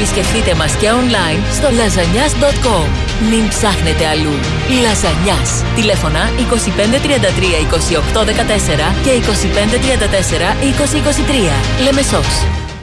Επισκεφτείτε μας και online στο lasagnas.com. Μην ψάχνετε αλλού. Λαζανιάς. Τηλέφωνα 25 33 28 14 και 25 34 20 23. Λεμεσός.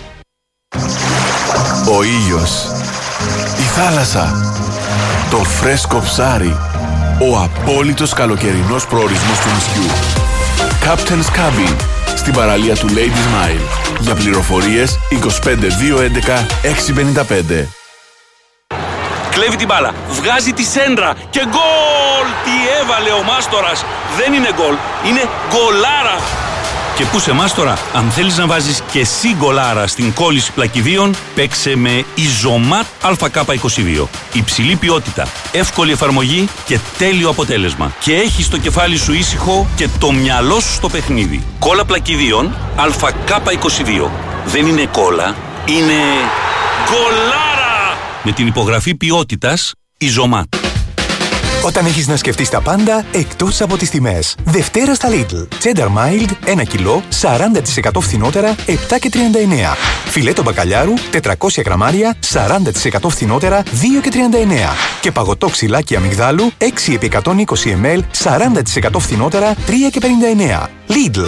Ο ήλιος, η θάλασσα, το φρέσκο ψάρι, ο απόλυτος καλοκαιρινός προορισμός του νησιού. Captain's Cabin, στην παραλία του Ladies Mile. Για πληροφορίες 25 211 655. Κλέβει την μπάλα, βγάζει τη σέντρα και γκολ! Τι έβαλε ο Μάστορας! Δεν είναι γκολ, είναι γκολάρα! Και πού σε Μάστορα, αν θέλεις να βάζεις και εσύ γκολάρα στην κόλληση πλακιδίων, παίξε με Ιζωμάτ ΑΚ22. Υψηλή ποιότητα, εύκολη εφαρμογή και τέλειο αποτέλεσμα. Και έχεις το κεφάλι σου ήσυχο και το μυαλό σου στο παιχνίδι. Κόλλα πλακιδίων ΑΚ22. Δεν είναι κόλλα, είναι γκολάρα! Με την υπογραφή ποιότητας Ιζωμάτ. Όταν έχεις να σκεφτείς τα πάντα εκτός από τις τιμές. Δευτέρα στα Lidl. Cheddar Mild 1 κιλό 40% φθηνότερα 7,39. Φιλέτο μπακαλιάρου 400 γραμμάρια 40% φθηνότερα 2,39. Και παγωτό ξυλάκι αμυγδάλου 6 επί 120 ml 40% φθηνότερα 3,59. Lidl.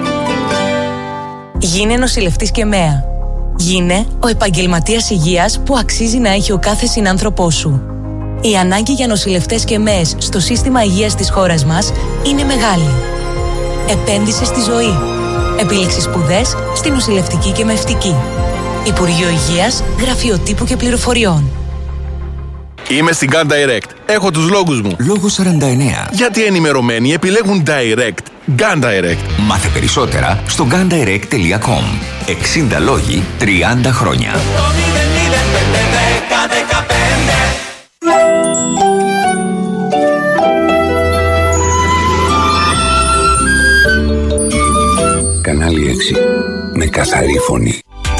Γίνε νοσηλευτής και ΜΕΑ. Γίνε ο επαγγελματίας υγείας που αξίζει να έχει ο κάθε συνάνθρωπός σου. Η ανάγκη για νοσηλευτές και ΜΕΕΣ στο σύστημα υγείας της χώρας μας είναι μεγάλη. Επένδυσε στη ζωή. Επίλεξε σπουδές στη νοσηλευτική και μευτική. Υπουργείο Υγείας, Γραφείο Τύπου και Πληροφοριών. Είμαι στην Gun Direct. Έχω τους λόγους μου. Λόγος 49. Γιατί ενημερωμένοι επιλέγουν Direct. Gun Direct. Μάθε περισσότερα στο gundirect.com. 60 λόγοι, 30 χρόνια. Κανάλι 6. Με καθαρή φωνή.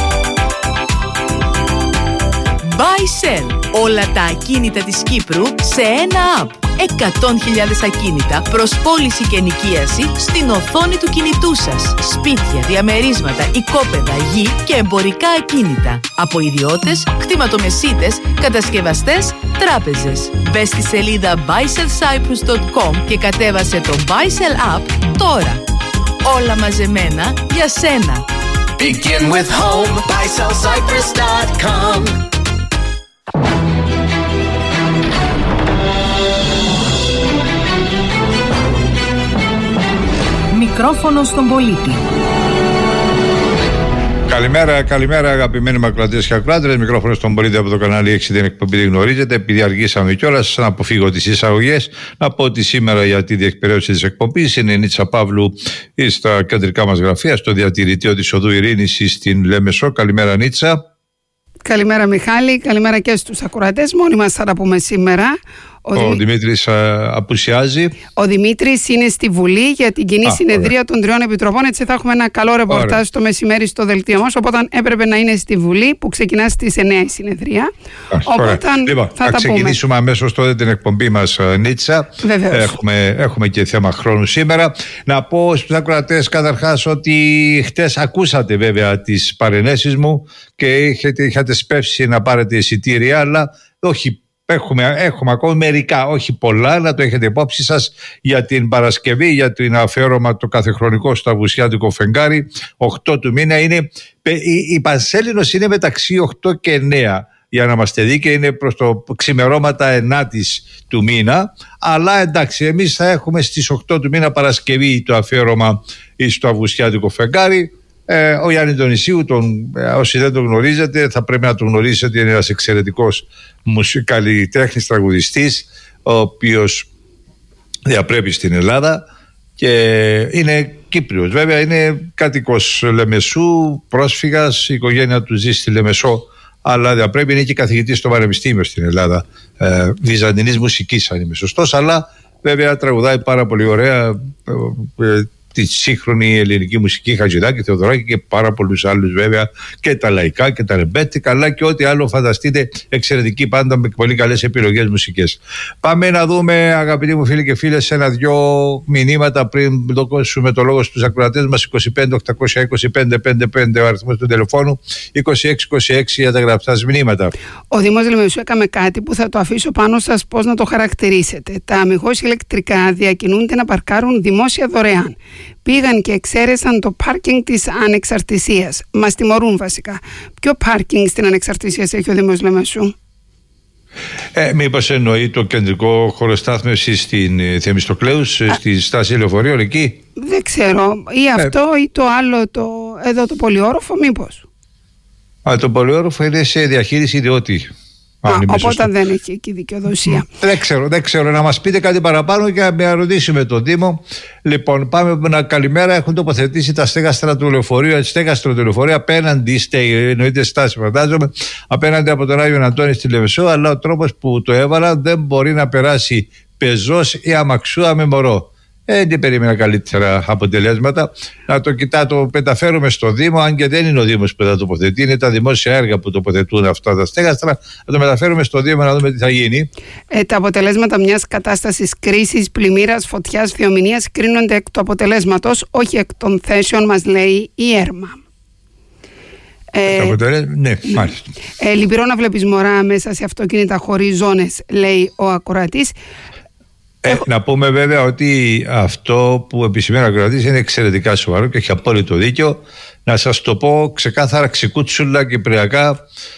Buy Sell. Όλα τα ακίνητα της Κύπρου σε ένα app. 100.000 ακίνητα προς πώληση και ενοικίαση στην οθόνη του κινητού σας. Σπίτια, διαμερίσματα, οικόπεδα, γη και εμπορικά ακίνητα. Από ιδιώτες, κτηματομεσίτες, κατασκευαστές, τράπεζες. Μπες στη σελίδα buysellcyprus.com και κατέβασε το Buy Sell app τώρα. Όλα μαζεμένα για σένα. Begin with home. buysellcyprus.com. Μικρόφωνο στον πολίτη. Καλημέρα αγαπημένοι μακροατές και ακροάτρες. Μικρόφωνο στον πολίτη από το κανάλι 6, την εκπομπή δεν γνωρίζετε. Επειδή αργήσαμε κιόλας, να αποφύγω τις εισαγωγές, να πω ότι σήμερα για τη διεκπαιρέωση της εκπομπής είναι η Νίτσα Παύλου στα κεντρικά μας γραφεία, στο διατηρητήριο της Οδού Ειρήνης στην Λέμεσο. Καλημέρα Νίτσα. Καλημέρα Μιχάλη, καλημέρα και στους ακροατές. Μόνοι μας θα τα πούμε σήμερα. Ο Δημήτρης απουσιάζει. Ο Δημήτρης είναι στη Βουλή για την κοινή συνεδρία των τριών επιτροπών. Έτσι θα έχουμε ένα καλό ρεπορτάζ το μεσημέρι στο δελτίο μας. Οπότε έπρεπε να είναι στη Βουλή που ξεκινά στις 9 η συνεδρία. Οπότε λοιπόν, θα ξεκινήσουμε αμέσως τότε την εκπομπή μας, Νίτσα. Έχουμε και θέμα χρόνου σήμερα. Να πω στους ακροατές καταρχάς ότι χτες ακούσατε βέβαια τις παρενέσεις μου και είχατε σπεύσει να πάρετε εισιτήρια, αλλά όχι. Έχουμε ακόμα μερικά, όχι πολλά, να το έχετε υπόψη σας για την Παρασκευή, για την αφιέρωμα το καθεχρονικό στο Αυγουστιάτικο φεγγάρι. 8 του μήνα είναι. Η Πανσέλινος είναι μεταξύ 8 και 9, για να είμαστε δίκαιοι, είναι προς το ξημερώματα 9ης του μήνα. Αλλά εντάξει, εμείς θα έχουμε στις 8 του μήνα Παρασκευή το αφιέρωμα στο Αυγουστιάτικο φεγγάρι. Ο Γιάννη Ντονησίου, όσοι δεν τον γνωρίζετε, θα πρέπει να τον γνωρίσετε, είναι ένας εξαιρετικός καλλιτέχνης, τραγουδιστής, ο οποίος διαπρέπει στην Ελλάδα και είναι Κύπριος. Βέβαια είναι κάτοικος Λεμεσού, πρόσφυγας, η οικογένεια του ζει στη Λεμεσό, αλλά διαπρέπει, είναι και καθηγητής στο Πανεπιστήμιο στην Ελλάδα, βυζαντινής μουσικής αν είμαι σωστός, αλλά βέβαια τραγουδάει πάρα πολύ ωραία, τη σύγχρονη ελληνική μουσική, Χατζηδάκη, Θεοδωράκη και πάρα πολλούς άλλους βέβαια, και τα λαϊκά και τα ρεμπέτικα, αλλά και ό,τι άλλο φανταστείτε, εξαιρετική πάντα με πολύ καλές επιλογές μουσικές. Πάμε να δούμε, αγαπητοί μου φίλοι και φίλες, ένα-δυο μηνύματα πριν δώσουμε το λόγο στους ακροατές μας. 25-820-555 ο αριθμός του τηλεφώνου, 26-26 για τα γραπτά μηνύματα. Ο Δήμος Λεμεσού έκαμε κάτι που θα το αφήσω πάνω σας, πώς να το χαρακτηρίσετε. Τα αμυγός ηλεκτρικά διακινούνται να παρκάρουν δημόσια δωρεάν. Πήγαν και εξαίρεσαν το πάρκινγκ της Ανεξαρτησίας. Μας τιμωρούν βασικά. Ποιο πάρκινγκ στην Ανεξαρτησία έχει ο Δήμος Λεμεσού? Μήπως εννοεί το κεντρικό χώρο στάθμευσης στην Θεμιστοκλέους, στη στάση λεωφορείων εκεί? Δεν ξέρω. Ή αυτό ή το άλλο, εδώ το πολυόροφο μήπως? Το πολυόροφο είναι σε διαχείριση ιδιώτη. Οπότε δεν έχει εκεί δικαιοδοσία. Δεν ξέρω. Να μας πείτε κάτι παραπάνω και να ρωτήσουμε τον Δήμο. Λοιπόν, πάμε καλημέρα. Έχουν τοποθετήσει τα στέγαστρα του λεωφορείου, στέγαστρο του λεωφορείου απέναντι, εννοείται στάση φαντάζομαι, απέναντι από τον Άγιο Αντώνη στη Λεμεσό, αλλά ο τρόπος που το έβαλαν δεν μπορεί να περάσει πεζός ή αμαξούα με μωρό. Δεν περίμενα καλύτερα αποτελέσματα. Να το το μεταφέρουμε στο Δήμο, αν και δεν είναι ο Δήμος που θα τοποθετεί, είναι τα δημόσια έργα που τοποθετούν αυτά τα στέγαστρα. Να το μεταφέρουμε στο Δήμο να δούμε τι θα γίνει. Τα αποτελέσματα μιας κατάστασης κρίσης, πλημμύρας, φωτιάς, θεομηνίας κρίνονται εκ του αποτελέσματος, όχι εκ των θέσεων, μας λέει η ΕΡΜΑ. Ναι, μάλιστα. Λυπηρό να βλέπεις μωρά μέσα σε αυτοκίνητα χωρίς ζώνες, λέει ο ακροατής. Να πούμε βέβαια ότι αυτό που επισημαίνει ο ακροατής είναι εξαιρετικά σοβαρό και έχει απόλυτο δίκιο. Να σας το πω ξεκάθαρα, ξικούτσουλα κυπριακά,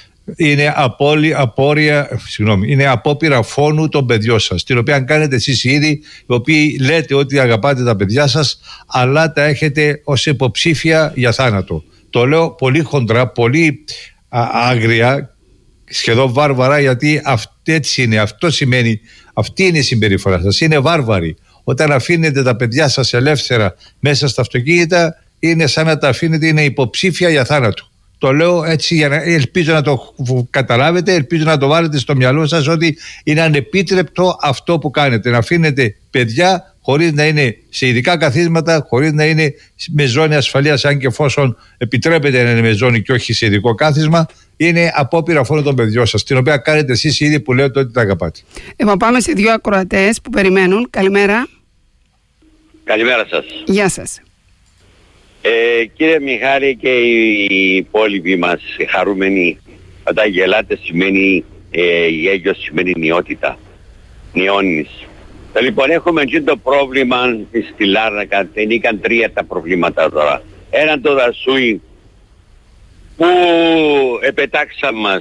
είναι απόπειρα φόνου των παιδιών σας, την οποία κάνετε εσείς ήδη, οι οποίοι λέτε ότι αγαπάτε τα παιδιά σας, αλλά τα έχετε ως υποψήφια για θάνατο. Το λέω πολύ χοντρά, πολύ άγρια, σχεδόν βάρβαρα, γιατί έτσι είναι, αυτό σημαίνει, αυτή είναι η συμπεριφορά σας, είναι βάρβαρη. Όταν αφήνετε τα παιδιά σας ελεύθερα μέσα στα αυτοκίνητα, είναι σαν να τα αφήνετε, είναι υποψήφια για θάνατο. Το λέω έτσι για να ελπίζω να το καταλάβετε, ελπίζω να το βάλετε στο μυαλό σας ότι είναι ανεπίτρεπτο αυτό που κάνετε. Να αφήνετε παιδιά χωρίς να είναι σε ειδικά καθίσματα, χωρίς να είναι με ζώνη ασφαλείας, αν και εφόσον επιτρέπεται να είναι με ζώνη και όχι σε ειδικό κάθισμα, είναι απόπειρα φόνου των παιδιών σας, την οποία κάνετε εσείς ήδη που λέτε ότι τα αγαπάτε. Πάμε σε δύο ακροατές που περιμένουν. Καλημέρα. Καλημέρα σας. Γεια σας. Κύριε Μιχάλη και οι υπόλοιποι μας χαρούμενοι, όταν γελάτε σημαίνει γέλιος, σημαίνει νιότητα, νιώνεις. Λοιπόν, έχουμε και το πρόβλημα στη Λάρνακα, ταινίκαν τρία τα προβλήματα τώρα. Έναν το δασούι που επετάξαν μας,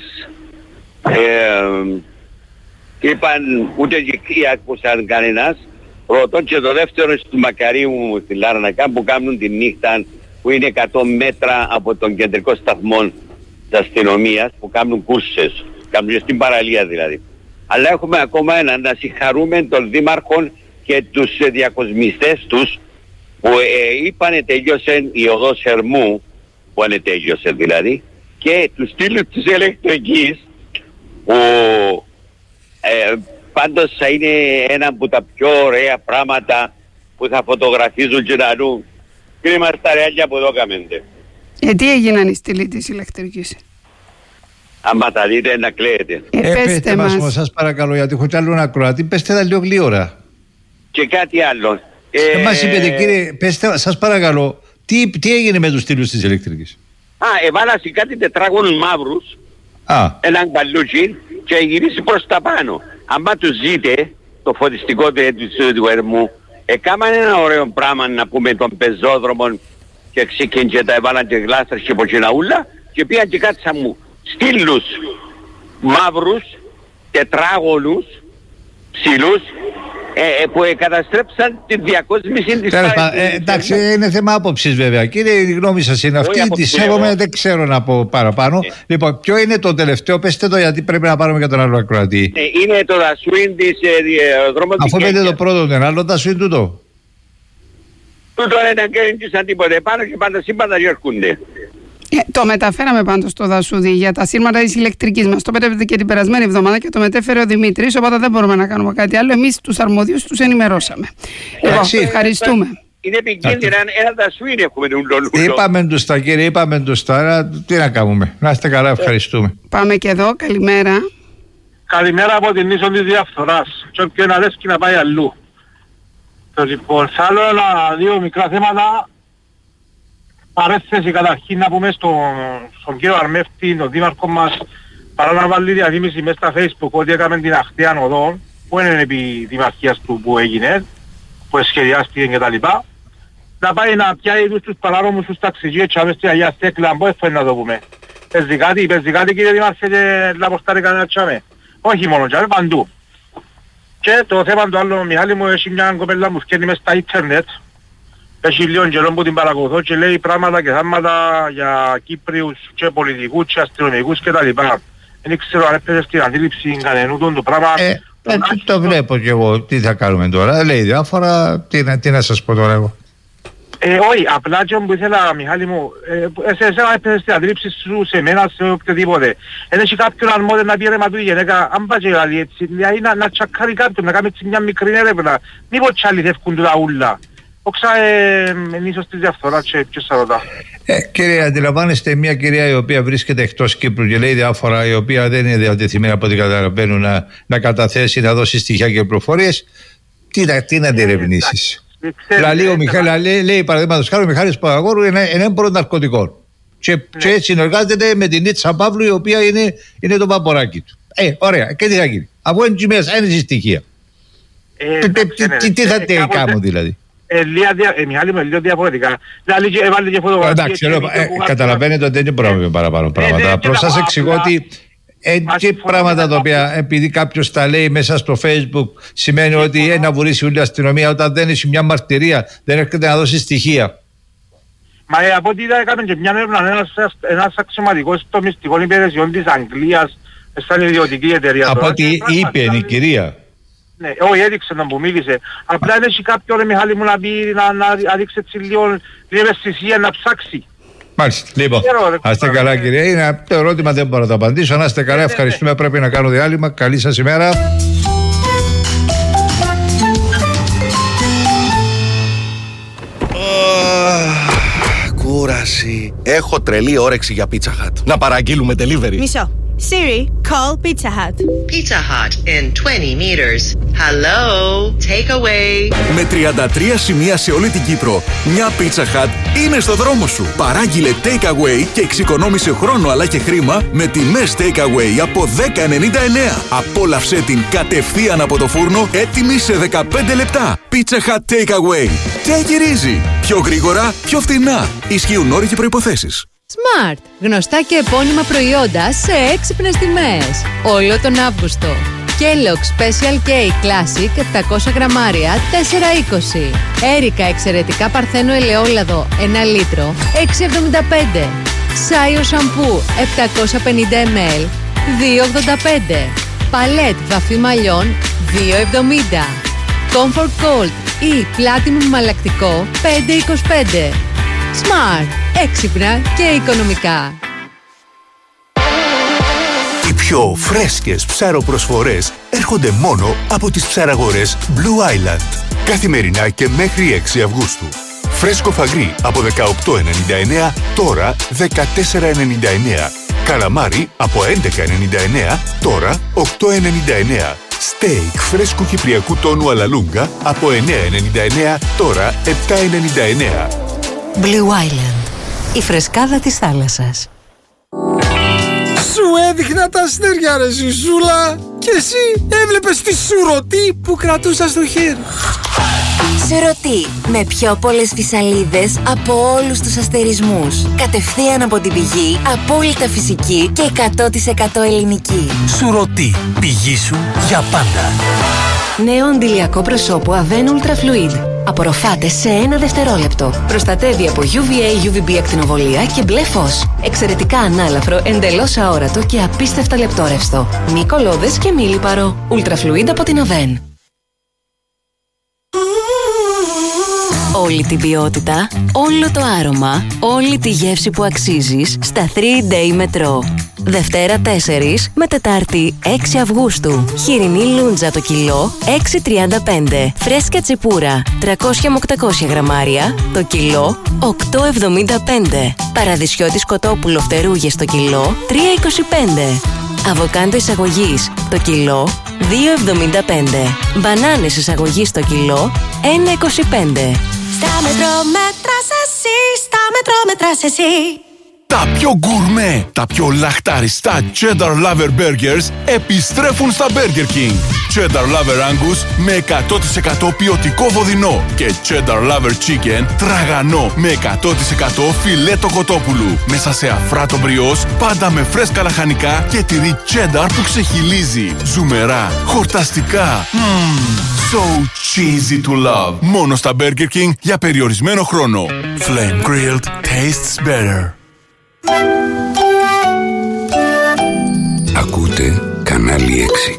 είπαν ούτε και άκουσαν κανένας. Πρώτον, και το δεύτερο του Μακαρίου στη Λάρνακα που κάνουν τη νύχτα, που είναι 100 μέτρα από τον κεντρικό σταθμό της αστυνομίας, που κάνουν κούρσες, κάνουν στην παραλία δηλαδή. Αλλά έχουμε ακόμα να συγχαρούμε τον Δήμαρχο και τους διακοσμιστές τους που είπανε τελειώσε η οδός Ερμού, που είναι τέλειωσε δηλαδή, και τους στήλους της ηλεκτρικής που πάντως θα είναι ένα από τα πιο ωραία πράγματα που θα φωτογραφίζουν και να δουν. Κύριε Μαρταρεάλια που εδώ καμέντε. Τι έγιναν οι στήλοι της ηλεκτρικής? Άμα τα δείτε να κλαίετε. Πέστε μας. Σας παρακαλώ, γιατί έχω κι άλλο ένα ακροατή, πέστε τα λίγο γλύωρα. Και κάτι άλλο. Μας είπετε κύριε, πέστε, σας παρακαλώ, τι έγινε με τους στήλους της ηλεκτρικής? Εβάλασε κάτι τετράγωνους μαύρους, έναν μπαλούτσι και γυρίσει προς τα πάνω. Αν τους ζείτε, το φωτιστικό του Ερμού, έκαναν ένα ωραίο πράγμα να πούμε των πεζόδρομων και ξεκίνησε και τα έβαλαν και γλάστρες και ποτσιναούλα και πήγαν και κάτσαν μου στήλους μαύρους, τετράγωνους, ψηλούς, που καταστρέψαν τη διακόσμηση της εντάξει, είναι θέμα άποψης βέβαια. Κύριε, η γνώμη σας είναι αυτή, τη σέβομαι, δεν ξέρω να πω παραπάνω. Λοιπόν, ποιο είναι το τελευταίο, πέστε το, γιατί πρέπει να πάρουμε και τον άλλο ακροατή. Είναι το δασούιν της δρόμου της. Αφού λέτε το πρώτο, τον άλλο δασούιν τούτο. Τούτο δεν κέρδισαν τίποτε πάνω και πάντα σύμπαντα έρχονται. Το μεταφέραμε πάντως στο δασούδι για τα σύρματα της ηλεκτρικής μας. Το μετέφερε και την περασμένη εβδομάδα και το μετέφερε ο Δημήτρης, οπότε δεν μπορούμε να κάνουμε κάτι άλλο. Εμείς τους αρμοδίους τους ενημερώσαμε. Λοιπόν, ευχαριστούμε. Είναι επικίνδυνα, ένα τα σου είναι έχουμε τον λούλο. Είπαμε τους τα κύριε, είπαμε τους τα, τι να κάνουμε. Να είστε καλά, ευχαριστούμε. Πάμε και εδώ, καλημέρα. Καλημέρα από την ίσο της διαφθοράς. Και όποιον αρέσκει να πάει αλλού. Λοιπόν, θα λέω δύο μικρά θέματα. Παρέθεση καταρχήν να πούμε στον κύριο Αρμεύτη, τον δήμαρχο μας, παρά να βάλει διαφήμιση μέσα στα Facebook ότι έκαμε την αχτία οδό, που είναι επί δημαρχίας του που έγινε, που σχεδιάστηκε και τα λοιπά, να πάει να πιάει τους παράνομους τους ταξιτζίες και άμεσα στην Αγία Στέκλα, πώς έφερε να το πούμε. Παίζει κάτι κύριε Δημάρχε και να αποστάρει κανένα τσάμε. Όχι μόνο τσάμε, παντού. Και το θέμα του άλλου, Μιχάλη μου, έχει μια κοπέλα μου σκένει μες στα ίντερνετ, έχει λίγο καιρό που την παρακολουθώ και λέει πράγματα και θάματα για Κύπριους και πολιτικούς και αστυνομικούς κτλ. Δεν ξέρω αν έπαιζε στην αντίληψη κανενού το πράγμα. Έτσι το βλέπω κι εγώ. Τι θα κάνουμε τώρα. Λέει διάφορα. Τι να σας πω τώρα εγώ. Όχι, απλά και που ήθελα, Μιχάλη μου, σε εσένα έπαιζε στην αντίληψη σου, σε μένα, σε οποιοδήποτε. Δεν έχει κάποιον αρμόδιο να πει ρε μα του η γυναίκα, αν πάει και δηλαδή έτσι, δηλαδή να τσακάρει κάποιον, να κάνει έτσι μια μικρή έρευνα. Μήπως και αληθεύκουν τα ούλα. Όξα ίσως της διαφθοράς και ποιος θα ρωτά. Κύριε, αντιλαμβάνεστε μια κυρία η οποία βρίσκεται εκτός Κύπρου και λέει διάφορα, η οποία δεν είναι διατεθειμένη από ό,τι καταλαβαίνουν να καταθέσει, να δώσει στοιχεία και πληροφορίες. Τι να διερευνήσεις. Δηλαδή ο Μιχάλης λέει παραδείγματος χάρη ο Μιχάλης Παπαγόρου είναι έμπορος ναρκωτικών. Και συνεργάζεται με την Νίτσα Παύλου η οποία είναι το παποράκι του. Ωραία, και τι θα γίνει. Από έντσι μέσα, έντσι στοιχεία. Τι θα κάνουμε δηλαδή. Μιχάλη μου, λίγο διαφορετικά. Έβαλε και φωτογραφίες. Εντάξει, καταλαβαίνετε ότι δεν μπορούμε παραπάνω πράγματα. Απλώς σας εξηγώ ότι και πράγματα τα οποία επειδή κάποιος τα λέει μέσα στο Facebook σημαίνει ότι να βουρήσει όλη η αστυνομία όταν δεν έχει μια μαρτυρία, δεν έρχεται να δώσει στοιχεία. Μα από ό,τι έκαμε και μια έρευνα ένας αξιωματικός των μυστικών υπηρεσιών της Αγγλίας σαν ιδιωτική εταιρεία. Από ό,τι είπε η κυρία. Ναι, όχι έδειξε να μου μίλησε. Απλά δεν έχει κάποιον ρε Μιχάλη μου να πει να δείξει έτσι λίγο ευαισθησία να ψάξει. Μάλιστα. Λοιπόν, να είστε καλά κυρία. Είναι το ερώτημα, δεν μπορώ να το απαντήσω. Να είστε καλά, ευχαριστούμε. Πρέπει να κάνω διάλειμμα. Καλή σας ημέρα. Κούραση. Έχω τρελή όρεξη για Pizza Hut. Να παραγγείλουμε delivery. Μισό. Siri, call Pizza Hut. Pizza Hut in 20 meters. Hello, takeaway. Με 33 σημεία σε όλη την Κύπρο, μια Pizza Hut είναι στο δρόμο σου. Παράγγειλε takeaway και εξοικονόμησε χρόνο αλλά και χρήμα με τιμές takeaway από 10,99. Απόλαυσέ την κατευθείαν από το φούρνο, έτοιμη σε 15 λεπτά. Pizza Hut Takeaway. Και γυρίζει. Πιο γρήγορα, πιο φθηνά. Ισχύουν όροι και προϋποθέσεις. Smart. Γνωστά και επώνυμα προϊόντα σε έξυπνες τιμές. Όλο τον Αύγουστο. Kellogg Special K Classic 700 γραμμάρια 4,20. Έρικα εξαιρετικά παρθένο ελαιόλαδο 1 λίτρο 6,75. Σάιο σαμπού 750 ml 2,85. Παλέτ βαφή μαλλιών 2,70. Comfort Gold ή Platinum μαλακτικό 5,25. Smart. Έξυπνα και οικονομικά. Οι πιο φρέσκες ψαροπροσφορές έρχονται μόνο από τις ψαραγορές Blue Island. Καθημερινά και μέχρι 6 Αυγούστου. Φρέσκο φαγρί από 18,99 τώρα 14,99. Καλαμάρι από 11,99 τώρα 8,99. Στέικ φρέσκου κυπριακού τόνου αλαλούγκα από 9,99 τώρα 7,99. Blue Island. Η φρεσκάδα της θάλασσας. Σου έδειχνα τα αστέρια ρε Ζουζούλα και εσύ έβλεπες τη σουρωτή που κρατούσα στο χέρι. Σουρωτή με πιο πολλές φυσαλίδες από όλους τους αστερισμούς. Κατευθείαν από την πηγή, απόλυτα φυσική και 100% ελληνική. Σουρωτή, πηγή σου για πάντα. Νέο αντιλιακό προσώπου Avène Ultra Fluid. Απορροφάται σε 1 δευτερόλεπτο. Προστατεύει από UVA, UVB ακτινοβολία και μπλε φως. Εξαιρετικά ανάλαφρο, εντελώς αόρατο και απίστευτα λεπτόρευστο. Μη κολώδες και μη λιπαρό. Ultra Fluid από την Avène. Όλη την ποιότητα, όλο το άρωμα, όλη τη γεύση που αξίζεις στα 3-Day Metro. Δευτέρα 4 με Τετάρτη 6 Αυγούστου. Χοιρινή λούντζα το κιλό 6,35. Φρέσκια τσιπούρα 300 με 800 γραμμάρια το κιλό 8,75. Παραδεισιώτης κοτόπουλο φτερούγες το κιλό 3,25. Αβοκάντο εισαγωγής το κιλό 2,75. Μπανάνες εισαγωγής το κιλό 1,25. Στα μέτρο μέτρας εσύ, στα μέτρο μετράς εσύ. Τα πιο γκουρμέ, τα πιο λαχταριστά Cheddar Lover Burgers επιστρέφουν στα Burger King. Cheddar Lover Angus με 100% ποιοτικό βοδινό και Cheddar Lover Chicken τραγανό με 100% φιλέτο κοτόπουλου. Μέσα σε αφράτο μπριός, πάντα με φρέσκα λαχανικά και τυρί cheddar που ξεχυλίζει. Ζουμερά, χορταστικά. So cheesy to love. Μόνο στα Burger King για περιορισμένο χρόνο. Flame grilled tastes better. Ακούτε Κανάλι 6.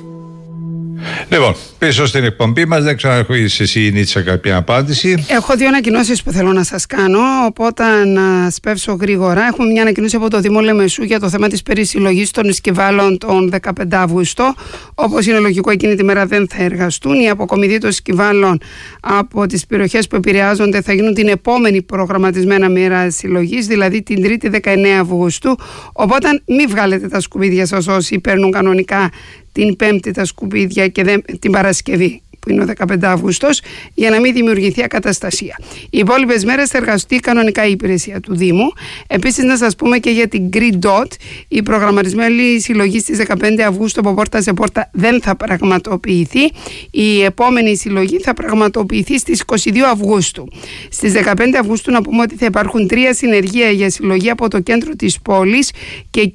Λοιπόν, πίσω στην εκπομπή μας, δεν ξέρω αν έχεις εσύ, Νίτσα, κάποια απάντηση. Έχω δύο ανακοινώσεις που θέλω να σας κάνω, οπότε να σπεύσω γρήγορα. Έχουμε μια ανακοινώση από το Δήμο Λεμεσού για το θέμα της περισυλλογής των σκυβάλων τον 15 Αύγουστο. Όπως είναι λογικό, εκείνη τη μέρα δεν θα εργαστούν. Η αποκομιδή των σκυβάλων από τις περιοχές που επηρεάζονται θα γίνουν την επόμενη προγραμματισμένα μέρα συλλογής, δηλαδή την 3η 19 Αυγούστου. Οπότε μην βγάλετε τα σκουπίδια σας όσοι παίρνουν κανονικά την Πέμπτη τα σκουπίδια και την Παρασκευή, που είναι ο 15 Αυγούστος, για να μην δημιουργηθεί ακαταστασία. Οι υπόλοιπες μέρες θα εργαστεί κανονικά η υπηρεσία του Δήμου. Επίσης, να σας πούμε και για την Green Dot. Η προγραμματισμένη συλλογή στις 15 Αυγούστου από πόρτα σε πόρτα δεν θα πραγματοποιηθεί. Η επόμενη συλλογή θα πραγματοποιηθεί στις 22 Αυγούστου. Στις 15 Αυγούστου να πούμε ότι θα υπάρχουν 3 συνεργεία για συλλογή από το κέντρο της πόλης και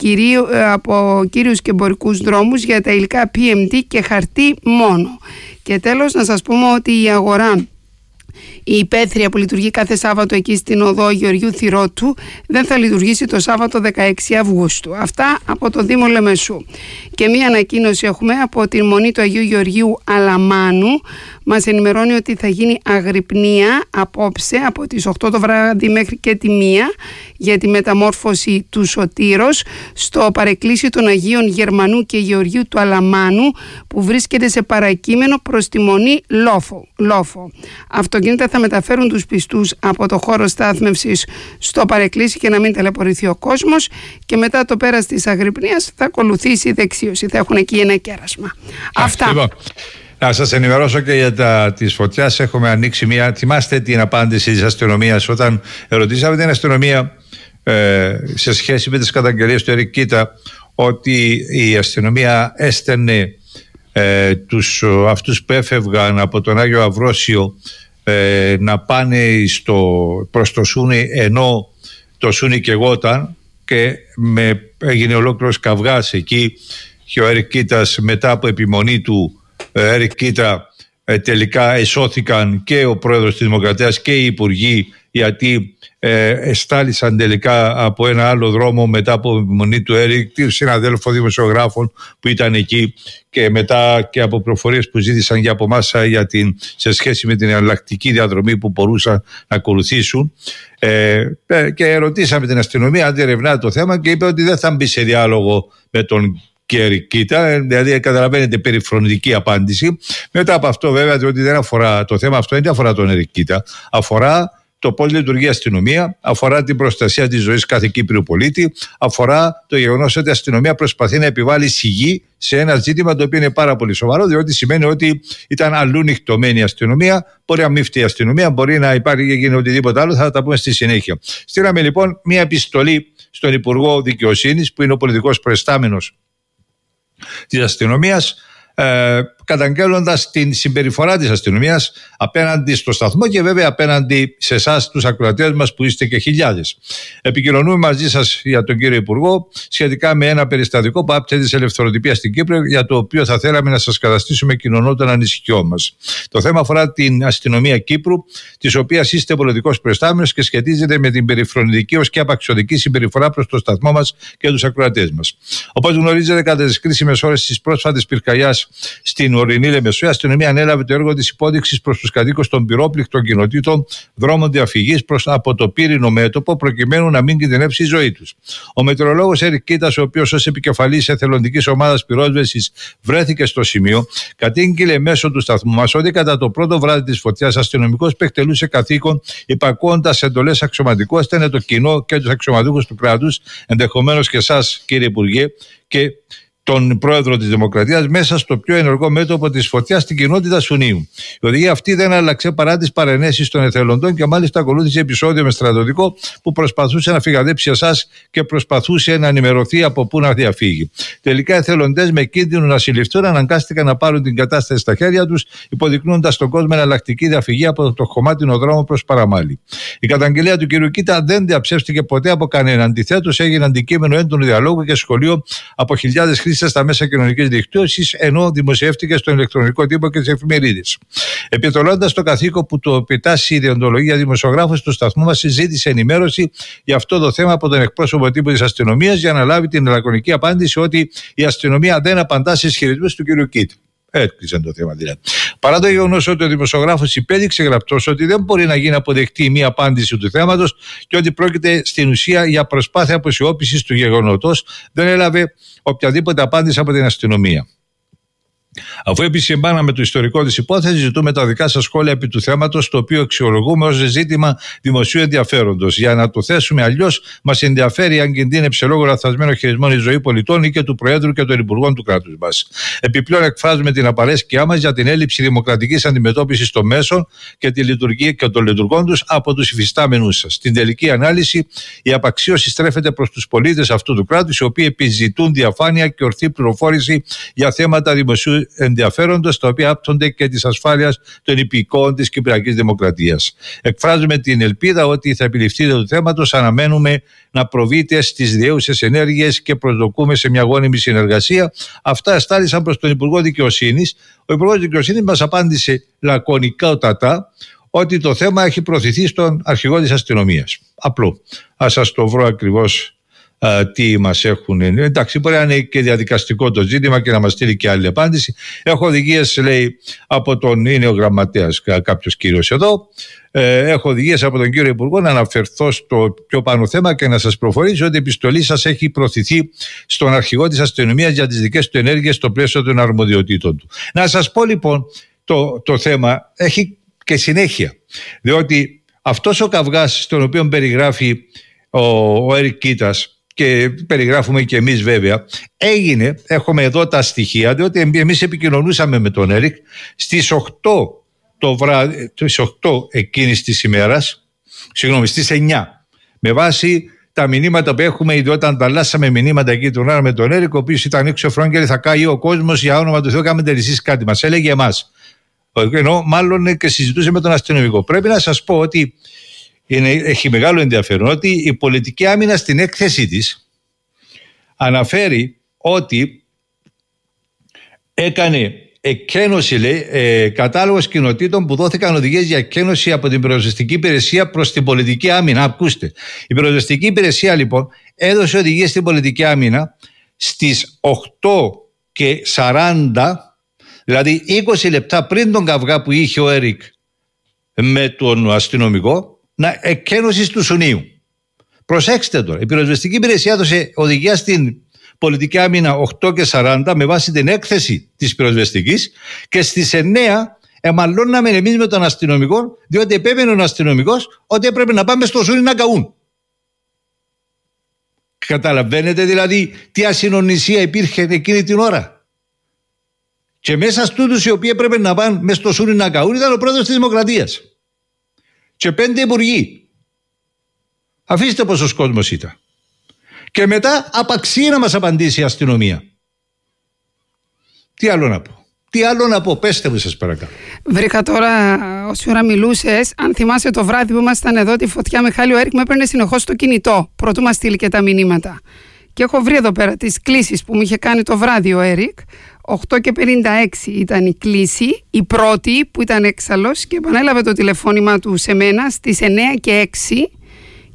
από κύριους και εμπορικούς δρόμους για τα υλικά PMT και χαρτί μόνο. Και τέλος να σας πούμε ότι η αγορά, η υπαίθρια που λειτουργεί κάθε Σάββατο εκεί στην οδό Γεωργίου Θηρότου, δεν θα λειτουργήσει το Σάββατο 16 Αυγούστου. Αυτά από το Δήμο Λεμεσού. Και μία ανακοίνωση έχουμε από τη Μονή του Αγίου Γεωργίου Αλαμάνου. Μας ενημερώνει ότι θα γίνει αγρυπνία απόψε από τις 8 το βράδυ μέχρι και τη 1 για τη μεταμόρφωση του Σωτήρος στο παρεκκλήσι των Αγίων Γερμανού και Γεωργίου του Αλαμάνου, που βρίσκεται σε παρακείμενο προς τη Μονή Λόφο. Αυτοκίνητα θα μεταφέρουν τους πιστούς από το χώρο στάθμευσης στο παρεκκλήσι και να μην ταλαιπωρηθεί ο κόσμος, και μετά το πέρας της αγρυπνίας θα ακολουθήσει η δεξίωση. Θα έχουν εκεί ένα κέρασμα. Αυτά. Λοιπόν, να σας ενημερώσω και για τις φωτιάς. Έχουμε ανοίξει μια. Θυμάστε την απάντηση της αστυνομίας όταν ερωτήσαμε την αστυνομία σε σχέση με τις καταγγελίες του Ερικ Κίτα, ότι η αστυνομία έστελνε αυτούς που έφευγαν από τον Άγιο Αυρόσιο να πάνε προς το Σούνι, ενώ το Σούνι καιγόταν, και έγινε ολόκληρος καυγάς εκεί, και ο Ερικ Κίτας, μετά από επιμονή του Ερικ Κίτα, τελικά εσώθηκαν και ο πρόεδρος της Δημοκρατίας και οι υπουργοί, γιατί εστάλησαν τελικά από ένα άλλο δρόμο μετά από επιμονή του Έρικ, του συναδέλφων δημοσιογράφων που ήταν εκεί, και μετά και από προφορίες που ζήτησαν για από εμάς σε σχέση με την εναλλακτική διαδρομή που μπορούσαν να ακολουθήσουν. Και ρωτήσαμε την αστυνομία αν διερευνά το θέμα, και είπε ότι δεν θα μπει σε διάλογο με τον Ερικ Κίτα, δηλαδή καταλαβαίνετε, περιφρονητική απάντηση. Μετά από αυτό, βέβαια, διότι δεν αφορά το θέμα αυτό, δεν αφορά τον Ερικ Κίτα, αφορά το πώς λειτουργεί η αστυνομία, αφορά την προστασία της ζωής κάθε Κύπριου πολίτη, αφορά το γεγονός ότι η αστυνομία προσπαθεί να επιβάλλει σιγή σε ένα ζήτημα το οποίο είναι πάρα πολύ σοβαρό, διότι σημαίνει ότι ήταν αλλού νυχτωμένη η αστυνομία. Μπορεί να μην φταίει η αστυνομία, μπορεί να υπάρχει και γίνει οτιδήποτε άλλο, θα τα πούμε στη συνέχεια. Στείλαμε λοιπόν μια επιστολή στον Υπουργό Δικαιοσύνης, που είναι ο πολιτικός προϊστάμενος της αστυνομίας, καταγγέλλοντας την συμπεριφορά της αστυνομίας απέναντι στο σταθμό και βέβαια απέναντι σε εσάς τους ακροατές μας που είστε και χιλιάδες. Επικοινωνούμε μαζί σας για τον κύριο Υπουργό σχετικά με ένα περιστατικό που άπτεται της ελευθεροτυπίας στην Κύπρο, για το οποίο θα θέλαμε να σας καταστήσουμε κοινωνό των ανησυχιών μας. Το θέμα αφορά την αστυνομία Κύπρου, της οποίας είστε πολιτικός προϊστάμενος, και σχετίζεται με την περιφρονητική ως και απαξιωτική συμπεριφορά προς το σταθμό μας και τους ακροατές μας. Όπως γνωρίζετε, κατά τις κρίσιμες ώρες της πρόσφατης πυρκαγιάς στην ορεινή Λεμεσό, η αστυνομία ανέλαβε το έργο της υπόδειξης προς τους κατοίκους των πυρόπληκτων κοινοτήτων δρόμων διαφυγής από το πύρινο μέτωπο, προκειμένου να μην κινδυνεύσει η ζωή τους. Ο μετεωρολόγος Έρικ Κίτας, ο οποίος ως επικεφαλής εθελοντικής ομάδας πυρόσβεσης βρέθηκε στο σημείο, κατήγγειλε μέσω του σταθμού μας ότι κατά το πρώτο βράδυ της φωτιάς αστυνομικός που εκτελούσε καθήκον υπακούοντας εντολές αξιωματικού, έστελνε το κοινό και τους αξιωματούχους του κράτους, ενδεχομένως και εσάς κύριε Υπουργέ, και τον πρόεδρο της Δημοκρατίας, μέσα στο πιο ενεργό μέτωπο της φωτιάς στην κοινότητα Σουνίου. Η οδηγία αυτή δεν άλλαξε παρά τις παρενέσεις των εθελοντών και μάλιστα ακολούθησε επεισόδιο με στρατιωτικό που προσπαθούσε να φυγαδέψει εσάς και προσπαθούσε να ενημερωθεί από πού να διαφύγει. Τελικά οι εθελοντές, με κίνδυνο να συλληφθούν, αναγκάστηκαν να πάρουν την κατάσταση στα χέρια τους, υποδεικνύοντας στον κόσμο εναλλακτική διαφυγή από το χωμάτινο δρόμο προς Παραμάλι. Η καταγγελία του κ. Κίτα δεν διαψεύστηκε ποτέ από κανέναν. Αντιθέτως, έγινε αντικείμενο έντονου διαλόγου και σχολείο από χιλιάδες χρήστες στα μέσα κοινωνικής δικτύωσης, ενώ δημοσιεύτηκε στον ηλεκτρονικό τύπο και τις εφημερίδες. Επιτολώντας το καθήκον που του επιτάσσει η διοντολογία, δημοσιογράφος του σταθμού μας ζήτησε ενημέρωση για αυτό το θέμα από τον εκπρόσωπο τύπου της αστυνομίας για να λάβει την λακωνική απάντηση ότι η αστυνομία δεν απαντά στις ισχυρισμούς του κ. Κίτ. Έκλεισε το θέμα δηλαδή. Παρά το γεγονός ότι ο δημοσιογράφος υπέδειξε γραπτός ότι δεν μπορεί να γίνει αποδεκτή μία απάντηση του θέματος και ότι πρόκειται στην ουσία για προσπάθεια αποσιώπησης του γεγονότος, δεν έλαβε οποιαδήποτε απάντηση από την αστυνομία. Αφού επισημάναμε το ιστορικό της υπόθεσης, ζητούμε τα δικά σας σχόλια επί του θέματος, το οποίο αξιολογούμε ως ζήτημα δημοσίου ενδιαφέροντος. Για να το θέσουμε αλλιώς, μας ενδιαφέρει αν κινδύνεψε λόγω λαθασμένων χειρισμών η ζωή πολιτών ή και του Προέδρου και των Υπουργών του κράτους μας. Επιπλέον, εκφράζουμε την απαρέσκειά μας για την έλλειψη δημοκρατικής αντιμετώπισης των μέσων και τη λειτουργία και των λειτουργών τους από τους υφιστάμενους σας. Στην τελική ανάλυση, η απαξίωση στρέφεται προς τους πολίτες αυτού του κράτους, οι οποίοι επιζητούν διαφάνεια και ορθή πληροφόρηση για θέματα δημοσίου ενδιαφέροντος, τα οποία άπτονται και της ασφάλειας των υπηκόων της Κυπριακής Δημοκρατίας. Εκφράζουμε την ελπίδα ότι θα επιληφθείτε του θέματος, αναμένουμε να προβείτε στις διέουσες ενέργειες και προσδοκούμε σε μια γόνιμη συνεργασία. Αυτά εστάλησαν προς τον Υπουργό Δικαιοσύνης. Ο Υπουργός Δικαιοσύνης μας απάντησε λακωνικότατα ότι το θέμα έχει προωθηθεί στον αρχηγό της αστυνομίας. Απλό. Ας σας το βρω ακριβώς. Τι μας έχουν. Εντάξει, μπορεί να είναι και διαδικαστικό το ζήτημα και να μας στείλει και άλλη απάντηση. Έχω οδηγίες, λέει, από τον. Είναι ο γραμματέας κάποιος κύριος εδώ. Έχω οδηγίες από τον κύριο Υπουργό να αναφερθώ στο πιο πάνω θέμα και να σας προφορήσω ότι η επιστολή σας έχει προωθηθεί στον αρχηγό της αστυνομίας για τις δικές του ενέργειες στο πλαίσιο των αρμοδιοτήτων του. Να σας πω λοιπόν, το θέμα έχει και συνέχεια. Διότι αυτός ο καυγάς, στον οποίο περιγράφει ο Έρικ Κίτας, και περιγράφουμε και εμείς βέβαια, έγινε, έχουμε εδώ τα στοιχεία, διότι εμείς επικοινωνούσαμε με τον Έρικ στις 8 το βράδυ, στις 8 εκείνης της ημέρας, στις 9, με βάση τα μηνύματα που έχουμε, ήδη όταν ανταλλάσσαμε μηνύματα εκεί τον ώρα με τον Έρικ, ο οποίος ήταν έξω φρόγκερ, θα κάει ο κόσμος, για όνομα του Θεού, κάνετε εσείς κάτι, μας έλεγε εμάς. Ενώ μάλλον και συζητούσε με τον αστυνομικό. Πρέπει να σας πω ότι έχει μεγάλο ενδιαφέρον ότι η πολιτική άμυνα στην έκθεσή της αναφέρει ότι έκανε εκκένωση, λέει, κατάλογος κοινοτήτων που δόθηκαν οδηγίες για εκκένωση από την πυροσβεστική υπηρεσία προς την πολιτική άμυνα. Ακούστε, η πυροσβεστική υπηρεσία λοιπόν έδωσε οδηγίες στην πολιτική άμυνα στις 8:40, δηλαδή 20 λεπτά πριν τον καυγά που είχε ο Έρικ με τον αστυνομικό, να εκκένωση του Σουνίου. Προσέξτε τώρα, η πυροσβεστική υπηρεσία έδωσε οδηγία στην πολιτική άμυνα 8:40 με βάση την έκθεση της πυροσβεστικής και στις 9 εμαλώναμε εμείς με τον αστυνομικό, διότι επέμενε ο αστυνομικός ότι έπρεπε να πάμε στο Σούνι να καούν. Καταλαβαίνετε δηλαδή τι ασυνονισία υπήρχε εκείνη την ώρα. Και μέσα στούτους οι οποίοι έπρεπε να πάνε μέσα στο Σούνι να καούν ήταν ο πρόεδρος της Δημοκρατίας και 5 υπουργοί. Αφήστε πόσος κόσμος ήταν. Και μετά απαξία να μας απαντήσει η αστυνομία. Τι άλλο να πω. Τι άλλο να πω, πέστε μου σας παρακαλώ. Βρήκα τώρα, όση ώρα μιλούσες, αν θυμάσαι το βράδυ που ήμασταν εδώ τη φωτιά, Μιχάλη, ο Έρικ με έπαιρνε συνεχώς στο κινητό, πρωτού μας στείλει και τα μηνύματα. Και έχω βρει εδώ πέρα τις κλήσεις που μου είχε κάνει το βράδυ ο Έρικ. 8:56 ήταν η κλήση, η πρώτη που ήταν έξαλλος, και επανέλαβε το τηλεφώνημα του σε μένα στις 9:06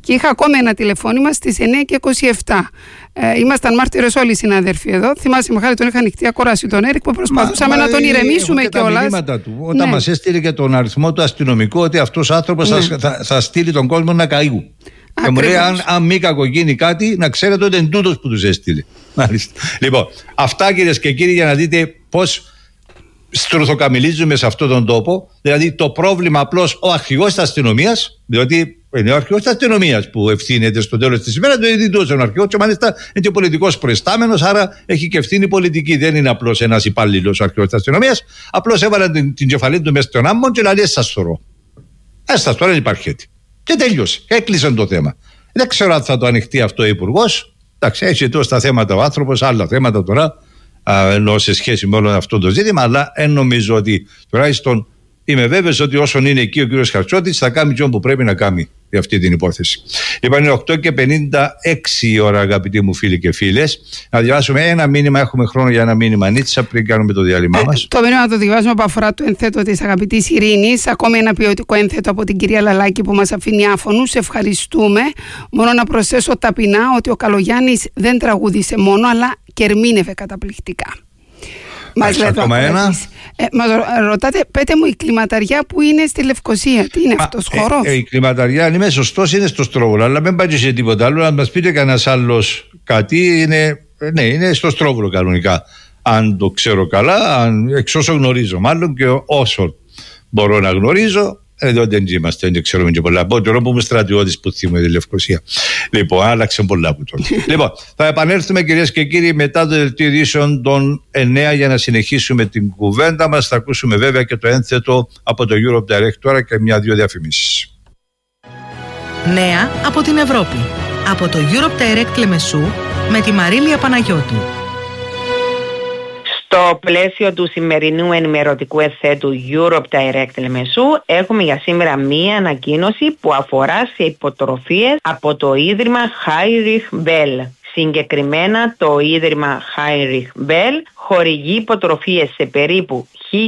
Και είχα ακόμη ένα τηλεφώνημα στις 9:27. Ήμασταν μάρτυρες όλοι οι συνάδελφοι εδώ. Θυμάσαι, Μιχάλη, τον είχα ανοιχτή ακόραση τον Έρικ που προσπαθούσαμε να τον ηρεμήσουμε κιόλας. Όταν μας έστειλε και τον αριθμό του αστυνομικού ότι αυτός ο άνθρωπος θα στείλει τον κόσμο να καεί. Και μου λέει, αν μη κακογίνει κάτι, να ξέρετε ότι είναι τούτος που τους έστειλε. Μάλιστα. Λοιπόν, αυτά κυρίες και κύριοι, για να δείτε πώς στρουθοκαμιλίζουμε σε αυτόν τον τόπο. Δηλαδή, το πρόβλημα απλώς ο αρχηγός της αστυνομίας, διότι είναι ο αρχηγός της αστυνομίας που ευθύνεται στο τέλος της ημέρας, το ειδητός ο αρχηγός, και μάλιστα είναι και πολιτικός προϊστάμενος, άρα έχει και ευθύνη πολιτική. Δεν είναι απλώς ένας υπάλληλος ο αρχηγός της αστυνομίας, απλώς έβαλε την κεφαλή του μέσα στον άμμο και λέει: Έσας θωρώ. Έσας θωρώ, δεν υπάρχει έτσι. Και τέλειωσε. Έκλεισε το θέμα. Δεν ξέρω αν θα το ανοιχτεί αυτό ο υπουργός. Εντάξει, έχει τόσο τα θέματα ο άνθρωπος, άλλα θέματα τώρα, ενώ σε σχέση με όλο αυτό το ζήτημα, αλλά νομίζω ότι τουλάχιστον είμαι βέβαιος ότι όσον είναι εκεί ο κύριος Χαρτσότης θα κάνει και που πρέπει να κάνει για αυτή την υπόθεση. Λοιπόν, είναι 8:56 η ώρα, αγαπητοί μου φίλοι και φίλες. Να διαβάσουμε ένα μήνυμα. Έχουμε χρόνο για ένα μήνυμα, Νίτσα, πριν κάνουμε το διάλειμμα μας. Το μήνυμα το διαβάζουμε που αφορά το ένθετο της αγαπητής Ειρήνης. Ακόμη ένα ποιοτικό ένθετο από την κυρία Λαλάκη που μας αφήνει άφωνους. Ευχαριστούμε. Μόνο να προσθέσω ταπεινά ότι ο Καλογιάννης δεν τραγούδισε μόνο, αλλά και ερμήνευε καταπληκτικά. Μας ρωτάτε, πέτε μου, η κλιματαριά που είναι στη Λευκοσία, τι είναι αυτός χορός? Η κλιματαριά, αν είμαι σωστός, είναι στο Στρόβουλο, αλλά μην πάει σε τίποτα άλλο. Αν μας πείτε κανένας άλλος κάτι, είναι στο Στρόβουλο κανονικά. Αν το ξέρω καλά, εξ όσο γνωρίζω, μάλλον και όσο μπορώ να γνωρίζω. Εδώ δεν είμαστε, δεν ξέρουμε και πολλά. Από τώρα που είμαι στρατιώτης που θυμούμε τη Λευκοσία. Λοιπόν, άλλαξε πολλά από τότε. Λοιπόν, θα επανέλθουμε, κυρίες και κύριοι, μετά το δελτίο ειδήσεων των 9 για να συνεχίσουμε την κουβέντα μας. Θα ακούσουμε βέβαια και το ένθετο από το Europe Direct τώρα και μια-δυο διαφημίσεις. Νέα από την Ευρώπη. Από το Europe Direct Λεμεσού με τη Μαρίλια Παναγιώτου. Στο πλαίσιο του σημερινού ενημερωτικού εθέτου Europe Direct Λεμεσού έχουμε για σήμερα μία ανακοίνωση που αφορά σε υποτροφίες από το Ίδρυμα Heinrich Böll. Συγκεκριμένα το Ίδρυμα Heinrich Böll χορηγεί υποτροφίες σε περίπου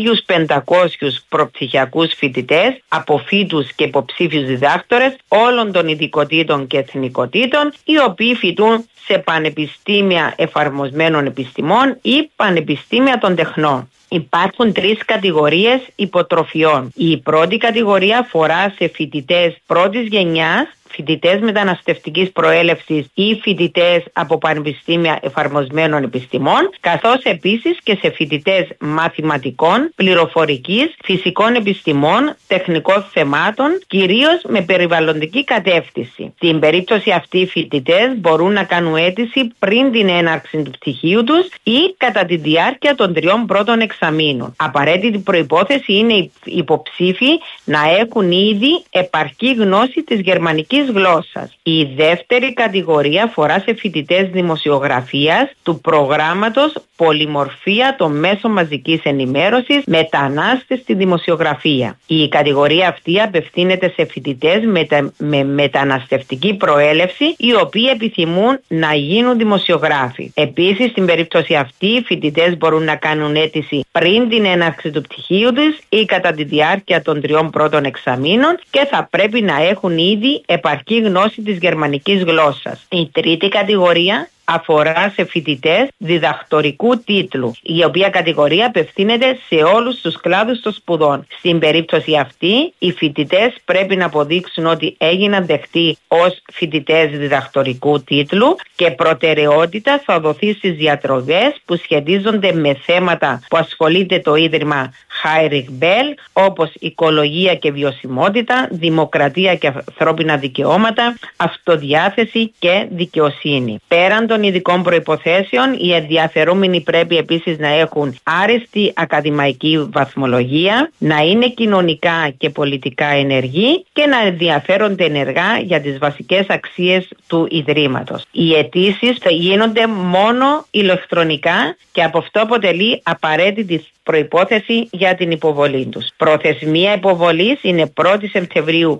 1.500 προπτυχιακούς φοιτητές, αποφύτους και υποψήφιους διδάκτορες όλων των ειδικοτήτων και εθνικοτήτων, οι οποίοι φοιτούν σε πανεπιστήμια εφαρμοσμένων επιστημών ή πανεπιστήμια των τεχνών. Υπάρχουν 3 κατηγορίες υποτροφιών. Η πρώτη κατηγορία αφορά σε φοιτητές πρώτης γενιάς, φοιτητές μεταναστευτικής προέλευσης ή φοιτητές από πανεπιστήμια εφαρμοσμένων επιστημών, καθώς επίσης και σε φοιτητές μαθηματικών, πληροφορικής, φυσικών επιστημών, τεχνικών θεμάτων, κυρίως με περιβαλλοντική κατεύθυνση. Στην περίπτωση αυτή οι φοιτητές μπορούν να κάνουν αίτηση πριν την έναρξη του πτυχίου τους ή κατά τη διάρκεια των 3 πρώτων εξαμήνων. Απαραίτητη προϋπόθεση είναι οι υποψήφοι να έχουν ήδη επαρκή γνώση της γερμανικής γλώσσας. Η δεύτερη κατηγορία αφορά σε φοιτητές δημοσιογραφίας του προγράμματος Πολυμορφία των μέσων μαζικής ενημέρωσης, μετανάστες στη δημοσιογραφία. Η κατηγορία αυτή απευθύνεται σε φοιτητές με μεταναστευτική προέλευση, οι οποίοι επιθυμούν να γίνουν δημοσιογράφοι. Επίσης, στην περίπτωση αυτή, οι φοιτητές μπορούν να κάνουν αίτηση πριν την έναρξη του πτυχίου τους ή κατά τη διάρκεια των 3 πρώτων εξαμήνων και θα πρέπει να έχουν ήδη επαρκή γνώση της γερμανικής γλώσσας. Η τρίτη κατηγορία αφορά σε φοιτητές διδακτορικού τίτλου, η οποία κατηγορία απευθύνεται σε όλους τους κλάδους των σπουδών. Στην περίπτωση αυτή, οι φοιτητές πρέπει να αποδείξουν ότι έγιναν δεχτοί ως φοιτητές διδακτορικού τίτλου και προτεραιότητα θα δοθεί στις διατροφές που σχετίζονται με θέματα που ασχολείται το Ίδρυμα Heinrich Böll, όπως οικολογία και βιωσιμότητα, δημοκρατία και ανθρώπινα δικαιώματα, αυτοδιάθεση και δικαιοσύνη. Πέραν των ειδικών προϋποθέσεων, οι ενδιαφερόμενοι πρέπει επίσης να έχουν άριστη ακαδημαϊκή βαθμολογία, να είναι κοινωνικά και πολιτικά ενεργοί και να ενδιαφέρονται ενεργά για τις βασικές αξίες του Ιδρύματος. Οι αιτήσεις θα γίνονται μόνο ηλεκτρονικά και από αυτό αποτελεί απαραίτητη προϋπόθεση για την υποβολή τους. Προθεσμία υποβολής είναι 1η Σεπτεμβρίου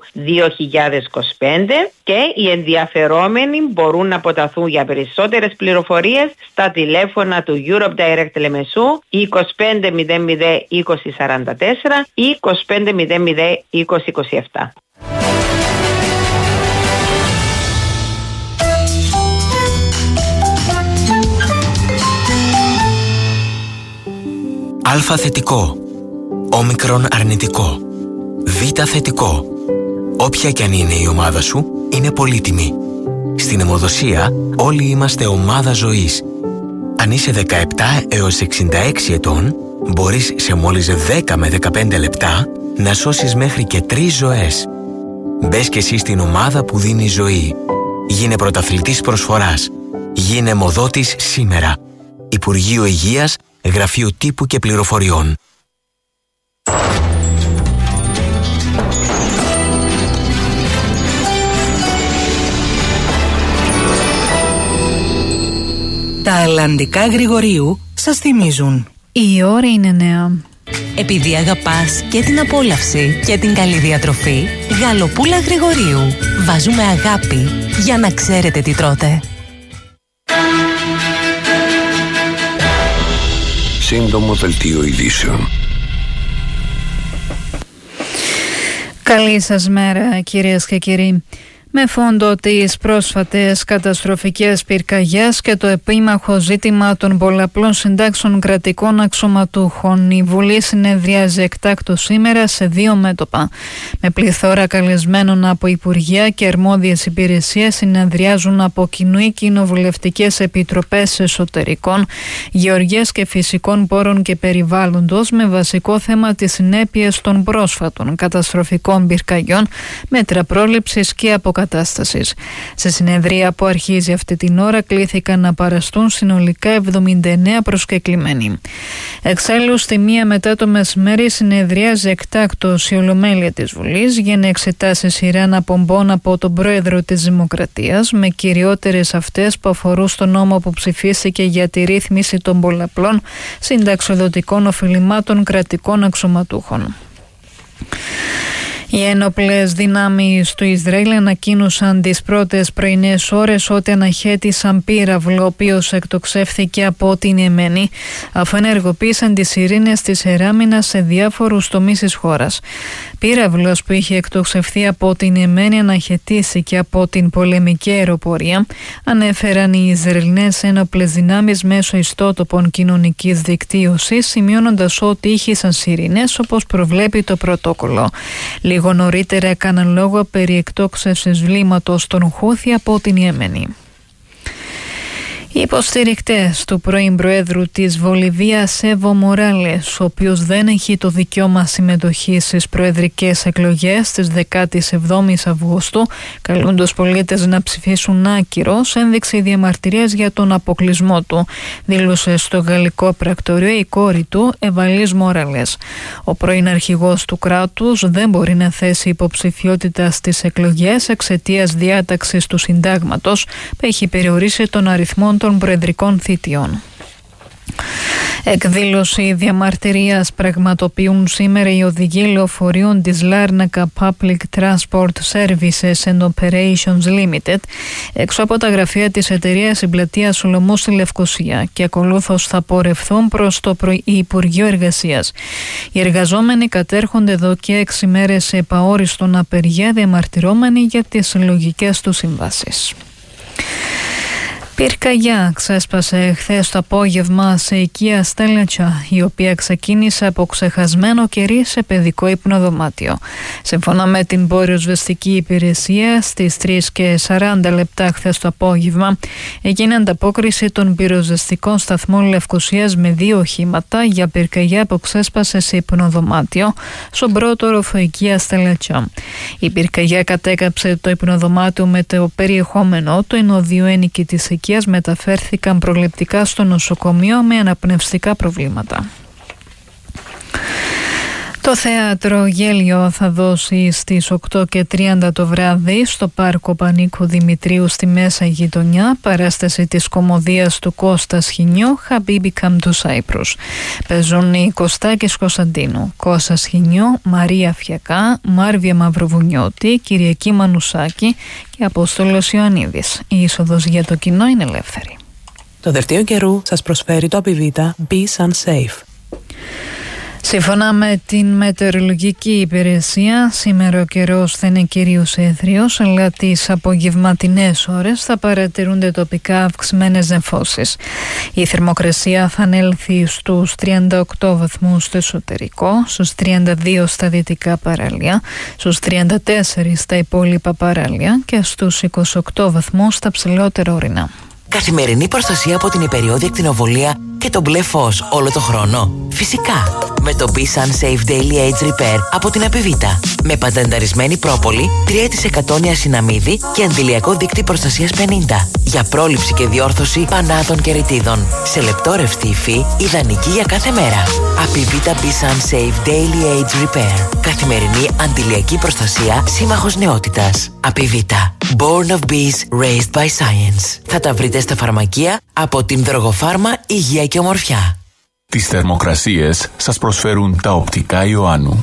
2025 και οι ενδιαφερόμενοι μπορούν να αποταθούν για περισσότερες πληροφορίες στα τηλέφωνα του Europe Direct Λεμεσού 2500 2044 ή 2500 2027. Α θετικό, όμικρον αρνητικό, Β θετικό. Όποια κι αν είναι η ομάδα σου, είναι πολύτιμη. Στην αιμοδοσία όλοι είμαστε ομάδα ζωής. Αν είσαι 17 έως 66 ετών, μπορείς σε μόλις 10 με 15 λεπτά να σώσεις μέχρι και 3 ζωές. Μπες και εσύ στην ομάδα που δίνει ζωή. Γίνε πρωταθλητής προσφοράς. Γίνε αιμοδότης σήμερα. Υπουργείο Υγείας, Γραφείο Τύπου και Πληροφοριών. Τα αλλαντικά Γρηγορίου σας θυμίζουν. Η ώρα είναι 9. Επειδή αγαπάς και την απόλαυση και την καλή διατροφή, γαλοπούλα Γρηγορίου. Βάζουμε αγάπη για να ξέρετε τι τρώτε. Σύντομο δελτίο ειδήσεων. Καλή σας μέρα, κυρίες και κύριοι. Με φόντο τις πρόσφατες καταστροφικές πυρκαγιές και το επίμαχο ζήτημα των πολλαπλών συντάξεων κρατικών αξιωματούχων, η Βουλή συνεδριάζει εκτάκτως σήμερα σε 2 μέτωπα. Με πληθώρα καλεσμένων από υπουργεία και αρμόδιες υπηρεσίες συνεδριάζουν από κοινού οι κοινοβουλευτικές επιτροπές εσωτερικών, γεωργίας και φυσικών πόρων και περιβάλλοντος, με βασικό θέμα τις συνέπειες των πρόσφατων καταστροφικών πυρκαγιών, μέτρα πρόληψης και αποκατάστασης. Σε συνεδρία που αρχίζει αυτή την ώρα κλήθηκαν να παραστούν συνολικά 79 προσκεκλημένοι. Εξάλλου, στη 1 μετά το μεσημέρι συνεδριάζει εκτάκτως η Ολομέλεια της Βουλής για να εξετάσει σειρά αναπομπών από τον Πρόεδρο της Δημοκρατίας, με κυριότερες αυτές που αφορούν στο νόμο που ψηφίστηκε για τη ρύθμιση των πολλαπλών συνταξιοδοτικών οφειλημάτων κρατικών αξιωματούχων. Οι ένοπλες δυνάμεις του Ισραήλ ανακοίνωσαν τις πρώτες πρωινές ώρες ότι αναχέτησαν πύραυλο, ο οποίος εκτοξεύθηκε από την Ιεμένη, αφού ενεργοποίησαν τις σιρήνες της αεράμινας σε διάφορους τομείς της χώρας. Πύραυλος που είχε εκτοξευθεί από την Ιεμένη αναχαιτήθηκε από την πολεμική αεροπορία, ανέφεραν οι Ισραηλινές ένοπλες δυνάμεις μέσω ιστότοπων κοινωνικής δικτύωσης, σημειώνοντας ότι ήχησαν σιρήνες όπως προβλέπει το πρωτόκολλο. Λίγο νωρίτερα έκαναν λόγο περί εκτόξευσης βλήματος των Χούθι από την Ιεμένη. Οι υποστηρικτές του πρώην Προέδρου της Βολιβίας, Εύω Μοράλες, ο οποίος δεν έχει το δικαίωμα συμμετοχής στις προεδρικές εκλογές της 17ης Αυγούστου, καλούν τους πολίτες να ψηφίσουν άκυρο, ένδειξη διαμαρτυρίας για τον αποκλεισμό του, δήλωσε στο γαλλικό πρακτορείο η κόρη του, Εβαλής Μοράλες. Ο πρώην αρχηγός του κράτους δεν μπορεί να θέσει υποψηφιότητα στις εκλογές εξαιτίας διάταξης του συντάγματος που έχει περιορίσει τον αριθμό των προεδρικών θητιών. Εκδήλωση διαμαρτυρίας πραγματοποιούν σήμερα οι οδηγοί λεωφορείων της Larnaca Public Transport Services and Operations Limited έξω από τα γραφεία της εταιρείας στην πλατεία Σολομού στη Λευκοσία και ακολούθως θα πορευθούν προς το Υπουργείο Εργασίας. Οι εργαζόμενοι κατέρχονται εδώ και 6 μέρες σε επαόριστον απεργία, διαμαρτυρώμενοι για τις συλλογικές τους συμβάσεις. Πυρκαγιά ξέσπασε χθες το απόγευμα σε οικία Στέλετσα, η οποία ξεκίνησε από ξεχασμένο κερί σε παιδικό υπνοδωμάτιο. Σύμφωνα με την πυροσβεστική υπηρεσία, στις 3:40 χθες το απόγευμα έγινε ανταπόκριση των πυροσβεστικών σταθμών Λευκοσίας με 2 οχήματα για πυρκαγιά που ξέσπασε σε υπνοδωμάτιο στον πρώτο όροφο οικία Στέλετσα. Η πυρκαγιά κατέκαψε το υπνοδωμάτιο με το περιεχόμενό του, ενώ 2 ένοικοι της μεταφέρθηκαν προληπτικά στο νοσοκομείο με αναπνευστικά προβλήματα. Το θέατρο Γέλιο θα δώσει στις 8:30 το βράδυ στο πάρκο Πανίκου Δημητρίου στη Μέσα Γειτονιά παράσταση της κωμωδίας του Κώστα Σχοινιού Habibi Come to Cyprus. Παίζουν οι Κωστάκης Κωνσταντίνου, Κώστα Σχοινιού, Μαρία Φιακά, Μάρβια Μαυροβουνιώτη, Κυριακή Μανουσάκη και Απόστολος Ιωαννίδης. Η είσοδος για το κοινό είναι ελεύθερη. Το δελτίο καιρού σας προσφέρει το Απιβίτα Be Sun Safe. Σύμφωνα με την μετεωρολογική υπηρεσία, σήμερα ο καιρός θα είναι κυρίως έθριος, αλλά τις απογευματινές ώρες θα παρατηρούνται τοπικά αυξημένες νεφώσεις. Η θερμοκρασία θα ανέλθει στους 38 βαθμούς στο εσωτερικό, στους 32 στα δυτικά παράλια, στους 34 στα υπόλοιπα παράλια και στους 28 βαθμούς στα ψηλότερα ορεινά. Καθημερινή προστασία από την υπεριόδια ακτινοβολία και τον μπλε φως όλο το χρόνο. Φυσικά, με το B-Sun Safe Daily Age Repair από την Apivita. Με πατενταρισμένη πρόπολη, 3% νιασιναμίδι και αντιλιακό δίκτυ προστασίας 50. Για πρόληψη και διόρθωση πανάτων και ρητίδων. Σε λεπτόρευστη υφή, ιδανική για κάθε μέρα. Apivita B-Sun Safe Daily Age Repair. Καθημερινή αντιλιακή προστασία, σύμμαχος νεότητας. Apivita. Born of bees, raised by science. Θα τα βρείτε στα φαρμακεία από την Δρογοφάρμα Υγεία και Ομορφιά. Τις θερμοκρασίες σας προσφέρουν τα οπτικά Ιωάννου.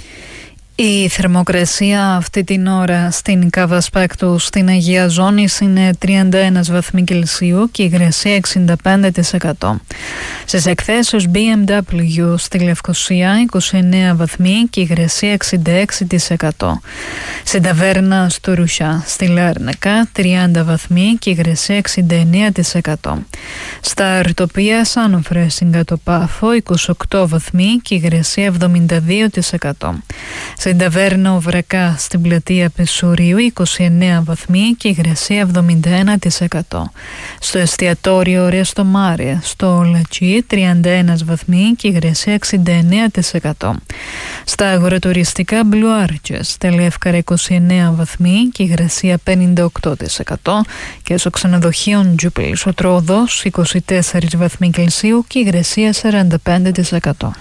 Η θερμοκρασία αυτή την ώρα στην Καβασπέκτου στην Αγία Ζώνης είναι 31 βαθμοί Κελσίου και η υγρασία 65%. Στις εκθέσεις BMW στη Λευκοσία 29 βαθμοί και η υγρασία 66%. Στην Ταβέρνα στο Ρουσιά στη Λάρνακα 30 βαθμοί και η υγρασία 69%. Στα Αρτοπία Σάνο Φρέσιγγα το Πάφο 28 βαθμοί και η υγρασία 72%. Στην Ταβέρνα Οβρακά στην πλατεία Πεσουρίου 29 βαθμοί και υγρασία 71%. Στο εστιατόριο Ρέστο Μάρε στο Λατσί 31 βαθμοί και υγρασία 69%. Στα αγροτουριστικά Blue Arches στα Λεύκαρα 29 βαθμοί και υγρασία 58%. Και στο ξενοδοχείο Τζούπιλ ο Τρόδος 24 βαθμοί Κελσίου και υγρασία 45%.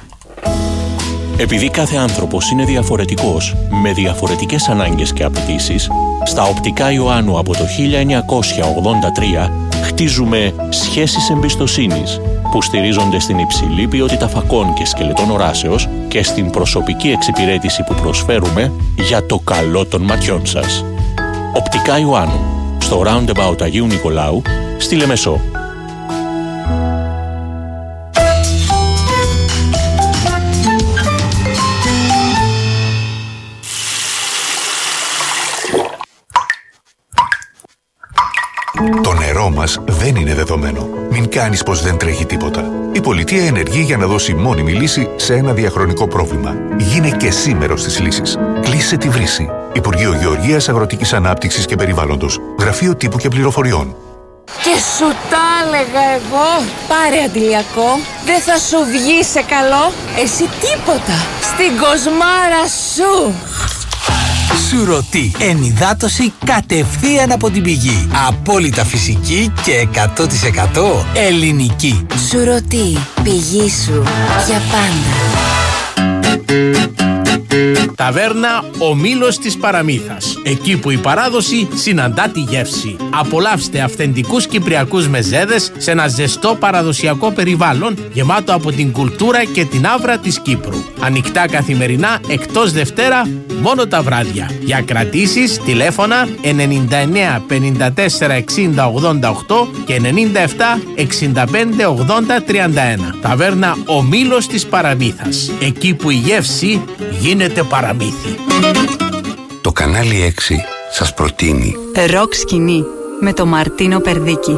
Επειδή κάθε άνθρωπος είναι διαφορετικός, με διαφορετικές ανάγκες και απαιτήσεις, στα οπτικά Ιωάννου από το 1983 χτίζουμε σχέσεις εμπιστοσύνης που στηρίζονται στην υψηλή ποιότητα φακών και σκελετών οράσεως και στην προσωπική εξυπηρέτηση που προσφέρουμε για το καλό των ματιών σας. Οπτικά Ιωάννου, στο Roundabout Αγίου Νικολάου, στη Λεμεσό. Το νερό μας δεν είναι δεδομένο. Μην κάνεις πως δεν τρέχει τίποτα. Η πολιτεία ενεργεί για να δώσει μόνιμη λύση σε ένα διαχρονικό πρόβλημα. Γίνε και εσύ μέρος της λύσης. Κλείσε τη βρύση. Υπουργείο Γεωργίας, Αγροτικής Ανάπτυξης και Περιβάλλοντος. Γραφείο Τύπου και Πληροφοριών. Και σου τα έλεγα εγώ. Πάρε αντιλιακό. Δεν θα σου βγει σε καλό. Εσύ τίποτα. Στην κοσμάρα σου. Σουρωτή. Ενυδάτωση κατευθείαν από την πηγή. Απόλυτα φυσική και 100% ελληνική. Σουρωτή. Πηγή σου. Για πάντα. Ταβέρνα Ο Μήλος της Παραμύθας. Εκεί που η παράδοση συναντά τη γεύση. Απολαύστε αυθεντικούς κυπριακούς μεζέδες σε ένα ζεστό παραδοσιακό περιβάλλον γεμάτο από την κουλτούρα και την άβρα της Κύπρου. Ανοιχτά καθημερινά εκτός Δευτέρα μόνο τα βράδια. Για κρατήσεις τηλέφωνα 99 54 60 88 και 97 65 80 31. Ταβέρνα Ο Μήλος της Παραμύθας. Εκεί που η γεύση γίνεται παραμύθι. Το κανάλι 6 σας προτείνει Ροκ σκηνή με το Μαρτίνο Περδίκη.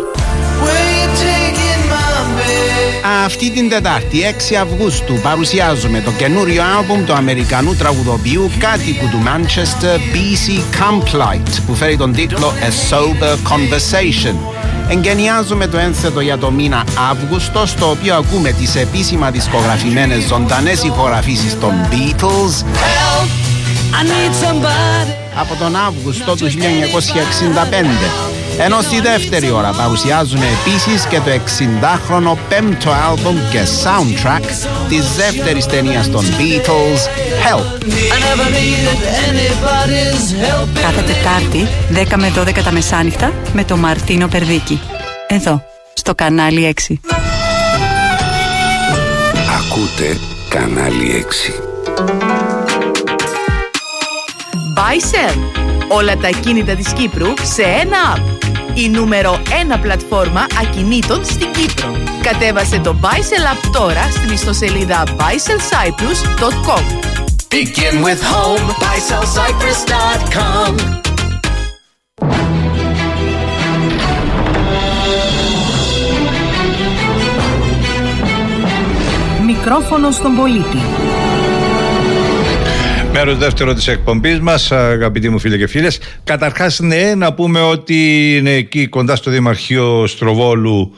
Αυτή την Τετάρτη, 6 Αυγούστου, παρουσιάζουμε το καινούριο άλμπουμ του Αμερικανού τραγουδοποιού κάτοικου του Manchester, BC Camplight, που φέρει τον τίτλο A Sober Conversation. Εγκαινιάζουμε το ένθετο για το μήνα Αύγουστο, στο οποίο ακούμε τις επίσημα δισκογραφημένες ζωντανές ηχογραφήσεις των Beatles από τον Αύγουστο του 1965. Ενώ στη δεύτερη ώρα παρουσιάζουμε επίσης και το 60χρονο πέμπτο άλμπουμ και soundtrack της δεύτερης ταινίας των Beatles, Help. Κάθε Τετάρτη, 10 με 12 τα μεσάνυχτα, με το Μαρτίνο Περδίκη. Εδώ, στο κανάλι 6. Ακούτε κανάλι 6. Buy Sell. Όλα τα κίνητα της Κύπρου σε ένα app. Η νούμερο 1 πλατφόρμα ακινήτων στην Κύπρο. Κατέβασε το Buysell App τώρα στην ιστοσελίδα buysellcyprus.com. Begin with home, buysellcyprus.com. Μικρόφωνο στον πολίτη. Μέρος δεύτερο της εκπομπής μας, αγαπητοί μου φίλοι και φίλες. Καταρχάς, ναι, να πούμε ότι είναι εκεί κοντά στο Δημαρχείο Στροβόλου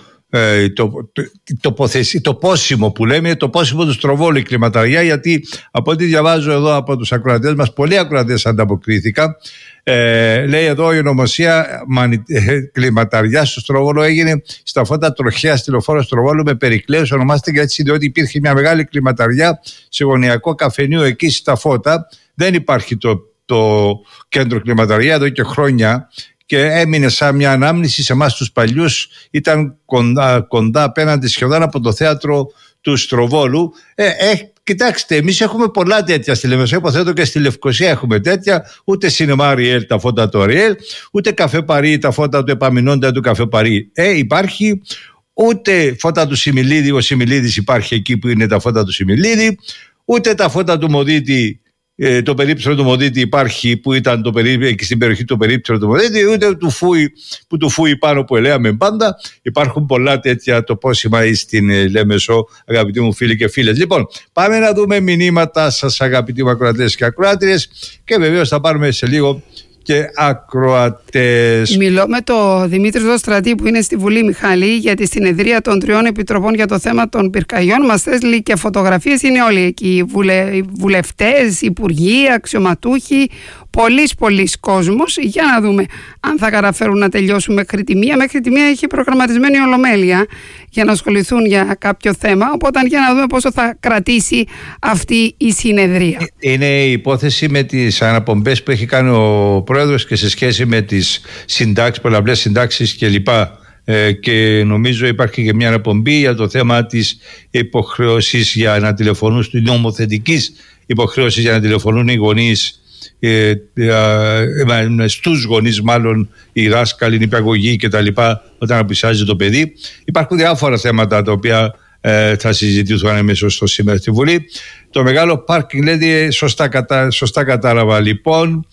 το πόσιμο που λέμε, το πόσιμο του Στροβόλου η κλιματαριά, γιατί από ό,τι διαβάζω εδώ από τους ακροατές μας, πολλοί ακροατές ανταποκρίθηκαν. Λέει εδώ η ονομοσία κλιματαριά στο Στροβόλο έγινε στα φώτα τροχέα στη λεωφόρο Στροβόλου με Περικλέους. Ονομάστηκε έτσι διότι υπήρχε μια μεγάλη κλιματαριά σε γωνιακό καφενείο εκεί στα φώτα. Δεν υπάρχει το κέντρο κλιματαριά εδώ και χρόνια και έμεινε σαν μια ανάμνηση σε εμάς τους παλιούς. Ήταν κοντά απέναντι σχεδόν από το θέατρο του Στροβόλου. Κοιτάξτε, εμείς έχουμε πολλά τέτοια στη Λεμεσό, υποθέτω και στη Λευκοσία έχουμε τέτοια. Ούτε σινεμά Αριέλ τα φώτα του Αριέλ, ούτε καφέ Παρί τα φώτα του Επαμεινώντα του καφέ Παρί. Υπάρχει, ούτε φώτα του Σιμιλίδη, ο Σιμιλίδης υπάρχει εκεί που είναι τα φώτα του Σιμιλίδη, ούτε τα φώτα του Μοδίτη. Το περίπτερο του Μοδίτη υπάρχει που ήταν εκεί στην περιοχή του περίπτερου του Μοδίτη, ούτε του Φούι που του Φούι πάνω που ελέγαμε πάντα. Υπάρχουν πολλά τέτοια τοπόσημα στην Λέμεσο, αγαπητοί μου φίλοι και φίλες. Λοιπόν, πάμε να δούμε μηνύματα σας, αγαπητοί μου ακροατές και ακροάτριες, και βεβαίως θα πάρουμε σε λίγο και ακροατές. Μιλώ με τον Δημήτρη Δοστρατή που είναι στη Βουλή, Μιχάλη, γιατί στην εδρία των 3 επιτροπών για το θέμα των πυρκαγιών μας έστειλε και φωτογραφίες. Είναι όλοι εκεί, βουλευτές, υπουργοί, αξιωματούχοι, πολλής κόσμος. Για να δούμε αν θα καταφέρουν να τελειώσουν μέχρι τη 1. Μέχρι τη 1 έχει προγραμματισμένη ολομέλεια για να ασχοληθούν για κάποιο θέμα. Οπότε για να δούμε πόσο θα κρατήσει αυτή η συνεδρία. Είναι η υπόθεση με τις αναπομπές που έχει κάνει ο Πρόεδρος και σε σχέση με τις συντάξεις, πολλαπλές συντάξεις κλπ. Και νομίζω υπάρχει και μια αναπομπή για το θέμα της υποχρέωσης για να τηλεφωνούν, νομοθετικής υποχρέωσης για να τηλεφωνούν οι γονείς, στους γονείς μάλλον, οι δάσκαλοι, η νηπιαγωγή και τα λοιπά, όταν απουσιάζει το παιδί. Υπάρχουν διάφορα θέματα τα οποία θα συζητηθούν αμέσως σήμερα στη Βουλή. Το μεγάλο πάρκινγκ, λέει, σωστά κατάλαβα λοιπόν.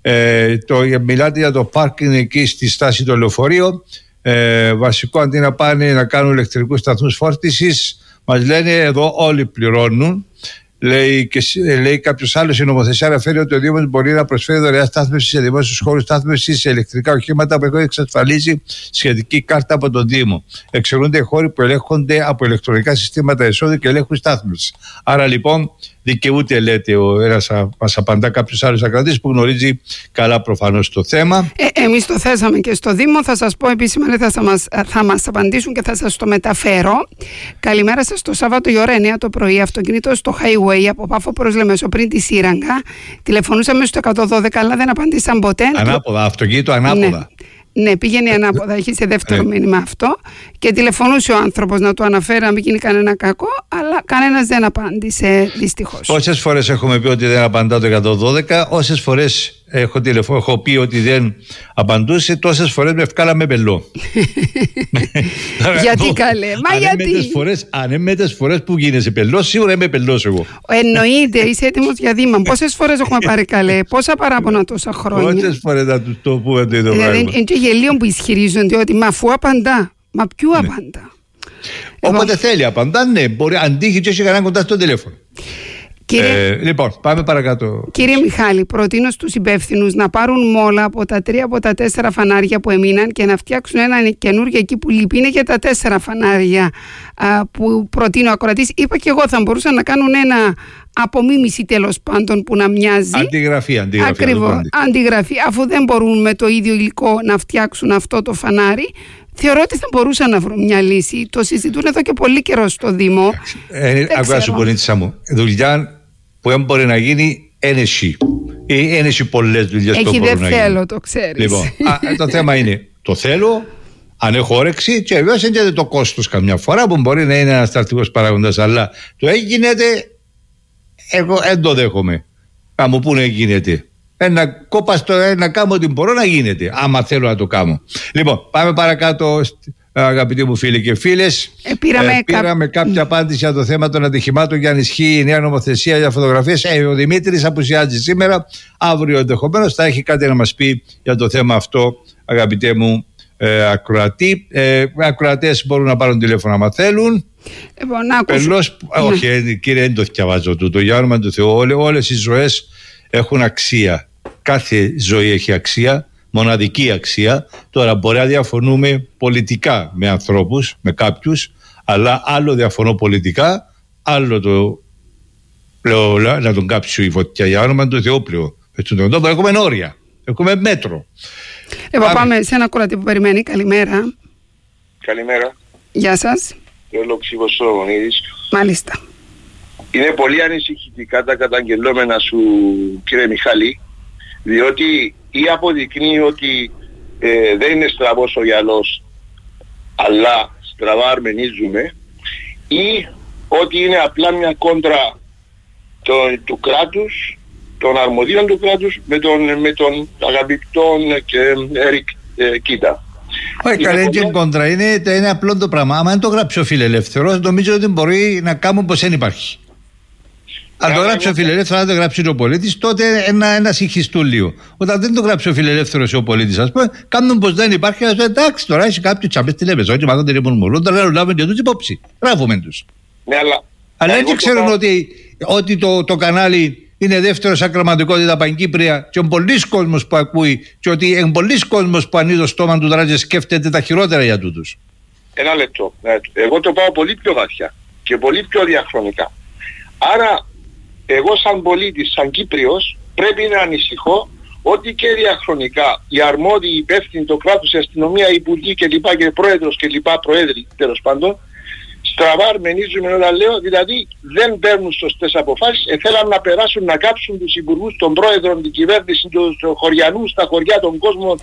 Μιλάτε για το πάρκινγκ εκεί στη στάση του λεωφορείου. Βασικό, αντί να πάνε να κάνουν ηλεκτρικούς σταθμούς φόρτισης, μας λένε εδώ όλοι πληρώνουν. Λέει κάποιος άλλος, η νομοθεσία αναφέρει ότι ο Δήμος μπορεί να προσφέρει δωρεάν στάθμευση σε δημόσιους χώρους στάθμευσης σε ηλεκτρικά οχήματα που έχουν εξασφαλίσει σχετική κάρτα από τον Δήμο. Εξαιρούνται οι χώροι που ελέγχονται από ηλεκτρονικά συστήματα εισόδου και ελέγχου στάθμευσης. Άρα λοιπόν δικαιούται, λέτε, μας απαντά κάποιος άλλος ακρατής που γνωρίζει καλά προφανώς το θέμα. Εμείς το θέσαμε και στο Δήμο, θα σας πω επίσημα, θα μας απαντήσουν και θα σας το μεταφέρω. Καλημέρα σας. Το Σάββατο η ώρα 9 το πρωί, αυτοκίνητο στο highway από Πάφο προς Λεμεσό πριν τη Σύραγγα. Τηλεφωνούσαμε στο 112, αλλά δεν απαντήσαν ποτέ. Ανάποδα, αυτοκίνητο ανάποδα. Ναι, πήγαινε ανάποδα, έχει σε δεύτερο μήνυμα αυτό. Και τηλεφωνούσε ο άνθρωπος να του αναφέρει να μην γίνει κανένα κακό, αλλά κανένας δεν απάντησε, δυστυχώς. Όσες φορές έχουμε πει ότι δεν απαντά το 112, όσες φορές έχω πει ότι δεν απαντούσε, τόσες φορές με ευκάλαμε πελό. Γιατί καλέ, μα γιατί. Αν είναι τις φορές που γίνεσαι πελός, σίγουρα είμαι πελός εγώ. Εννοείται, είσαι έτοιμος για δήμα. Πόσες φορές έχουμε πάρει καλέ, πόσα παράπονα τόσα χρόνια. Πόσες φορές θα τους το πούμε το ίδιο πράγμα. Είναι και γελίων που ισχυρίζονται ότι μα αφού απαντά, μα ποιου απαντά. Όποτε θέλει απαντά, ναι, μπορεί, αντίχει και έχει κανένα κοντά στο τηλέφωνο. Λοιπόν, πάμε παρακάτω. Κύριε Μιχάλη, προτείνω στους υπεύθυνους να πάρουν μόλα από τα 3 από τα 4 φανάρια που έμειναν και να φτιάξουν ένα καινούργιο εκεί που λείπει. Είναι και τα 4 φανάρια που προτείνω ακροατής. Είπα και εγώ θα μπορούσαν να κάνουν ένα απομίμηση τέλος πάντων που να μοιάζει. Αντιγραφή. Ακριβώς, αντιγραφή. Αφού δεν μπορούν με το ίδιο υλικό να φτιάξουν αυτό το φανάρι, θεωρώ ότι θα μπορούσαν να βρουν μια λύση. Το συζητούν εδώ και πολύ καιρό στο Δήμο. Ακούω σου πονίτσα μου. Δουλειά που δεν μπορεί να γίνει ένεση. Ή ένεση πολλές δουλειές που μπορούν να γίνει. Έχει δεν θέλω, το ξέρεις. Λοιπόν, το θέμα είναι το θέλω, αν έχω όρεξη, και βέβαια είναι το κόστος καμιά φορά που μπορεί να είναι ένας ταρτικός παράγοντας. Αλλά το έγινε, εγώ δεν το δέχομαι. Να μου πούνε γίνεται. να κάνω ό,τι μπορώ να γίνεται, άμα θέλω να το κάνω. Λοιπόν, πάμε παρακάτω, αγαπητοί μου φίλοι και φίλες. Πήραμε κάποια απάντηση για το θέμα των ατυχημάτων και αν ισχύει η νέα νομοθεσία για φωτογραφίες. Ο Δημήτρης απουσιάζει σήμερα, αύριο ενδεχομένως θα έχει κάτι να μας πει για το θέμα αυτό, αγαπητέ μου ακροατή. Ακροατές μπορούν να πάρουν τηλέφωνο άμα θέλουν. Όχι, κύριε, δεν το διαβάζω τούτο. Για όνομα του Θεού, όλες οι ζωές έχουν αξία. Κάθε ζωή έχει αξία, μοναδική αξία. Τώρα μπορεί να διαφωνούμε πολιτικά με ανθρώπους, με κάποιους, αλλά άλλο διαφωνώ πολιτικά, άλλο το λέω να τον κάψω η φωτιά. Για όνομα του Θεού πλέον. Στον τόπο έχουμε όρια, έχουμε μέτρο. Πάμε σε ένα κορατή που περιμένει. Καλημέρα. Καλημέρα. Γεια σας. Μάλιστα. Είναι πολύ ανησυχητικά τα καταγγελόμενα σου, κύριε Μιχάλη, διότι ή αποδεικνύει ότι δεν είναι στραβός ο γυαλός, αλλά στραβά αρμενίζουμε, ή ότι είναι απλά μια κόντρα του κράτους, των αρμοδίων του κράτους με τον αγαπητόν και Έρικ Κίτα. Όχι, καλή και κόντρα. Είναι απλό το πράγμα. Άμα δεν το γράψει ο φιλελεύθερος, νομίζω ότι μπορεί να κάνουν πως δεν υπάρχει. Αν το γράψει ο φιλελεύθερος, αν το γράψει ο πολίτης, τότε ένα συγχυστούν λίγο. Όταν δεν το γράψει ο φιλελεύθερος ή ο πολίτης, ας πούμε, κάνουν πως δεν υπάρχει. Ας πούμε, εντάξει, τώρα έχει κάποιο τσαμπές τηλέφωνο. Όχι, μάλλον δεν είναι μόνο. Τώρα λάβουν και τους υπόψη. Γράφουμε τους. Ναι, αλλά έτσι ξέρουν ότι το κανάλι είναι δεύτερο σαν κραματικότητα Παγκύπρια και ο πολλής κόσμος που ακούει και ότι ο πολλής κόσμος που ανοίγει το στόμα του τώρα και σκέφτεται τα χειρότερα για τούτους. Ένα λεπτό. Εγώ το πάω πολύ πιο βαθιά και πολύ πιο διαχρονικά. Άρα εγώ σαν πολίτης, σαν Κύπριος, πρέπει να ανησυχώ ότι και διαχρονικά οι αρμόδιοι υπεύθυνοι, το κράτος, η αστυνομία, οι υπουργοί κλπ. Και πρόεδρος κλπ. Προέδροι τέλος πάντων, στραβά αρμενίζουμε όλα λέω, δηλαδή δεν παίρνουν σωστές αποφάσεις, θέλαν να περάσουν να κάψουν τους υπουργούς, των πρόεδρων, την κυβέρνηση, τους χωριανούς, τα χωριά, των κόσμων.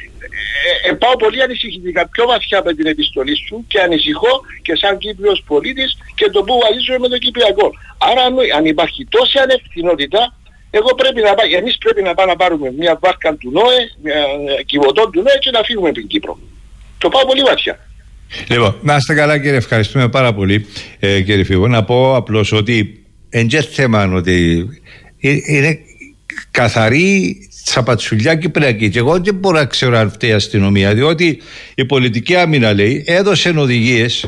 Πάω πολύ ανησυχητικά πιο βαθιά με την επιστολή σου και ανησυχώ και σαν Κύπριος πολίτης και το που βαδίζουμε με το Κυπριακό. Άρα αν υπάρχει τόση ανευθυνότητα, εμείς πρέπει να πάμε να πάρουμε μια βάρκα του ΝΟΕ, μια κυβωτό του ΝΟΕ και να φύγουμε από την Κύπρο. Το πάω πολύ βαθιά. Λοιπόν, να είστε καλά κύριε, ευχαριστούμε πάρα πολύ κύριε Φίβο. Να πω απλώς ότι εν και θέμα ότι είναι καθαρή τσαπατσουλιά κυπριακή και εγώ δεν μπορώ να ξέρω αν φταίει η αστυνομία, διότι η πολιτική άμυνα λέει έδωσε οδηγίες,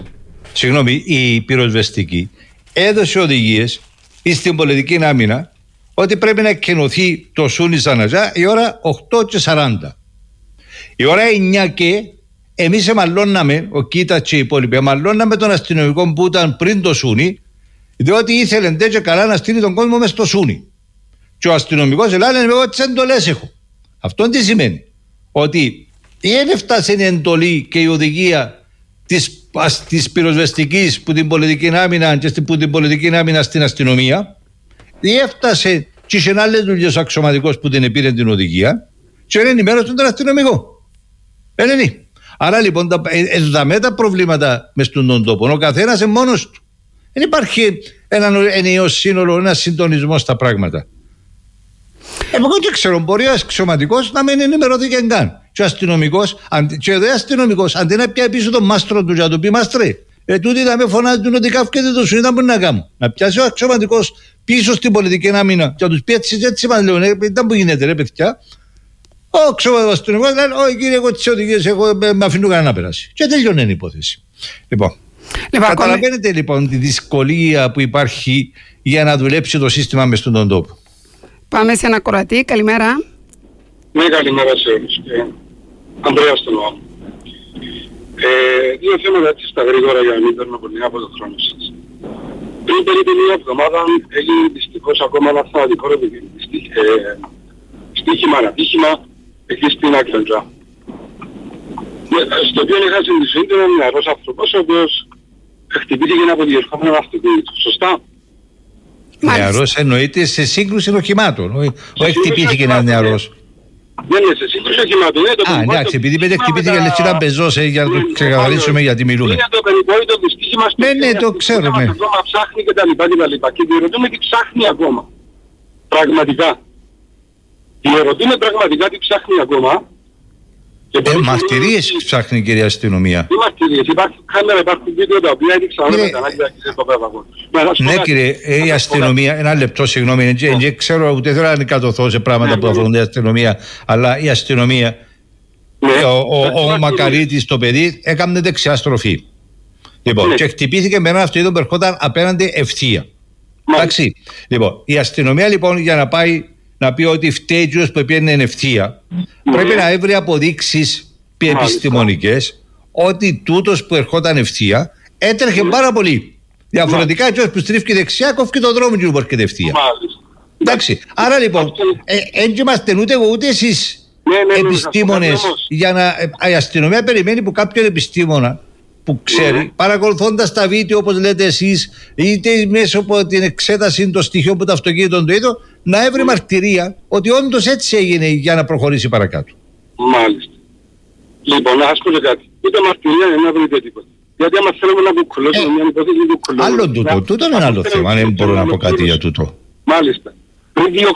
η πυροσβεστική έδωσε οδηγίες στην πολιτική άμυνα ότι πρέπει να εκκαινωθεί το Σούνι Ζαναζά η ώρα 8:40. Η ώρα 9 και εμείς εμαλώναμε, ο Κίτα και οι υπόλοιποι, εμαλώναμε τον αστυνομικό που ήταν πριν το Σούνι, διότι ήθελε ντε και καλά να στείλει τον κόσμο μες στο Σούνι. Και ο αστυνομικός έλεγε, εγώ τις εντολές έχω. Αυτό τι σημαίνει? Ότι δεν έφτασε η εντολή και η οδηγία της πυροσβεστικής που την πολιτική άμυνα και που την πολιτική άμυνα στην αστυνομία, έφτασε και σε άλλες δουλειές ο αξιωματικός που την πήρε την οδηγία και δεν ενημέρωσε τον αστυνομικό. Δεν είναι. Άρα λοιπόν τα προβλήματα μες στον τόπο, ο καθένας είναι μόνος του. Δεν υπάρχει ένα ενιαίο σύνολο, ένα συντονισμό στα πράγματα. Εγώ δεν ξέρω, μπορεί ο αξιωματικός να μην ενημερωθεί και καν. Και ο αστυνομικός, αντί να πιάσει πίσω τον μάστρο του για να του πει μάστρε, τούτοι θα με φωνάζουν ότι καύκεται το Σούνι, μπορεί να κάνω. Να πιάσει ο αξιωματικός πίσω στην πολιτική άμυνα και να τους πει έτσι μας λέω, ήταν που γίνεται ρε παιδιά. Ο αστυνομικός λέει, όχι κύριε, εγώ τις οδηγίες με αφήνω κανένα να περάσει. Και τελειώνει η υπόθεση. Λοιπόν, καταλαβαίνετε λοιπόν τη δυσκολία που υπάρχει για να δουλέψει το σύστημα μες στον τόπο. Πάμε σε ένα κορατή, καλημέρα. Ναι, καλημέρα σε όλους. Ανδρέας το λόγο. Δύο θέματα έτσι στα γρήγορα για να μην παίρνω πολύ από το χρόνο σας. Πριν περίπου μια εβδομάδα έγινε δυστυχώς ακόμα ένα θανατικό στοίχημα, ανατύχημα εκεί στην Άκτεντρα. Στο οποίο έχασε τη ζωή του ένα νεαρός άνθρωπος ο οποίος χτυπήθηκε από διερχόμενο αυτοκίνητο. Σωστά? Νεαρός εννοείται σε σύγκρουση οχημάτων. Όχι χτυπήθηκε ένας νεαρός. Δεν είναι σε σύγκρουση οχημάτων. Εντάξει, επειδή χτυπήθηκε λες ήταν πεζός για να το ξεκαθαρίσουμε γιατί μιλούμε. Είναι το περιπόητο δυστύχημα στο ναι, το ξέρουμε. Ακόμα ψάχνει και τα λοιπά. Και ρωτούμε τι ψάχνει ακόμα. Πραγματικά. Διερωτούμε πραγματικά τι ψάχνει ακόμα. Μαρτυρίες ψάχνει η κυρία αστυνομία. Τι μαρτυρίες, υπάρχουν κάμερα, υπάρχουν βίντεο τα οποία έδειξαν όλα τα κανάλια και στο πέραγο. Ναι κύριε, η αστυνομία, ένα λεπτό συγγνώμη, δεν ξέρω ούτε θέλω να ανηκατωθώ σε πράγματα που αφορούν την αστυνομία, αλλά η αστυνομία, ο Μακαρίτης το παιδί έκανε δεξιά στροφή. Λοιπόν, και χτυπήθηκε με ένα αυτοκίνητο που ερχόταν απέναντι ευθεία. Εντάξει. Λοιπόν, η αστυνομία λοιπόν για να πάει να πει ότι φταίει που πήγαινε ευθεία, πρέπει να έβρει αποδείξεις επιστημονικές ότι τούτος που ερχόταν ευθεία έτρεχε πάρα πολύ. Διαφορετικά έτσι που στρίφηκε δεξιά κόφηκε τον δρόμο του που έρχεται ευθεία. Εντάξει. Άρα λοιπόν, δεν είμαστε ούτε εγώ ούτε εσείς επιστήμονες για να. Η αστυνομία περιμένει που κάποιον επιστήμονα που ξέρει, παρακολουθώντας τα βίντεο όπως λέτε εσείς, είτε μέσω από την εξέταση των στοιχείων που το αυτοκίνητο το είδο, να έβρει μαρτυρία ότι όντως έτσι έγινε για να προχωρήσει παρακάτω. Μάλιστα. Λοιπόν, να σας πω κάτι. Ούτε μαρτυρία είναι να βρείτε τίποτα. Γιατί άμα θέλουμε να κουκουλώσουμε μια υπόθεση κουκουλώσουμε. Άλλο τούτο. Τούτο είναι άλλο θέμα. Δεν μπορώ να πω κάτι για τούτο. Μάλιστα. Πριν 2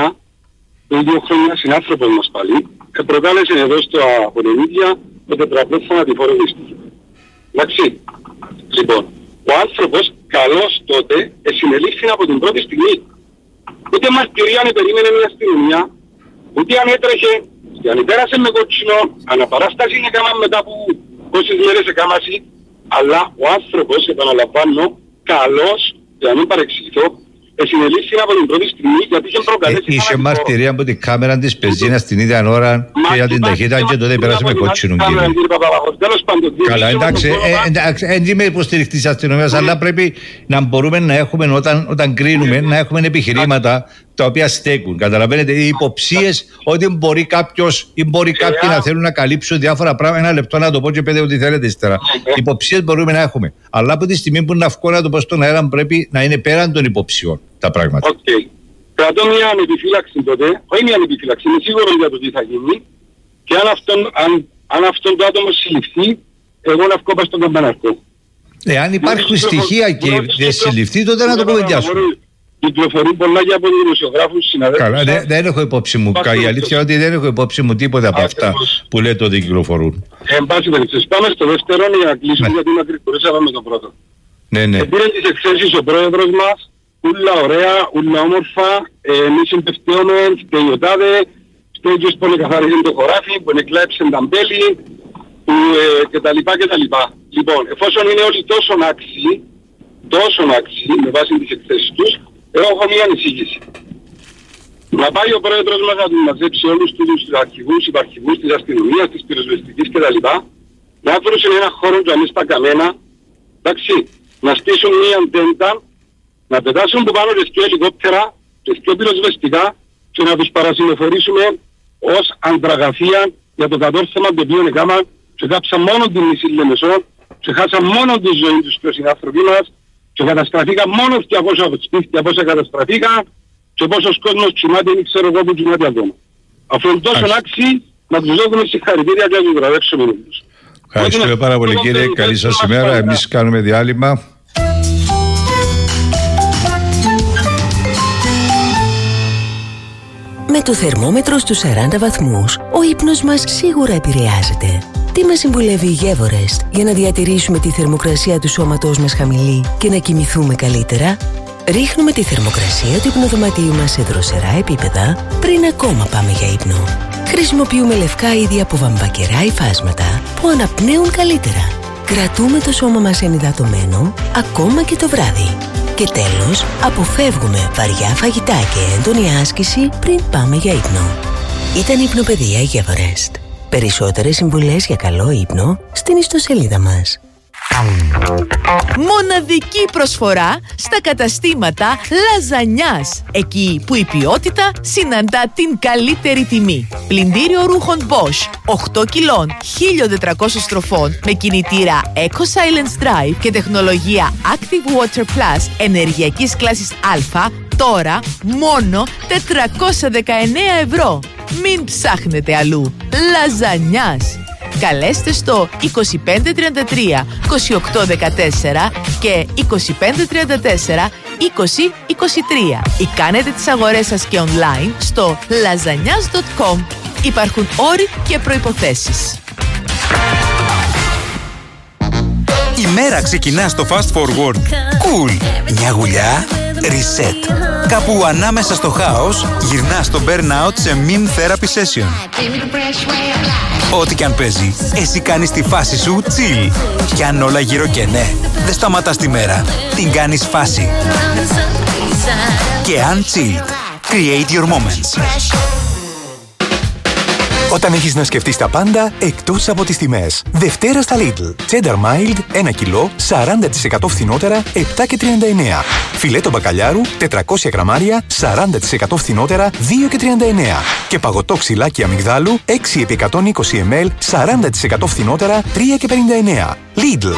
χρόνια συνάνθρωπος μας πάλι, προκάλεσε εδώ στο Απονεμίδια το τετραπλό θανατηφόρο δυστύχημα. Εντάξει. Λοιπόν, ο άνθρωπος καλώς τότε συνελήφθη από την πρώτη στιγμή. Ούτε μαρτυρία αν περίμενε μια αστυνομία, ούτε αν έτρεχε, αν πέρασε με κότσινο, αναπαράσταση έκανα μετά από πόσες μέρες εκάμαση, αλλά ο άνθρωπος, επαναλαμβάνω, καλώς, για να μην παρεξηγηθώ, συνελήφθη από την πρώτη στιγμή γιατί είχε προκαλέσει. Είχε μαρτυρία από την κάμερα της πεζίνας την ίδια ώρα και για την ταχύτητα και τότε πέρασε με κότσινο κύριο. Καλά, εντάξει, δεν είμαι υποστηρικτής της αστυνομίας, αλλά πρέπει να μπορούμε να έχουμε όταν κρίνουμε να έχουμε επιχειρήματα τα οποία στέκουν. Καταλαβαίνετε, οι υποψίες ότι μπορεί κάποιος ή μπορεί κάποιοι να θέλουν να καλύψουν διάφορα πράγματα. Ένα λεπτό να το πω και πείτε ό,τι θέλετε ύστερα. Υποψίες μπορούμε να έχουμε. Αλλά από τη στιγμή που να βγω να το πω στον αέρα, πρέπει να είναι πέραν των υποψιών τα πράγματα. Οκ. Κρατώ μια ανεπιφύλαξη τότε, όχι μια ανεπιφύλαξη, είμαι σίγουρο για το τι θα γίνει. Και αν αυτόν το άτομο συλληφθεί, εγώ να βγω στον καμπαναρκό. Αν υπάρχουν στοιχεία και δεν συλληφθεί, τότε να το κουβεντιάσουμε. Κυκλοφορούν πολλά και από τους δημοσιογράφους συναδέλφους. Καλά, δεν έχω υπόψη μου. Η αλήθεια είναι ότι δεν έχω υπόψη μου τίποτα από αυτά που λέτε ότι κυκλοφορούν. Εν πάση περιπτώσει, πάμε στο δεύτερο για να κλείσουμε γιατί να κρυκορίσαμε με το πρώτο. Ναι. Πήρε τις εκθέσεις ο πρόεδρος μας, ούλα ωραία, ούλα όμορφα, εμείς συμπευτέουμε, φταιωτάδε, φταίγιος που καθαρίζουν το χωράφι, που εκλέψαν τα μπέλη, κτλ. Λοιπόν, εφόσον είναι όλοι τόσο άξιοι, με βάση τις εκθέσεις τους, εγώ έχω μία ανησύγηση. Να πάει ο πρόεδρος μας να τους μαζέψει όλους τους αρχηγούς, υπαρχηγούς της αστυνομίας, της πυροσβεστικής κτλ. Να βρουν ένα χώρο του αμείς τα καμένα, εντάξει, να στήσουν μία τέντα, να πετάσουν που πάνω και πιο ελικόπτερα και πιο πυροσβεστικά και να τους παρασυμμεφορήσουμε ως αντραγαθία για το κατόρθωμα το οποίο έκαναν και κάψαν μόνο την μισή Λεμεσό και χάσαν μόνο τη ζωή τους και οι συνάνθρωποι μας και καταστραφήκαν μόνο 200 σπίτια πόσα καταστραφήκαν και πόσος κόσμος κοιμάται ή ξέρω εγώ που κοιμάται ακόμα. Αφού είναι τόσο άξιοι να τους δώσουμε συγχαρητήρια και να τους βραβεύσουμε όλους. Ευχαριστούμε πάρα πολύ κύριε, καλή σας ημέρα, εμείς κάνουμε διάλειμμα. Με το θερμόμετρο στους 40 βαθμούς, ο ύπνος μας σίγουρα επηρεάζεται. Τι μας συμβουλεύει η Γεύορεστ για να διατηρήσουμε τη θερμοκρασία του σώματός μας χαμηλή και να κοιμηθούμε καλύτερα? Ρίχνουμε τη θερμοκρασία του υπνοδωματίου μας σε δροσερά επίπεδα πριν ακόμα πάμε για ύπνο. Χρησιμοποιούμε λευκά είδη από βαμβακερά υφάσματα που αναπνέουν καλύτερα. Κρατούμε το σώμα μας ενυδατωμένο ακόμα και το βράδυ. Και τέλος, αποφεύγουμε βαριά φαγητά και έντονη άσκηση πριν πάμε για ύπνο. Ήταν η Υπνοπαιδεία Γεύορεστ. Περισσότερες συμβουλές για καλό ύπνο στην ιστοσελίδα μας. Μοναδική προσφορά στα καταστήματα Λαζανιάς. Εκεί που η ποιότητα συναντά την καλύτερη τιμή. Πλυντήριο ρούχων Bosch 8 κιλών 1400 στροφών με κινητήρα Eco Silence Drive και τεχνολογία Active Water Plus ενεργειακής κλάσης Α, τώρα μόνο 419 ευρώ. Μην ψάχνετε αλλού. Λαζανιάς. Καλέστε στο 2533 2814 και 2534 ή κάνετε τις αγορές σας και online στο lasagnas.com. Υπάρχουν όροι και προϋποθέσεις. Η μέρα ξεκινά στο Fast Forward. Cool. Μια γουλιά. Reset. Κάπου ανάμεσα στο χάος, γυρνά στο burnout σε meme therapy session. Ό,τι κι αν παίζει, εσύ κάνεις τη φάση σου chill. Κι αν όλα γύρω και ναι, δεν σταματάς τη μέρα. Την κάνεις φάση. Και αν chill, create your moments. Όταν έχεις να σκεφτείς τα πάντα, εκτός από τις τιμές. Δευτέρα στα Lidl. Cheddar Mild, 1 κιλό, 40% φθηνότερα, 7,39. Φιλέτο μπακαλιάρου, 400 γραμμάρια, 40% φθηνότερα, 2,39. Και παγωτό ξυλάκι αμυγδάλου, 6 επί 120 ml, 40% φθηνότερα, 3,59. Lidl.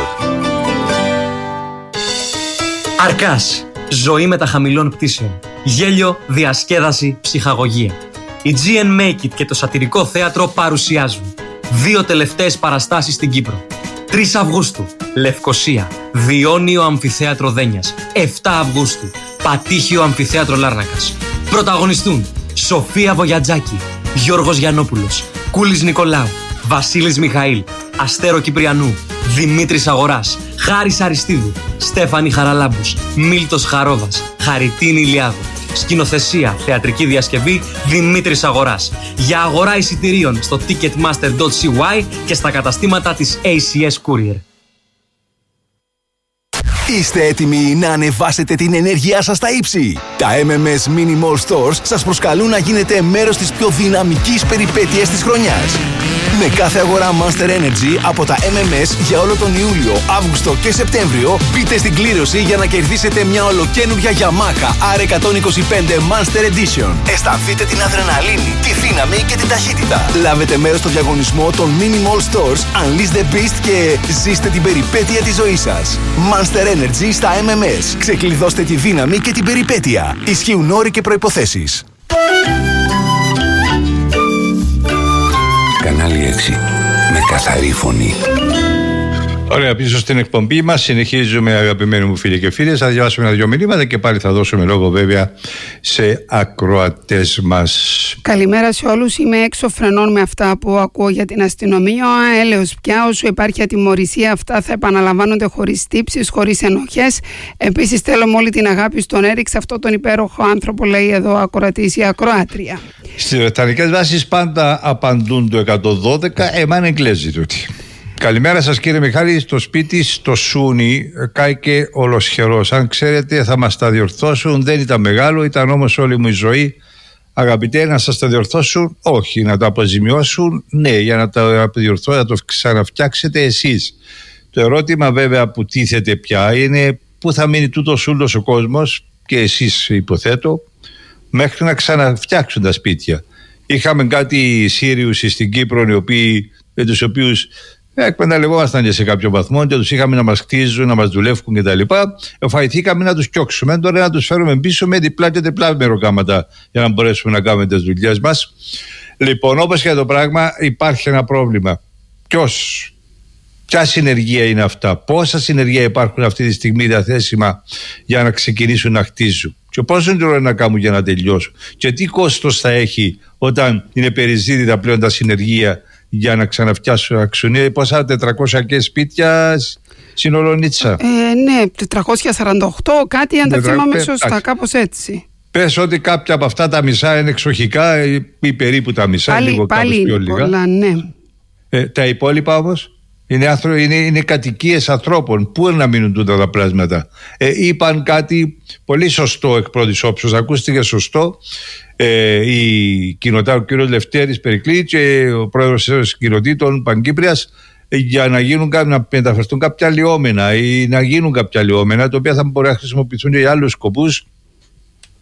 Αρκάς. Ζωή μεταχαμηλών πτήσεων. Γέλιο, διασκέδαση, ψυχαγωγία. Η GN Make It και το Σατυρικό Θέατρο παρουσιάζουν 2 τελευταίες παραστάσεις στην Κύπρο. 3 Αυγούστου, Λευκοσία, Διόνιο Αμφιθέατρο Δένιας. 7 Αυγούστου, Πατήχιο Αμφιθέατρο Λάρνακας. Πρωταγωνιστούν Σοφία Βογιατζάκη, Γιώργος Γιαννόπουλος, Κούλης Νικολάου, Βασίλης Μιχαήλ, Αστέρο Κυπριανού, Δημήτρης Αγοράς, Χάρης Αριστίδου, Στέφανη Χαραλάμπους, Μίλτος Χαρόβας, Χαριτίνη Ηλιάδου. Σκηνοθεσία, θεατρική διασκευή, Δημήτρης Αγοράς. Για αγορά εισιτηρίων στο ticketmaster.cy και στα καταστήματα της ACS Courier. Είστε έτοιμοι να ανεβάσετε την ενέργειά σας στα ύψη? Τα MMS Mini Mall Stores σας προσκαλούν να γίνετε μέρος της πιο δυναμικής περιπέτειας της χρονιάς. Με κάθε αγορά Monster Energy από τα MMS για όλο τον Ιούλιο, Αύγουστο και Σεπτέμβριο, μπείτε στην κλήρωση για να κερδίσετε μια ολοκαίνουργια Yamaha R125 Monster Edition. Αισθανθείτε την αδρεναλίνη, τη δύναμη και την ταχύτητα. Λάβετε μέρος στο διαγωνισμό των Mini Mall Stores, Unleash the Beast και ζήστε την περιπέτεια της ζωής σας. Monster Energy στα MMS. Ξεκλειδώστε τη δύναμη και την περιπέτεια. Ισχύουν όροι και προϋποθέσεις. Κανάλι 6. Με καθαρή φωνή. Ωραία, πίσω στην εκπομπή μας συνεχίζουμε, αγαπημένοι μου φίλοι και φίλες. Θα διαβάσουμε 1-2 μηνύματα και πάλι θα δώσουμε λόγο βέβαια σε ακροατές μας. Καλημέρα σε όλους. Είμαι έξω φρενών με αυτά που ακούω για την αστυνομία. Έλεος πια, όσο υπάρχει ατιμωρησία, αυτά θα επαναλαμβάνονται χωρίς τύψεις, χωρίς ενοχές. Επίσης θέλω με όλη την αγάπη στον Έριξ, αυτό τον υπέροχο άνθρωπο, λέει εδώ ακροατής ή ακροάτρια. Στις βρετανικές βάσεις πάντα απαντούν το 112, εμάνε εγγλέζοι τούτοι. Καλημέρα σας κύριε Μιχάλη, στο σπίτι στο Σούνι κάηκε ολοσχερός. Αν ξέρετε θα μας τα διορθώσουν, δεν ήταν μεγάλο, ήταν όμως όλη μου η ζωή. Αγαπητέ, να σας τα διορθώσουν, όχι, να τα αποζημιώσουν, ναι, για να τα διορθώσουν, να το ξαναφτιάξετε εσείς. Το ερώτημα βέβαια που τίθεται πια είναι πού θα μείνει τούτος ούλος ο κόσμος και εσείς υποθέτω μέχρι να ξαναφτιάξουν τα σπίτια. Είχαμε κάτι Σύριους στην Κύπρο με τους οποίους εκμεταλλευόμασταν και σε κάποιο βαθμό και τους είχαμε να μας χτίζουν, να μας δουλεύουν κτλ. Εφαϊθήκαμε να τους πιώξουμε. Τώρα να τους φέρουμε πίσω με διπλά και τριπλά μεροκάματα για να μπορέσουμε να κάνουμε τις δουλειές μας. Λοιπόν, όπως και το πράγμα, υπάρχει ένα πρόβλημα. Ποια συνεργεία είναι αυτά, πόσα συνεργεία υπάρχουν αυτή τη στιγμή διαθέσιμα για να ξεκινήσουν να χτίζουν, και πόσο καιρό να κάνουν για να τελειώσουν, και τι κόστος θα έχει όταν είναι περιζήτητα πλέον τα συνεργεία για να ξαναφτιάσουν αξονία. Πόσα 400 και σπίτια συνολονίτσα. Ναι, 448 κάτι, αν τα θυμάμαι σωστά, κάπως έτσι. Πες ότι κάποια από αυτά τα μισά είναι εξοχικά ή περίπου τα μισά, λίγο κάπως πιο λίγα. Πολλά, ναι. Τα υπόλοιπα όμως είναι κατοικίες ανθρώπων. Πού να μείνουν τούτα τα πλάσματα? Είπαν κάτι πολύ σωστό εκ πρώτης όψεως, ακούστηκε σωστό. Η κοινοτά, ο κύριος Λευτέρης Περικλή και ο πρόεδρος της κοινοτήτων Παγκύπριας, για να μεταφερθούν κάποια λιόμενα ή να γίνουν κάποια λιόμενα, τα οποία θα μπορεί να χρησιμοποιηθούν για άλλους σκοπούς,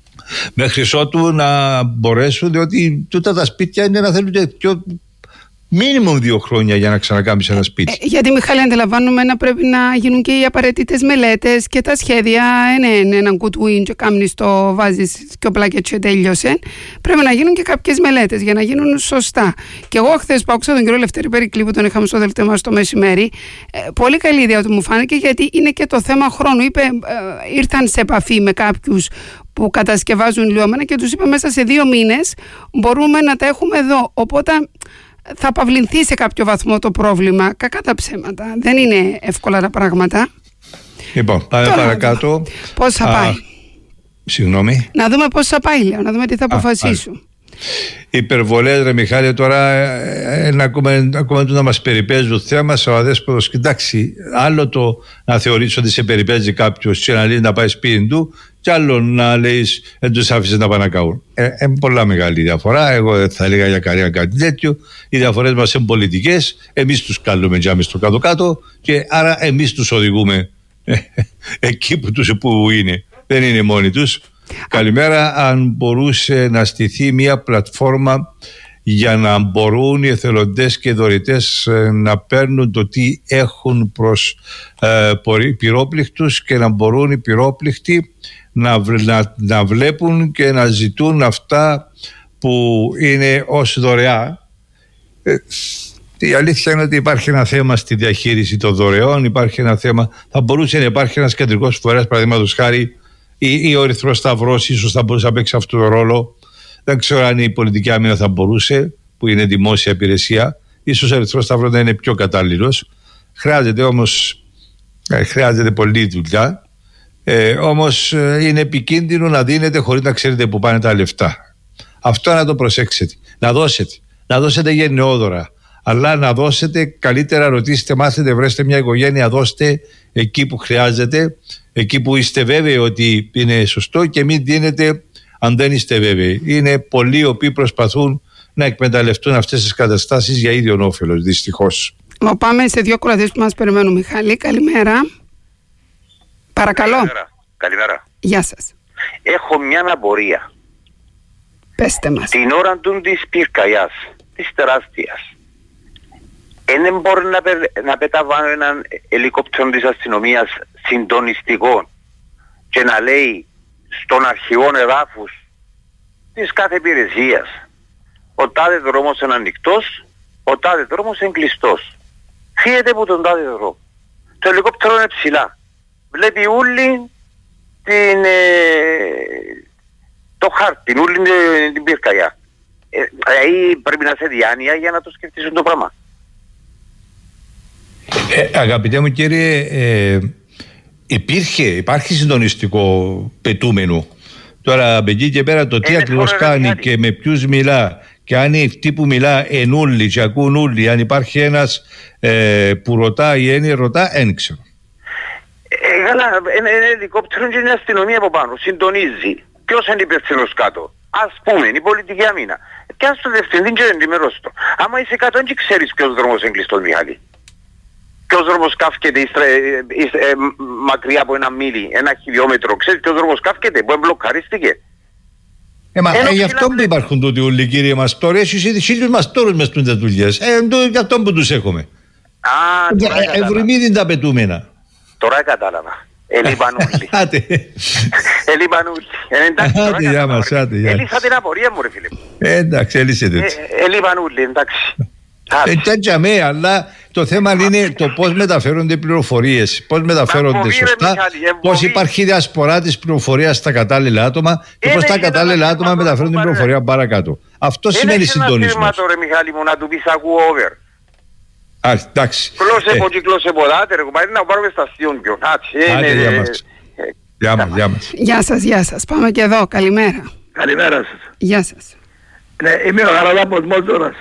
μέχρι ότου να μπορέσουν, διότι τούτα τα σπίτια είναι να θέλουν και πιο μίνιμουμ 2 χρόνια για να ξανακάμεις ένα σπίτι. Γιατί, Μιχάλη, αντιλαμβάνομαι να πρέπει να γίνουν και οι απαραίτητες μελέτες και τα σχέδια. Είναι έναν κουτουίν και κάμνεις το βάζεις και ο πλάκετ και τέλειωσε. Πρέπει να γίνουν και κάποιες μελέτες για να γίνουν σωστά. Και εγώ χθες που άκουσα τον κύριο Λευτέρη Περικλή που τον είχαμε στο δελτίο μας το μεσημέρι, πολύ καλή ιδέα του μου φάνηκε, γιατί είναι και το θέμα χρόνου. Είπε, ήρθαν σε επαφή με κάποιους που κατασκευάζουν ηλιόμενα και τους είπε μέσα σε 2 μήνες μπορούμε να τα έχουμε εδώ. Οπότε θα απαυλυνθεί σε κάποιο βαθμό το πρόβλημα. Κακά τα ψέματα. Δεν είναι εύκολα τα πράγματα. Λοιπόν, πάμε παρακάτω. Πώς θα πάει. Συγγνώμη. Να δούμε πώς θα πάει, λέω. Να δούμε τι θα αποφασίσουν. Υπερβολές, ρε Μιχάλη, τώρα να ακούμε να μας περιπέζουν θέμα ο αδέσποτος. Κοιτάξει, άλλο το να θεωρείς ότι σε περιπέζει κάποιος και να λέει να πάει σπίτι του, και άλλο να λέεις δεν τους άφησες να πάνε να καούν. Πολλά μεγάλη διαφορά. Εγώ δεν θα έλεγα για κανένα κάτι τέτοιο. Οι διαφορές μας είναι πολιτικές. Εμείς τους καλούμε τζάμε στο κάτω-κάτω και άρα εμείς τους οδηγούμε εκεί που είναι. Δεν είναι μόνοι τους. Καλημέρα. Αν μπορούσε να στηθεί μια πλατφόρμα για να μπορούν οι εθελοντές και οι δωρητές να παίρνουν το τι έχουν προς πυρόπληκτους και να μπορούν οι πυρόπληκτοι να βλέπουν και να ζητούν αυτά που είναι ως δωρεά. Η αλήθεια είναι ότι υπάρχει ένα θέμα στη διαχείριση των δωρεών, υπάρχει ένα θέμα, θα μπορούσε να υπάρχει ένας κεντρικός φορέας, παραδείγματος χάρη, ή ο Ερυθρός Σταυρός ίσως θα μπορούσε να παίξει αυτό το ρόλο. Δεν ξέρω αν η πολιτική άμυνα θα μπορούσε, που είναι δημόσια υπηρεσία. Ίσως ο Ερυθρός Σταυρός να είναι πιο κατάλληλος. Χρειάζεται όμως πολλή δουλειά. Όμως είναι επικίνδυνο να δίνετε χωρίς να ξέρετε που πάνε τα λεφτά. Αυτό να το προσέξετε. Να δώσετε γενναιόδωρα. Αλλά να δώσετε, καλύτερα ρωτήστε, μάθετε, βρέστε μια οικογένεια, δώστε εκεί που χρειάζεται, εκεί που είστε βέβαιοι ότι είναι σωστό, και μην δίνετε αν δεν είστε βέβαιοι. Είναι πολλοί οι οποίοι προσπαθούν να εκμεταλλευτούν αυτές τις καταστάσεις για ίδιον όφελος, δυστυχώς. Πάμε σε 2 κρατήσεις που μας περιμένουν. Μιχάλη, καλημέρα. Παρακαλώ. Καλημέρα. Γεια σας. Έχω μια απορία. Πέστε μας. Την ώρα του της πυρκαγιάς, της τεράστιας, δεν μπορεί να πεταβάνω έναν ελικόπτερο της αστυνομίας συντονιστικό και να λέει στον αρχηγό εδάφους της κάθε υπηρεσίας ο τάδε δρόμος είναι ανοιχτός, ο τάδε δρόμος είναι κλειστός. Φύγετε από τον τάδε δρόμο. Το ελικόπτερο είναι ψηλά. Βλέπει όλη το χάρτη, όλη την πυρκαγιά. Πρέπει να σε διάνοια για να το σκεφτήσουν το πράγμα. Αγαπητέ μου κύριε, υπάρχει συντονιστικό πετούμενο. Τώρα από εκεί και πέρα το τι ακριβώς κάνει και με ποιους μιλά, και αν οι αυτοί που μιλά ενούλοι και ακούν όλοι, αν υπάρχει ένας που ρωτάει ή έννοια ρωτά, δεν ξέρω. Καλά, ένα ελικόπτερο και είναι αστυνομία από πάνω, συντονίζει. Ποιος είναι υπεύθυνος κάτω? Ας πούμε, η πολιτική άμυνα. Και ας το διευθυντή και ενημερώσει το. Άμα είσαι κάτω, δεν ξέρεις ποιος δρόμος είναι κλειστός, Μιχάλη. Ποιος δρόμος καύκεται μακριά από 1 μίλι, 1 χιλιόμετρο. Ξέρεις ποιος δρόμος καύκεται, που εμπλοκαρίστηκε. Γι' αυτό που υπάρχουν τούτοι όλοι, κύριε Μαστόρη. Έχεις ήδη 1000 μαστόρους μες στις δουλειές. Γι' αυτό που τους έχουμε. Ευρυμίδιν τα πετούμενα. Τώρα κατάλαβα. Ελείπαν όλοι. Ελείπαν όλοι. Άντε, γεια μας. Έλυσα την απορία μου, ρε φίλε. Εντάξει, έλυσετε έτσι. Ελείπαν όλοι, εντάξει. Εντάξει, αλλά το θέμα είναι το πώς μεταφέρονται οι πληροφορίες, πώς μεταφέρονται σωστά, πώς υπάρχει διασπορά της πληροφορίας στα κατάλληλα άτομα και πώς τα κατάλληλα άτομα μεταφέρουν την πληροφορία παρακάτω. Αυτό σημαίνει συντονισμός. Είναι ένα τώρα, Μιχάλη μου, να του πεις ακούω over. Εντάξει. Κλώσε ποδάτε, ρε κουμπάρι, να πάρουμε στα αστείον πιο. Γεια σας. Πάμε και εδώ. Καλημέρα. Καλημέρα σας. Γεια σας. Είμαι ο Χαραλάμπος Μόζωρας.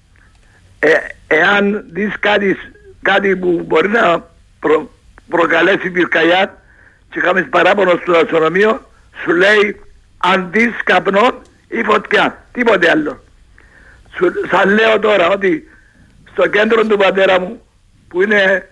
Εάν δεις κάτι που μπορεί να προκαλέσει πυρκαγιά και κάνεις παράπονο στο αστυνομείο, σου λέει αν δεις καπνό ή φωτιά, τίποτε άλλο. Σας λέω τώρα ότι στο κέντρο του πατέρα μου, που είναι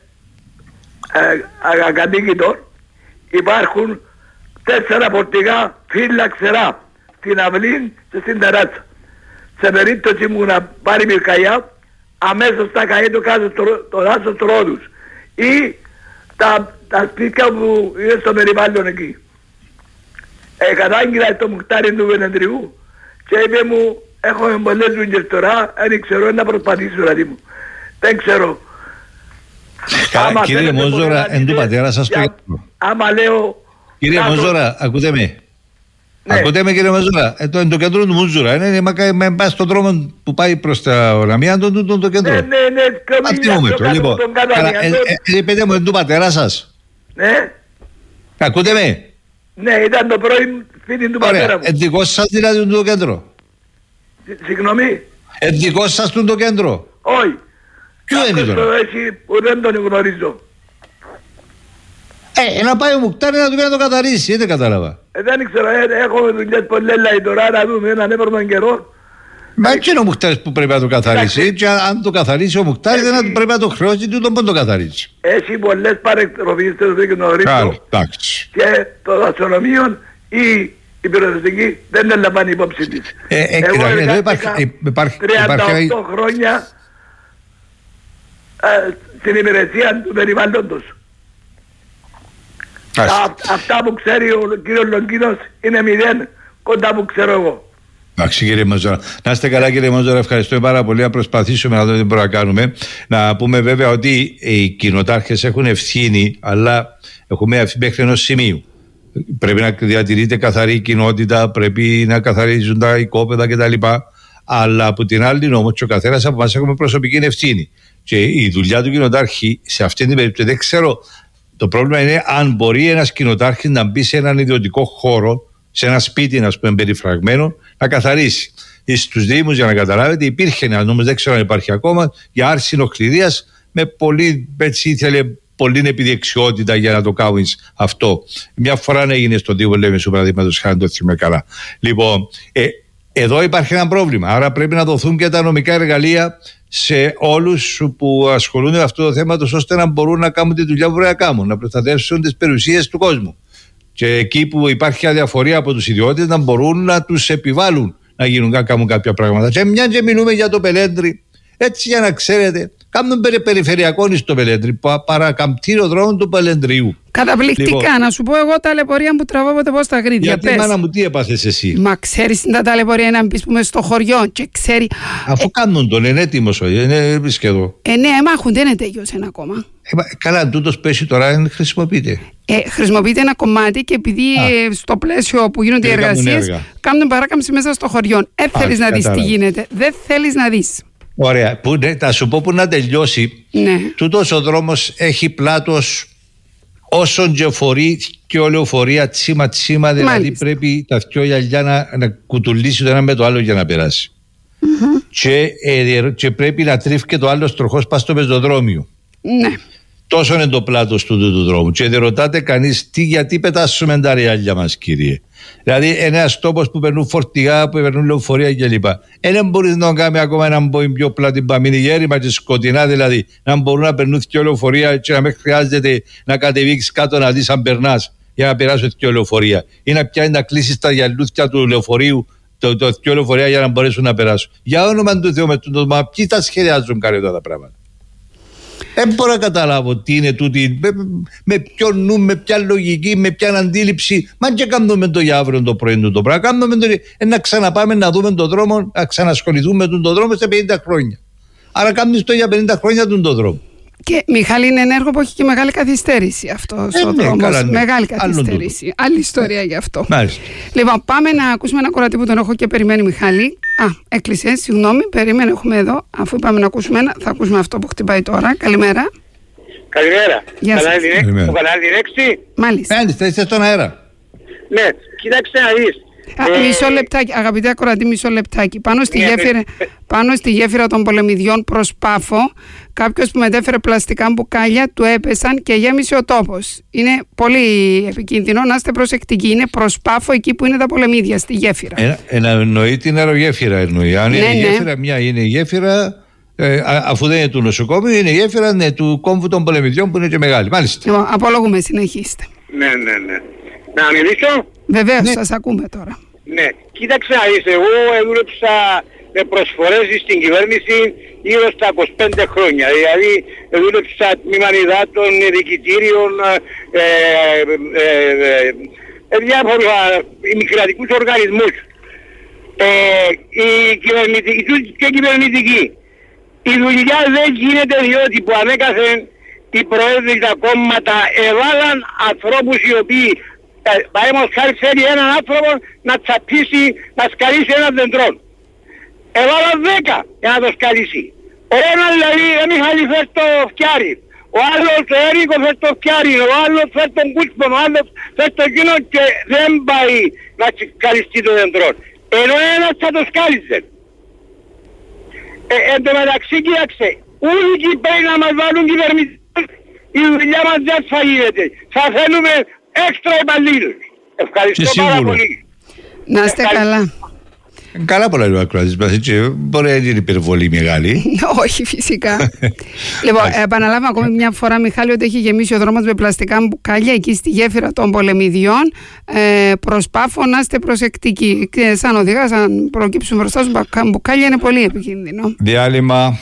ακατοίκητο, υπάρχουν 4 φορτηγά φύλλα ξερά στην αυλή και στην τεράτσα. Σε περίπτωση μου να πάρει πυρκαγιά, αμέσως τα καΐτο κάτω το δάσος Ρόδους ή τα σπίτια που είναι στο περιβάλλον εκεί. Κατάγγειλα το μουχτάρι του Βενεντριού και είπε μου έχω πολλές δουλειές τώρα, δεν ξέρω να προσπαθήσω δηλαδή μου. Δεν ξέρω. Κύριε Μόζωρα, εν του πατέρα σας το γιατρό. Άμα λέω... Κύριε Μόζωρα, ακούτε με. Ναι. Ακούτε με κύριε Μόζωρα, το κέντρο του Μόζωρα είναι πας στον δρόμο που πάει προς τα Οραμία, το κέντρο. Ναι, αυτή μου μέτρο, λοιπόν. Πείτε μου, εν του πατέρα σας. Ναι. Ακούτε με. Ναι, ήταν το πρώην φίλοι του πατέρα μου. Δικό σας δηλαδή το κέντρο. Συγγνώμη. Δικό σας το κέντρο. Όχι. Ποιο είναι τώρα. Εσύ που δεν τον γνωρίζω. Να πάει ο Μουκτάρι να του κάνει να το καθαρίσει, δεν κατάλαβα. Δεν ξέρω, έχω δουλειές πολλές λέει τώρα να δούμε έναν έπαιρνον καιρό. Μα έτσι είναι ο Μουκτάρης που πρέπει να το καθαρίσει και αν το καθαρίσει ο Μουκτάρης δεν πρέπει να το χρεώσει τούτο που το καθαρίσει. Έχει πολλές παρεκτροφίστες δεν γνωρίζω και το δασονομείο ή η πυροσβεστική δεν την λαμβάνει υπόψη της. Εγώ υπάρχει 38 χρόνια στην υπηρεσία του περιβάλλοντος. Αυτά που ξέρει ο κύριος Λογκίνος είναι 0 κοντά που ξέρω εγώ. Εντάξει κύριε Μόζωρα. Να είστε καλά κύριε Μόζωρα, ευχαριστώ πάρα πολύ. Να προσπαθήσουμε να δούμε τι μπορούμε να κάνουμε. Να πούμε βέβαια ότι οι κοινοτάρχες έχουν ευθύνη, αλλά έχουμε ευθύνη μέχρι ενός σημείου. Πρέπει να διατηρείται καθαρή κοινότητα, πρέπει να καθαρίζουν τα οικόπεδα κτλ. Αλλά από την άλλη όμως και ο καθένας από εμάς έχουμε προσωπική ευθύνη. Και η δουλειά του κοινοτάρχη σε αυτήν την περίπτωση δεν ξέρω. Το πρόβλημα είναι αν μπορεί ένας κοινοτάρχης να μπει σε έναν ιδιωτικό χώρο, σε ένα σπίτι, να πούμε, περιφραγμένο, να καθαρίσει. Στους Δήμους, για να καταλάβετε, υπήρχε ένα νόμος, δεν ξέρω αν υπάρχει ακόμα, για άρση νοκληρίας με πολύ, έτσι ήθελε πολύ επιδεξιότητα για να το κάνει αυτό. Μια φορά έγινε στον Δήμο Λέμεσου, παραδείγματος χάρη, το θυμάμαι καλά. Λοιπόν, εδώ υπάρχει ένα πρόβλημα. Άρα πρέπει να δοθούν και τα νομικά εργαλεία σε όλους που ασχολούνται με αυτό το θέμα, ώστε να μπορούν να κάνουν τη δουλειά που πρέπει να κάνουν, να προστατεύσουν τις περιουσίες του κόσμου. Και εκεί που υπάρχει αδιαφορία από τους ιδιώτες, να μπορούν να τους επιβάλλουν να κάνουν κάποια πράγματα. Και μια και μιλούμε για το Πελέντρι, έτσι για να ξέρετε, κάνουν περιφερειακό στο Πελέντρι, παρακαμπτήριο δρόμο του Πελεντριού. Καταπληκτικά, λοιπόν, να σου πω εγώ τα ταλαιπωρία που τραβώ ποτέ πώς τα γρίδια. Γιατί μάνα μου, τι έπαθες εσύ? Μα ξέρεις τα ταλαιπωρία να μπεις που είμαι στο χωριό και ξέρει. Αφού κάνουν τον, είναι έτοιμος, είναι σχεδόν. Ναι, μάχουν, δεν είναι τέλειωσε ακόμα. Καλά, τούτος πέσει τώρα, δεν χρησιμοποιείται. Χρησιμοποιείται ένα κομμάτι και επειδή στο πλαίσιο που γίνονται οι εργασίες κάνουν παράκαμψη μέσα στο χωριό. Θέλεις να δεις τι γίνεται. Δεν θέλεις να δεις. Ωραία. Θα σου πω που να τελειώσει. Ναι. Τούτος ο δρόμος έχει πλάτος όσον και φορεί και ολεοφορία τσίμα, δηλαδή μάλιστα. Πρέπει τα δυο γυαλιά να κουτουλήσει το ένα με το άλλο για να περάσει. Και πρέπει να τρίφει και το άλλο τροχός πας στο πεζοδρόμιο. Ναι. Τόσο είναι το πλάτος του δρόμου. Και δεν ρωτάτε κανείς γιατί πετάσουμε τα ρεάλια μας, κύριε. Δηλαδή, ένας τόπος που περνούν φορτηγά, που περνούν λεωφορεία κλπ. Δεν μπορείς να κάνει ακόμα έναν μπόιν πιο πλάτη που μείνει γέρημα και σκοτεινά, δηλαδή, να μπορούν να περνούν δύο λεωφορεία και να μην χρειάζεται να κατεβήξεις κάτω να δεις αν περνάς για να περάσουν δύο λεωφορεία. Ή να πιάνει να κλείσεις τα γυαλούθια του λεωφορείου, το δύο λεωφορεία για να μπορέσουν να περάσουν. Για όνομα του Θεού, ποιοι τα σχεδιάζουν κάτι αυτά τα πράγματα. Δεν μπορώ να καταλάβω τι είναι τούτη, με ποιο νου, με ποια λογική, με ποια αντίληψη. Μα και κάνουμε το για αύριο το πρωί το πράγμα. Κάνουμε να ξαναπάμε να δούμε τον δρόμο, να ξανασχοληθούμε με τον δρόμο σε 50 χρόνια. Άρα κάνουμε το για 50 χρόνια τον δρόμο. Και Μιχάλη, είναι ενέργο που έχει και μεγάλη καθυστέρηση αυτός ο δρόμος. Μεγάλη καθυστέρηση. Άλλη ιστορία γι' αυτό. Μάλιστα. Λοιπόν, πάμε να ακούσουμε ένα κορατή που τον έχω και περιμένει Μιχάλη. Έκλεισε, συγγνώμη, περίμενε, έχουμε εδώ. Αφού είπαμε να ακούσουμε ένα, θα ακούσουμε αυτό που χτυπάει τώρα. Καλημέρα. Καλημέρα. Καλημέρα. Το κανάλι Ρέξη. Μάλιστα. Είστε στον αέρα. Ναι, κοίταξε να δεις. Μισό λεπτάκι, αγαπητέ ακροατή, μισό λεπτάκι. Πάνω στη γέφυρα των Πολεμιδιών προς Πάφο, κάποιος που μετέφερε πλαστικά μπουκάλια του έπεσαν και γέμισε ο τόπος. Είναι πολύ επικίνδυνο, να είστε προσεκτικοί. Είναι προς Πάφο, εκεί που είναι τα Πολεμίδια, στη γέφυρα. Εννοεί την αερογέφυρα, εννοεί. Αν είναι η γέφυρα, μια είναι η γέφυρα. Αφού δεν είναι του νοσοκόμου, είναι η γέφυρα του κόμβου των Πολεμιδιών που είναι και μεγάλη. Μάλιστα. Απολογούμε, συνεχίστε. Ναι. Να μιλήσω. Βεβαίως, σας ακούμε τώρα. Ναι, κοίταξε να δεις, εγώ δούλεψα προσφορές στην κυβέρνηση γύρω στα 25 χρόνια. Δηλαδή δούλεψα τμήμα υδάτων, διοικητήριων, διάφορους ημικρατικούς οργανισμούς. Οι κυβερνητικοί και κυβερνητικοί. Η δουλειά δεν γίνεται διότι που ανέκαθεν οι προέδροι τα κόμματα εβάλαν ανθρώπους οι οποίοι παραδείγματος χάρη θέλει έναν άνθρωπο να τσαπίσει, να σκαλίσει έναν δεντρό. Εβάλαν 10 για να το σκαλίσει. Ο ένας δηλαδή Μιχάλη φέρει το φτιάρι, ο άλλος το Έρικο φέρει το φτιάρι, ο άλλος φέρει τον Κούσπον, ο άλλος φέρει το εκείνο και δεν πάει να σκαλιστεί το δεντρό. Ενώ ένας θα το σκάλιζε. Εν τω μεταξύ κοίταξε, όλοι εκεί πρέπει να μας βάλουν κυβερνητές, η δουλειά μας δεν θα γίνεται. Θα θέλουμε έξτρα υπαλλήλους. Ευχαριστώ πάρα πολύ. Να είστε καλά. Καλά πολλά λέει ο ακροατής μας, έτσι, μπορεί να είναι υπερβολή μεγάλη. Όχι φυσικά. Λοιπόν, επαναλάβω ακόμη μια φορά, Μιχάλη, ότι έχει γεμίσει ο δρόμος με πλαστικά μπουκάλια εκεί στη γέφυρα των Πολεμιδιών. Προς Πάφο να είστε προσεκτικοί. Και σαν οδηγάς, αν προκύψουν μπροστά σου μπουκάλια, είναι πολύ επικίνδυνο. Διάλειμμα.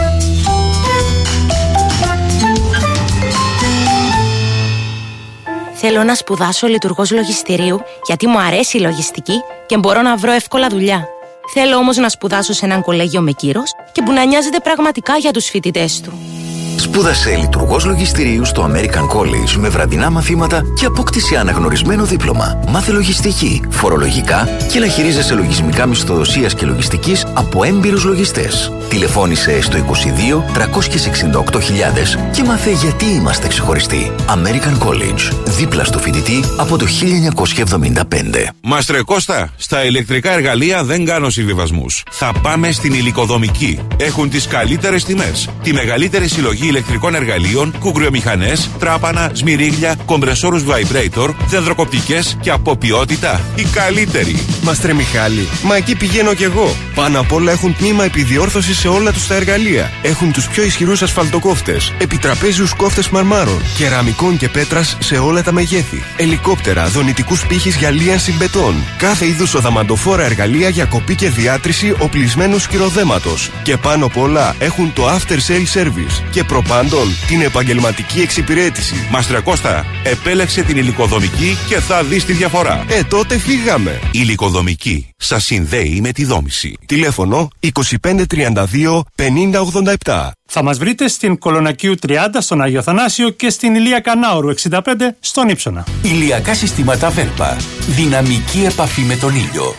Θέλω να σπουδάσω λειτουργός λογιστηρίου γιατί μου αρέσει η λογιστική και μπορώ να βρω εύκολα δουλειά. Θέλω όμως να σπουδάσω σε έναν κολέγιο με κύρος και που να νοιάζεται πραγματικά για τους φοιτητές του. Σπούδασε λειτουργός λογιστηρίου στο American College με βραδινά μαθήματα και απόκτησε αναγνωρισμένο δίπλωμα. Μάθε λογιστική, φορολογικά και να χειρίζεσαι λογισμικά μισθοδοσίας και λογιστικής από έμπειρους λογιστές. Τηλεφώνησε στο 22 368.000 και μάθε γιατί είμαστε ξεχωριστοί. American College, δίπλα στο φοιτητή από το 1975. Μάστρε Κώστα, στα ηλεκτρικά εργαλεία δεν κάνω συμβιβασμούς. Θα πάμε στην Υλικοδομική. Έχουν τις καλύτερες τιμές, τη μεγαλύτερη συλλογή ηλεκτρικών εργαλείων, κουγκριομηχανές, τράπανα, σμυρίγλια, κομπρεσόρους vibrator, δενδροκοπτικές και από ποιότητα η καλύτερη. Μαστρε Μιχάλη, μα εκεί πηγαίνω κι εγώ. Πάνω απ' όλα έχουν τμήμα επιδιόρθωση σε όλα τους τα εργαλεία. Έχουν τους πιο ισχυρούς ασφαλτοκόφτες, επιτραπέζιους κόφτες μαρμάρων, κεραμικών και πέτρας σε όλα τα μεγέθη, ελικόπτερα, δονητικούς πύχης για λίανση μπετών, κάθε είδους οδαμαντοφόρα εργαλεία για κοπή και διάτρηση οπλισμένου σκυροδέματος. Και πάνω απ' όλα έχουν το after sale service και προπάντων την επαγγελματική εξυπηρέτηση. Μάστρε Κώστα, επέλεξε την Υλικοδομική και θα δεις τη διαφορά. Τότε φύγαμε. Υλικοδομική σας συνδέει με τη δόμηση. Τηλέφωνο 2532 5087. Θα μας βρείτε στην Κολονακίου 30 στον Άγιο Θανάσιο και στην Ηλία Κανάωρου 65 στον Ύψονα. Ηλιακά συστήματα Βέλπα. Δυναμική επαφή με τον ήλιο.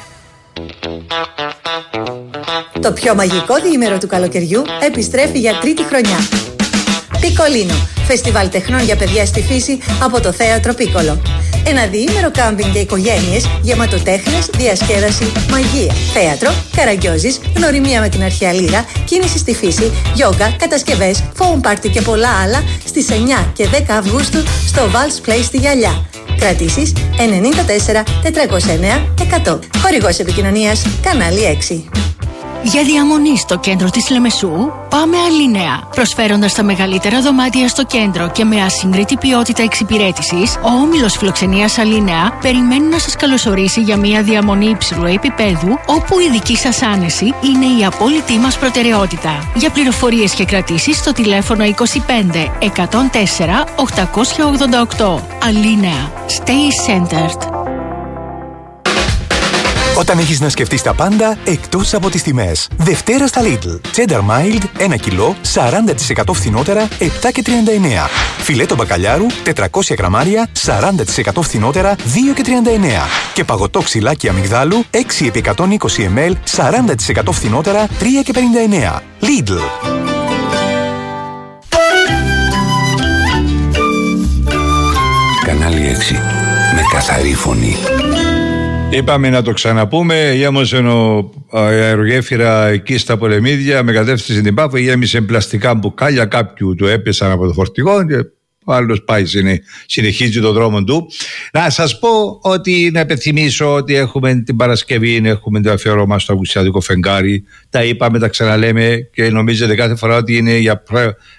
Το πιο μαγικό διήμερο του καλοκαιριού επιστρέφει για τρίτη χρονιά. Πικολίνο, φεστιβάλ τεχνών για παιδιά στη φύση από το Θέατρο Πίκολο. Ένα διήμερο κάμπινγκ για οικογένειες γεμάτο τέχνες, διασκέδαση, μαγεία. Θέατρο, καραγκιόζης, γνωριμία με την αρχαία Λίγα, κίνηση στη φύση, γιόγκα, κατασκευές, foam party και πολλά άλλα στις 9 και 10 Αυγούστου στο Valls Play στη Γυαλιά. Κρατήσεις 94 409 100. Χορηγός επικοινωνίας Κανάλι 6. Για διαμονή στο κέντρο της Λεμεσού, πάμε Αλίνεα. Προσφέροντας τα μεγαλύτερα δωμάτια στο κέντρο και με ασύγκριτη ποιότητα εξυπηρέτησης, ο όμιλος φιλοξενίας Αλίνεα περιμένει να σας καλωσορίσει για μια διαμονή υψηλού επίπεδου, όπου η δική σας άνεση είναι η απόλυτη μας προτεραιότητα. Για πληροφορίες και κρατήσεις στο τηλέφωνο 25 104 888. Αλίνεα. Stay centered. Όταν έχεις να σκεφτείς τα πάντα εκτός από τις τιμές. Δευτέρα στα Lidl. Cheddar Mild 1 κιλό 40% φθηνότερα 7,39. Φιλέτο μπακαλιάρου 400 γραμμάρια 40% φθηνότερα 2,39. Και παγωτό ξυλάκι αμυγδάλου 6 επί 120 ml 40% φθηνότερα 3,59. Lidl. Κανάλι 6. Με καθαρή φωνή. Είπαμε να το ξαναπούμε, γέμωσε η αερογέφυρα εκεί στα Πολεμίδια με κατεύθυνση στην Πάφο, γέμισε πλαστικά μπουκάλια, κάποιου του έπεσαν από το φορτηγό και ο άλλος πάει, συνεχίζει τον δρόμο του. Να σας πω ότι, να υπενθυμίσω ότι έχουμε την Παρασκευή, έχουμε το αφιερώμα στο Αυγουστιάδικο φεγγάρι. Τα είπαμε, τα ξαναλέμε και νομίζετε κάθε φορά ότι είναι για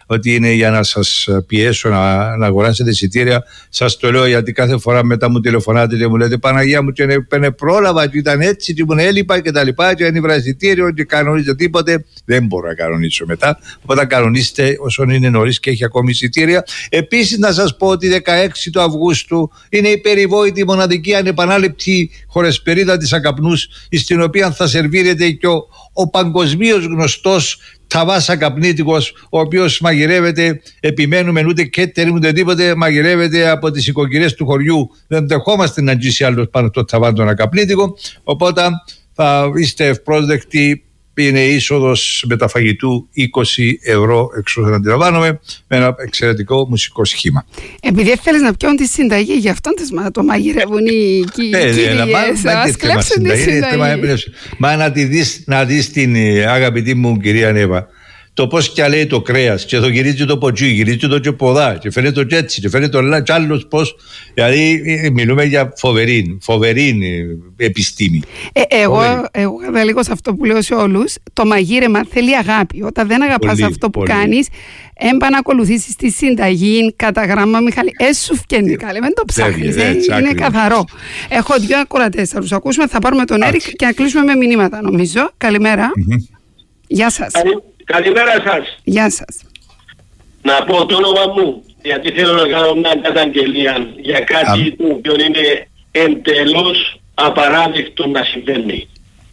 ότι είναι για να σας πιέσω να αγοράσετε εισιτήρια. Σας το λέω γιατί κάθε φορά μετά μου τηλεφωνάτε και μου λέτε Παναγία μου, και πρόλαβα και ήταν έτσι και μου έλειπα και τα λοιπά, και αν βρω εισιτήριο και κανονίζω τίποτε. Δεν μπορώ να κανονίσω μετά. Οπότε κανονίστε όσον είναι νωρίς και έχει ακόμη εισιτήρια. Επίσης να σας πω ότι 16 του Αυγούστου είναι η περιβόητη μοναδική ανεπανάληπτη χορεσπερίδα της Ακαπνούς, στην οποία θα σερβίρεται και ο παγκοσμίως γνωστός Ταβάς Ακαπνίτικος, ο οποίος μαγειρεύεται, επιμένουμε, ούτε κέτερ ούτε τίποτε, μαγειρεύεται από τις οικοκυρές του χωριού. Δεν δεχόμαστε να αγγίσει άλλος πάνω στο Ταβά τον Ακαπνίτικο, οπότε θα είστε ευπρόσδεκτοι. Είναι είσοδος μεταφαγητού 20 €, εξ όσων αντιλαμβάνομαι, με ένα εξαιρετικό μουσικό σχήμα. Επειδή θέλεις να πιώνουν τη συνταγή, γι' αυτόν το μαγειρεύουν οι κυρίες. Ας κλέψουν τη συνταγή. Μα να δεις την αγαπητή μου κυρία Νέβα, το πώς κι λέει το κρέας, και το γυρίζει το ποτσί, γυρίζει το τσεποδά, και φαίνεται το έτσι, και φαίνεται το κι άλλος πώς. Δηλαδή μιλούμε για φοβερή επιστήμη. Εγώ καταλήγω σε αυτό που λέω σε όλους. Το μαγείρεμα θέλει αγάπη. Όταν δεν αγαπάς αυτό που κάνεις, έμπα να ακολουθήσεις τη συνταγή κατά γράμμα, Μιχάλη. Έσου φκένει καλέ, μην το ψάχνεις. Είναι καθαρό. Έχω 2 ακροατές, θα τους ακούσουμε, θα πάρουμε τον Έρικ και να κλείσουμε με μηνύματα, νομίζω. Καλημέρα. Γεια σας. Καλημέρα σας. Γεια σας. Να πω το όνομα μου, γιατί θέλω να κάνω μια καταγγελία για κάτι το οποίο είναι εντελώς απαράδεκτο να συμβαίνει.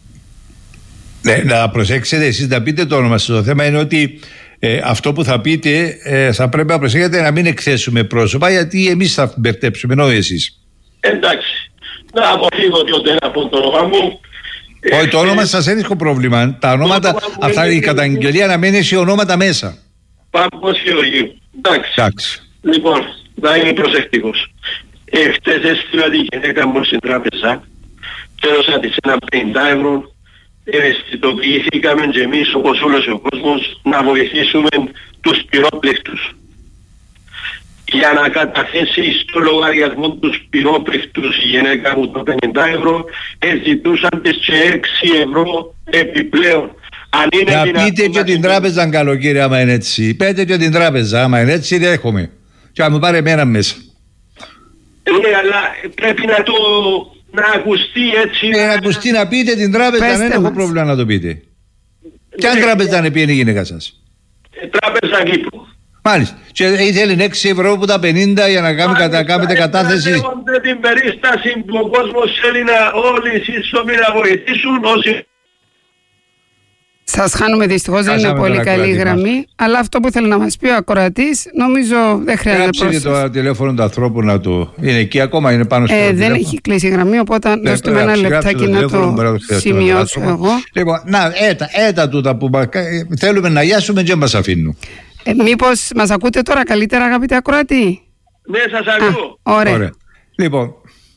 Ναι, να προσέξετε εσείς να πείτε το όνομα σας. Το θέμα είναι ότι αυτό που θα πείτε θα πρέπει να προσέχετε να μην εκθέσουμε πρόσωπα, γιατί εμείς θα μπερδέψουμε, ενώ εσείς. Εντάξει. Να αποφύγω ότι να πω το όνομα μου. Όχι, το όνομα σας δεν έχω πρόβλημα. Τα ονόματα, αυτά η καταγγελία να μένει σε ονόματα μέσα. Πάμπος Γεωργίου. Εντάξει. Λοιπόν, θα είμαι προσεκτικός. Χτες έστειλα τη γυναίκα μου στην τράπεζα και έδωσα της ένα 50 €. Ευαισθητοποιηθήκαμε και εμείς, όπως όλος ο κόσμος, να βοηθήσουμε τους πυρόπληκτους. Για να καταθέσει στο λογαριασμό τους πυρόπληκτους η γυναίκα μου το 50 €, ζητούσαν τις και 6 € επιπλέον. Να πείτε και την τράπεζα καλοκαίρι άμα είναι έτσι. Πείτε και την τράπεζα άμα είναι έτσι, δέχομαι. Και να μου πάρε εμένα μέσα. Ναι, αλλά πρέπει να ακουστεί έτσι. Να ακουστεί, να πείτε την τράπεζα, δεν έχω πρόβλημα να το πείτε. Ποια τράπεζα είναι η γυναίκα σας? Τράπεζα Κύπρου. Μάλιστα. Και ήθελε 6 € από τα 50 για να κάνετε κατάθεση. Έχονται την περίσταση που ο κόσμος θέλει όλοι οι σύσσωμοι να βοηθήσουν όσοι... Σας χάνουμε δυστυχώς, δεν είναι πολύ καλή γραμμή. Αλλά αυτό που θέλει να μας πει ο ακροατής, νομίζω δεν χρειάζεται πρόσθεση. Γράψτε το τηλέφωνο του ανθρώπου να το... Είναι εκεί ακόμα, είναι πάνω στο δεν έχει κλείσει η γραμμή, οπότε δώστε με ένα λεπτάκι να το σημειώσω εγώ. Λοιπόν, έτα τούτα που θέλουμε να γιάσουμε και μας αφήνουν. Μήπως μας ακούτε τώρα καλύτερα, αγαπητέ ακροατή? Ναι, σας ακούω. Ωραία. Λοιπόν,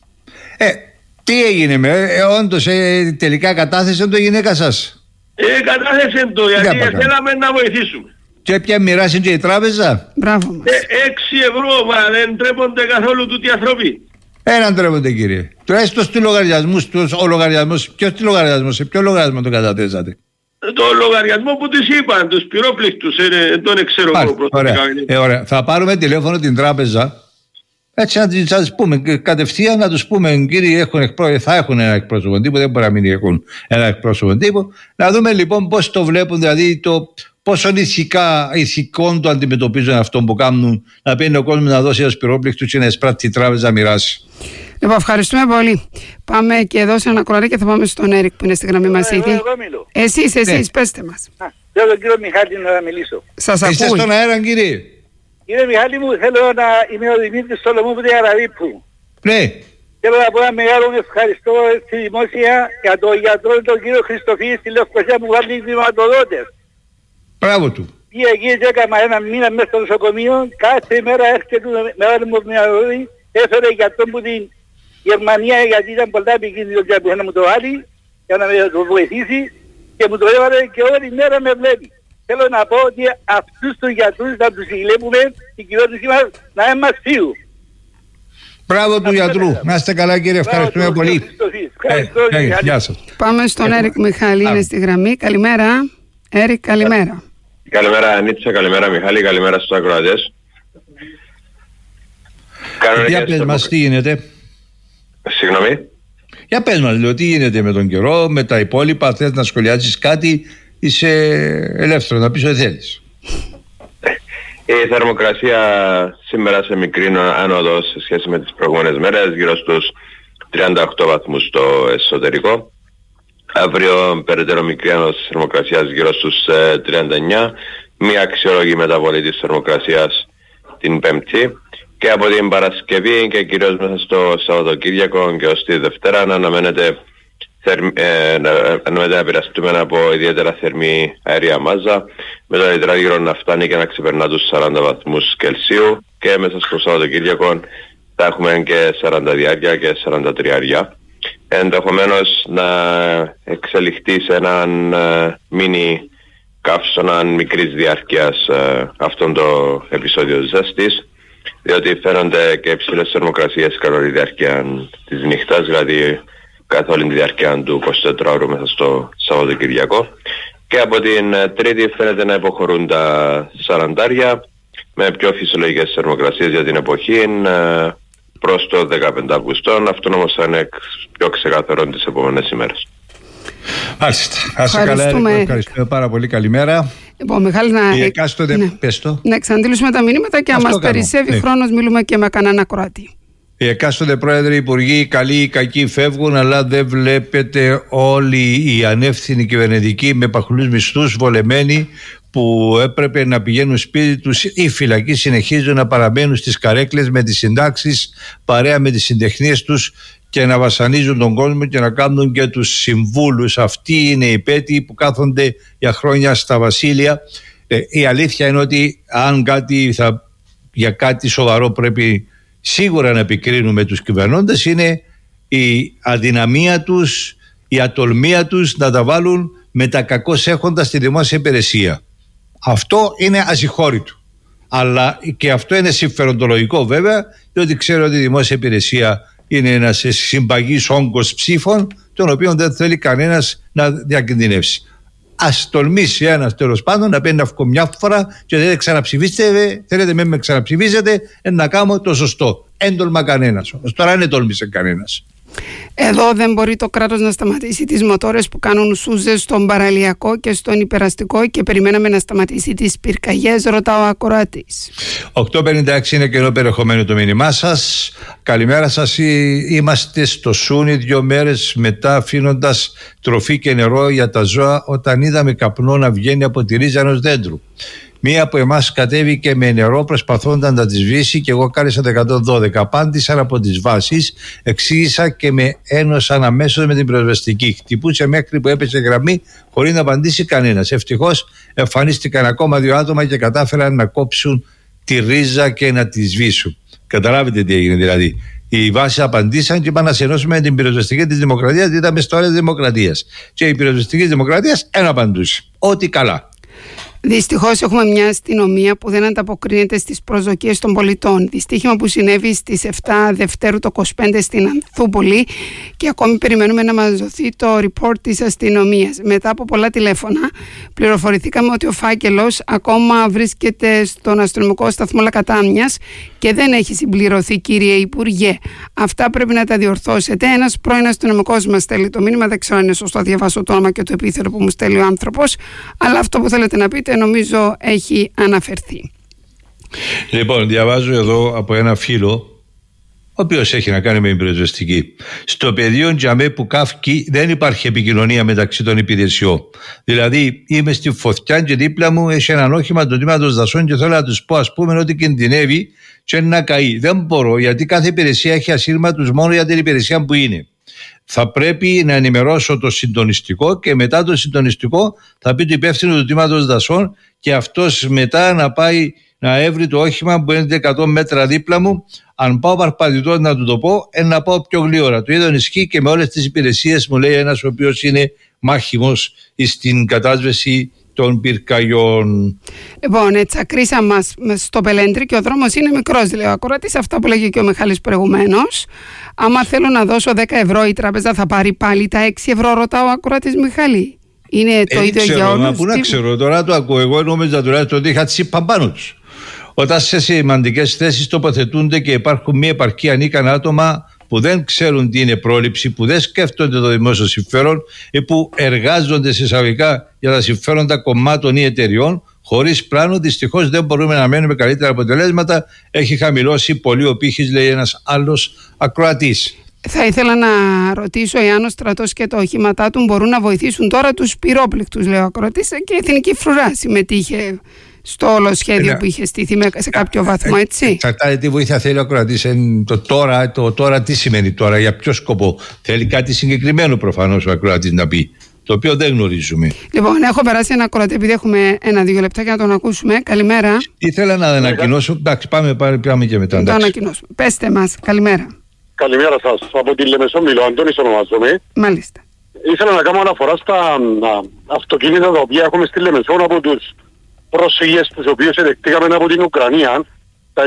τι έγινε όντως τελικά κατάθεσε το η γυναίκα σας? Κατάθεσε το, γιατί θέλαμε να βοηθήσουμε. Και ποια μοιράσει και η τράπεζα? Μπράβο μας. 6 €, μα δεν τρέπονται καθόλου τούτοι άνθρωποι. Έναν τρέπονται, κύριε. Τουλάχιστον στους λογαριασμούς τους, ο λογαριασμός, ποιος τι λογαριασμός, σε ποιο λογαριασμό το καταθέσατε? Το λογαριασμό που τους είπαν, τους πυρόπληκτους, τον ξέρω εγώ προσωπικά. Ωραία. Θα πάρουμε τηλέφωνο την τράπεζα, έτσι να τους πούμε κατευθείαν, να τους πούμε κύριοι θα έχουν ένα εκπρόσωπο τύπου, δεν μπορεί να μην έχουν ένα εκπρόσωπο τύπου. Να δούμε λοιπόν πώς το βλέπουν, δηλαδή πόσο ηθικών το αντιμετωπίζουν αυτό που κάνουν, να παίρνει ο κόσμος να δώσει ένας πυρόπληκτους και να εισπράττει η τράπεζα να μοιράσει. Λοιπόν, ευχαριστούμε πολύ. Πάμε και εδώ σε ένα κοράρι και θα πάμε στον Έρικ που είναι στη γραμμή μας ήδη. Εσείς, πέστε μας. Θέλω τον κύριο Μιχάλη να μιλήσω. Σας ακούω. Είστε στον αέρα, κύριε? Κύριε Μιχάλη μου, θέλω να είμαι ο Δημήτρης Σολομού που την Αραβίπου. Ναι. Θέλω να πω ένα μεγάλο ευχαριστώ στη δημόσια για τον γιατρό τον κύριο Χριστοφίδη στη Λευκοσία που βγάλει βηματοδότες. Μπράβο του. Πήγε εκεί και έκανα ένα μήνα μέσα στο νοσοκομείο, κάθε μέρα έρχεται μεγάλη μου μυαλώδη, έφερε γιατρό που την Γερμανία γιατί ήταν πολλά επικίνδυνο για να μου το βάλει, για να με το βοηθήσει και μου το έβαλε και όλη μέρα με βλέπει. Θέλω να πω ότι αυτούς τους γιατρούς να τους συλλέπουμε την κυβέρνηση μας να είναι μας φύγου. Μπράβο του γιατρού. Να είστε καλά, κύριε. Ευχαριστούμε πολύ. Γεια σας. Πάμε στον Έρικ Μιχάλη, είναι στη γραμμή. Καλημέρα. Έρικ, καλημέρα. Καλημέρα Νίτσα, καλημέρα Μιχάλη, καλημέρα στους ακροατές. Για πες μας τι γίνεται. Συγγνώμη. Για πες μας, λέω, τι γίνεται με τον καιρό, με τα υπόλοιπα, θες να σχολιάζεις κάτι, είσαι ελεύθερο να πεις ό,τι θέλεις. Η θερμοκρασία σήμερα σε μικρή άνοδο σε σχέση με τις προηγούμενες μέρες, γύρω στους 38 βαθμούς στο εσωτερικό. Αύριο περαιτέρω μικρή άνοδος της θερμοκρασίας γύρω στους 39, μία αξιόλογη μεταβολή της θερμοκρασίας την Πέμπτη. Και από την Παρασκευή και κυρίως μέσα στο Σαββατοκύριακο και ως τη Δευτέρα να αναμένεται να επηρεαστούμε από ιδιαίτερα θερμή αέρια μάζα, με το υδράργυρο να φτάνει και να ξεπερνά τους 40 βαθμούς Κελσίου, και μέσα στο Σαββατοκύριακο θα έχουμε και 40 διάρκεια και 43 αριά. Ενδεχομένως να εξελιχθεί σε έναν μίνι καύσωνα μικρής διάρκειας αυτόν το επεισόδιο ζέστης, διότι φαίνονται και υψηλές θερμοκρασίες κατά τη διάρκεια της νύχτας, δηλαδή καθ' όλη τη διάρκεια του 24ωρου μέσα στο Σαββατοκυριακό. Και από την Τρίτη φαίνεται να υποχωρούν τα 40 με πιο φυσιολογικές θερμοκρασίες για την εποχή προς το 15 Αυγούστου. Αυτό όμως θα είναι πιο ξεκαθαρό τις επόμενες ημέρες. Μάλιστα. Άσε καλά, ευχαριστούμε πάρα πολύ. Καλημέρα. Λοιπόν, Μιχάλη, να εξαντλήσουμε τα μηνύματα και αν μας περισσεύει χρόνος μιλούμε και με κανένα ακροατή. Οι εκάστοτε πρόεδροι, υπουργοί, οι καλοί ή κακοί φεύγουν, αλλά δεν βλέπετε όλοι οι ανεύθυνοι κυβερνητικοί με παχουλούς μισθούς, βολεμένοι, που έπρεπε να πηγαίνουν σπίτι τους ή φυλακή, συνεχίζουν να παραμένουν στις καρέκλες με τις συντάξεις, παρέα με τις συντεχνίες τους, και να βασανίζουν τον κόσμο και να κάνουν και τους συμβούλους. Αυτοί είναι οι πέτοι που κάθονται για χρόνια στα βασίλεια. Η αλήθεια είναι ότι αν για κάτι σοβαρό πρέπει σίγουρα να επικρίνουμε τους κυβερνώντες, είναι η αδυναμία τους, η ατολμία τους να τα βάλουν με τα κακώς έχοντα στη δημόσια υπηρεσία. Αυτό είναι ασυγχώρητο. Αλλά και αυτό είναι συμφεροντολογικό βέβαια, διότι ξέρω ότι η δημόσια υπηρεσία είναι ένας συμπαγής όγκος ψήφων, τον οποίο δεν θέλει κανένας να διακινδυνεύσει. Ας τολμήσει ένας τέλος πάντων να παίρνει αυκό μια φορά και δεν ξαναψηφίσετε, θέλετε με ξαναψηφίσετε, να κάνω το σωστό. Έντολμα κανένας. Ως τώρα δεν τόλμησε κανένας. Εδώ δεν μπορεί το κράτος να σταματήσει τις μοτόρες που κάνουν σούζες στον παραλιακό και στον υπεραστικό, και περιμέναμε να σταματήσει τις πυρκαγιές, ρωτάω ακροατής. 8.56 είναι καιρό περιεχομένο το μήνυμά σας. Καλημέρα σας. Είμαστε στο Σούνι 2 μέρες μετά, αφήνοντας τροφή και νερό για τα ζώα, όταν είδαμε καπνό να βγαίνει από τη ρίζα ενός δέντρου. Μία από εμάς κατέβηκε με νερό προσπαθώντας να τη σβήσει και εγώ κάλεσα το 112. Απάντησαν από τις βάσεις, εξήγησα και με ένωσαν αμέσως με την πυροσβεστική. Χτυπούσε μέχρι που έπεσε γραμμή χωρίς να απαντήσει κανένας. Ευτυχώς εμφανίστηκαν ακόμα 2 άτομα και κατάφεραν να κόψουν τη ρίζα και να τη σβήσουν. Καταλάβετε τι έγινε δηλαδή. Οι βάσεις απαντήσαν και είπαν να σε ενώσουμε με την πυροσβεστική της Δημοκρατίας, γιατί ήταν στο της Δημοκρατίας. Και η πυροσβεστική της Δημοκρατίας δεν απαντούσε. Ό,τι καλά. Δυστυχώς έχουμε μια αστυνομία που δεν ανταποκρίνεται στις προσδοκίες των πολιτών. Δυστύχημα που συνέβη στις 7 Δευτέρου το 25 στην Ανθούπολη, και ακόμη περιμένουμε να μας δοθεί το report της αστυνομίας. Μετά από πολλά τηλέφωνα πληροφορηθήκαμε ότι ο φάκελος ακόμα βρίσκεται στον αστυνομικό σταθμό Λακατάμιας και δεν έχει συμπληρωθεί, κύριε Υπουργέ. Αυτά πρέπει να τα διορθώσετε. Ένας πρώην αστυνομικός μας στέλνει το μήνυμα, δεν ξέρω αν είναι σωστό, διαβάσω το όνομα και το επίθετο που μου στέλνει ο άνθρωπος, αλλά αυτό που θέλετε να πείτε νομίζω έχει αναφερθεί. Λοιπόν, διαβάζω εδώ από ένα φίλο, ο οποίος έχει να κάνει με την πυροσβεστική. Στο πεδίο Τζαμέ που καύκει δεν υπάρχει επικοινωνία μεταξύ των υπηρεσιών. Δηλαδή, είμαι στη φωτιά και δίπλα μου έχει έναν όχημα του τμήματος δασών και θέλω να τους πω, ας πούμε, ότι κινδυνεύει και να καεί. Δεν μπορώ, γιατί κάθε υπηρεσία έχει ασύρματους μόνο για την υπηρεσία που είναι. Θα πρέπει να ενημερώσω το συντονιστικό και μετά το συντονιστικό θα πει το υπεύθυνο του τμήματος δασών, και αυτός μετά να πάει να έβρει το όχημα που είναι 100 μέτρα δίπλα μου. Αν πάω παρπατητός να του το πω, να πάω πιο γλύωρα. Το ίδιο ισχύει και με όλες τις υπηρεσίες, μου λέει ένας ο οποίος είναι μάχημος στην κατάσβεση των πυρκαγιών. Λοιπόν, τσακρίσα μας στο Πελέντρι και ο δρόμος είναι μικρός, λέει ο ακροατής, αυτά που λέγει και ο Μιχάλης προηγουμένως. Άμα θέλω να δώσω 10 ευρώ, η τράπεζα θα πάρει πάλι τα 6 ευρώ, ρωτάω ο ακροατής Μιχάλη. Είναι το ίδιο για όλους? Πού να ξέρω, τώρα το ακούω. Εγώ νόμιζα τουλάχιστον ότι είχα τσίπα πάνω τους. Όταν σε σημαντικές θέσεις τοποθετούνται και υπάρχουν μη επαρκή ανίκανα άτομα που δεν ξέρουν τι είναι πρόληψη, που δεν σκέφτονται το δημόσιο συμφέρον ή που εργάζονται σε εισαγωγικά για τα συμφέροντα κομμάτων ή εταιριών, χωρίς πλάνο, δυστυχώς δεν μπορούμε να μένουμε καλύτερα αποτελέσματα. Έχει χαμηλώσει πολύ ο πύχης, λέει ένας άλλος ακροατής. Θα ήθελα να ρωτήσω εάν ο στρατός και τα οχήματά του μπορούν να βοηθήσουν τώρα τους πυρόπληκτους, λέει ο ακροατής, και η Εθνική Φρουρά συμμετείχε στο όλο σχέδιο που είχε στηθεί σε κάποιο βαθμό, έτσι. Εξαρτάται τι βοήθεια θέλει ο ακροατής. Το τώρα τι σημαίνει τώρα, για ποιο σκοπό. Θέλει κάτι συγκεκριμένο προφανώς ο ακροατής να πει, το οποίο δεν γνωρίζουμε. Λοιπόν, έχω περάσει ένα ακροατή, επειδή έχουμε 1-2 λεπτά για να τον ακούσουμε. Καλημέρα. Ήθελα να ανακοινώσω. Εντάξει, πάμε και μετά. Το ανακοινώσουμε. Πέστε μας, καλημέρα. Καλημέρα σας. Από τη Λεμεσό μιλώ, Αντώνης ονομάζομαι. Μάλιστα. Ήθελα να κάνω αναφορά στα αυτοκίνητα τα οποία έχουμε στη Λεμεσό από τους πρόσφυγες τους οποίους εδεχτήκαμε από την Ουκρανία, τα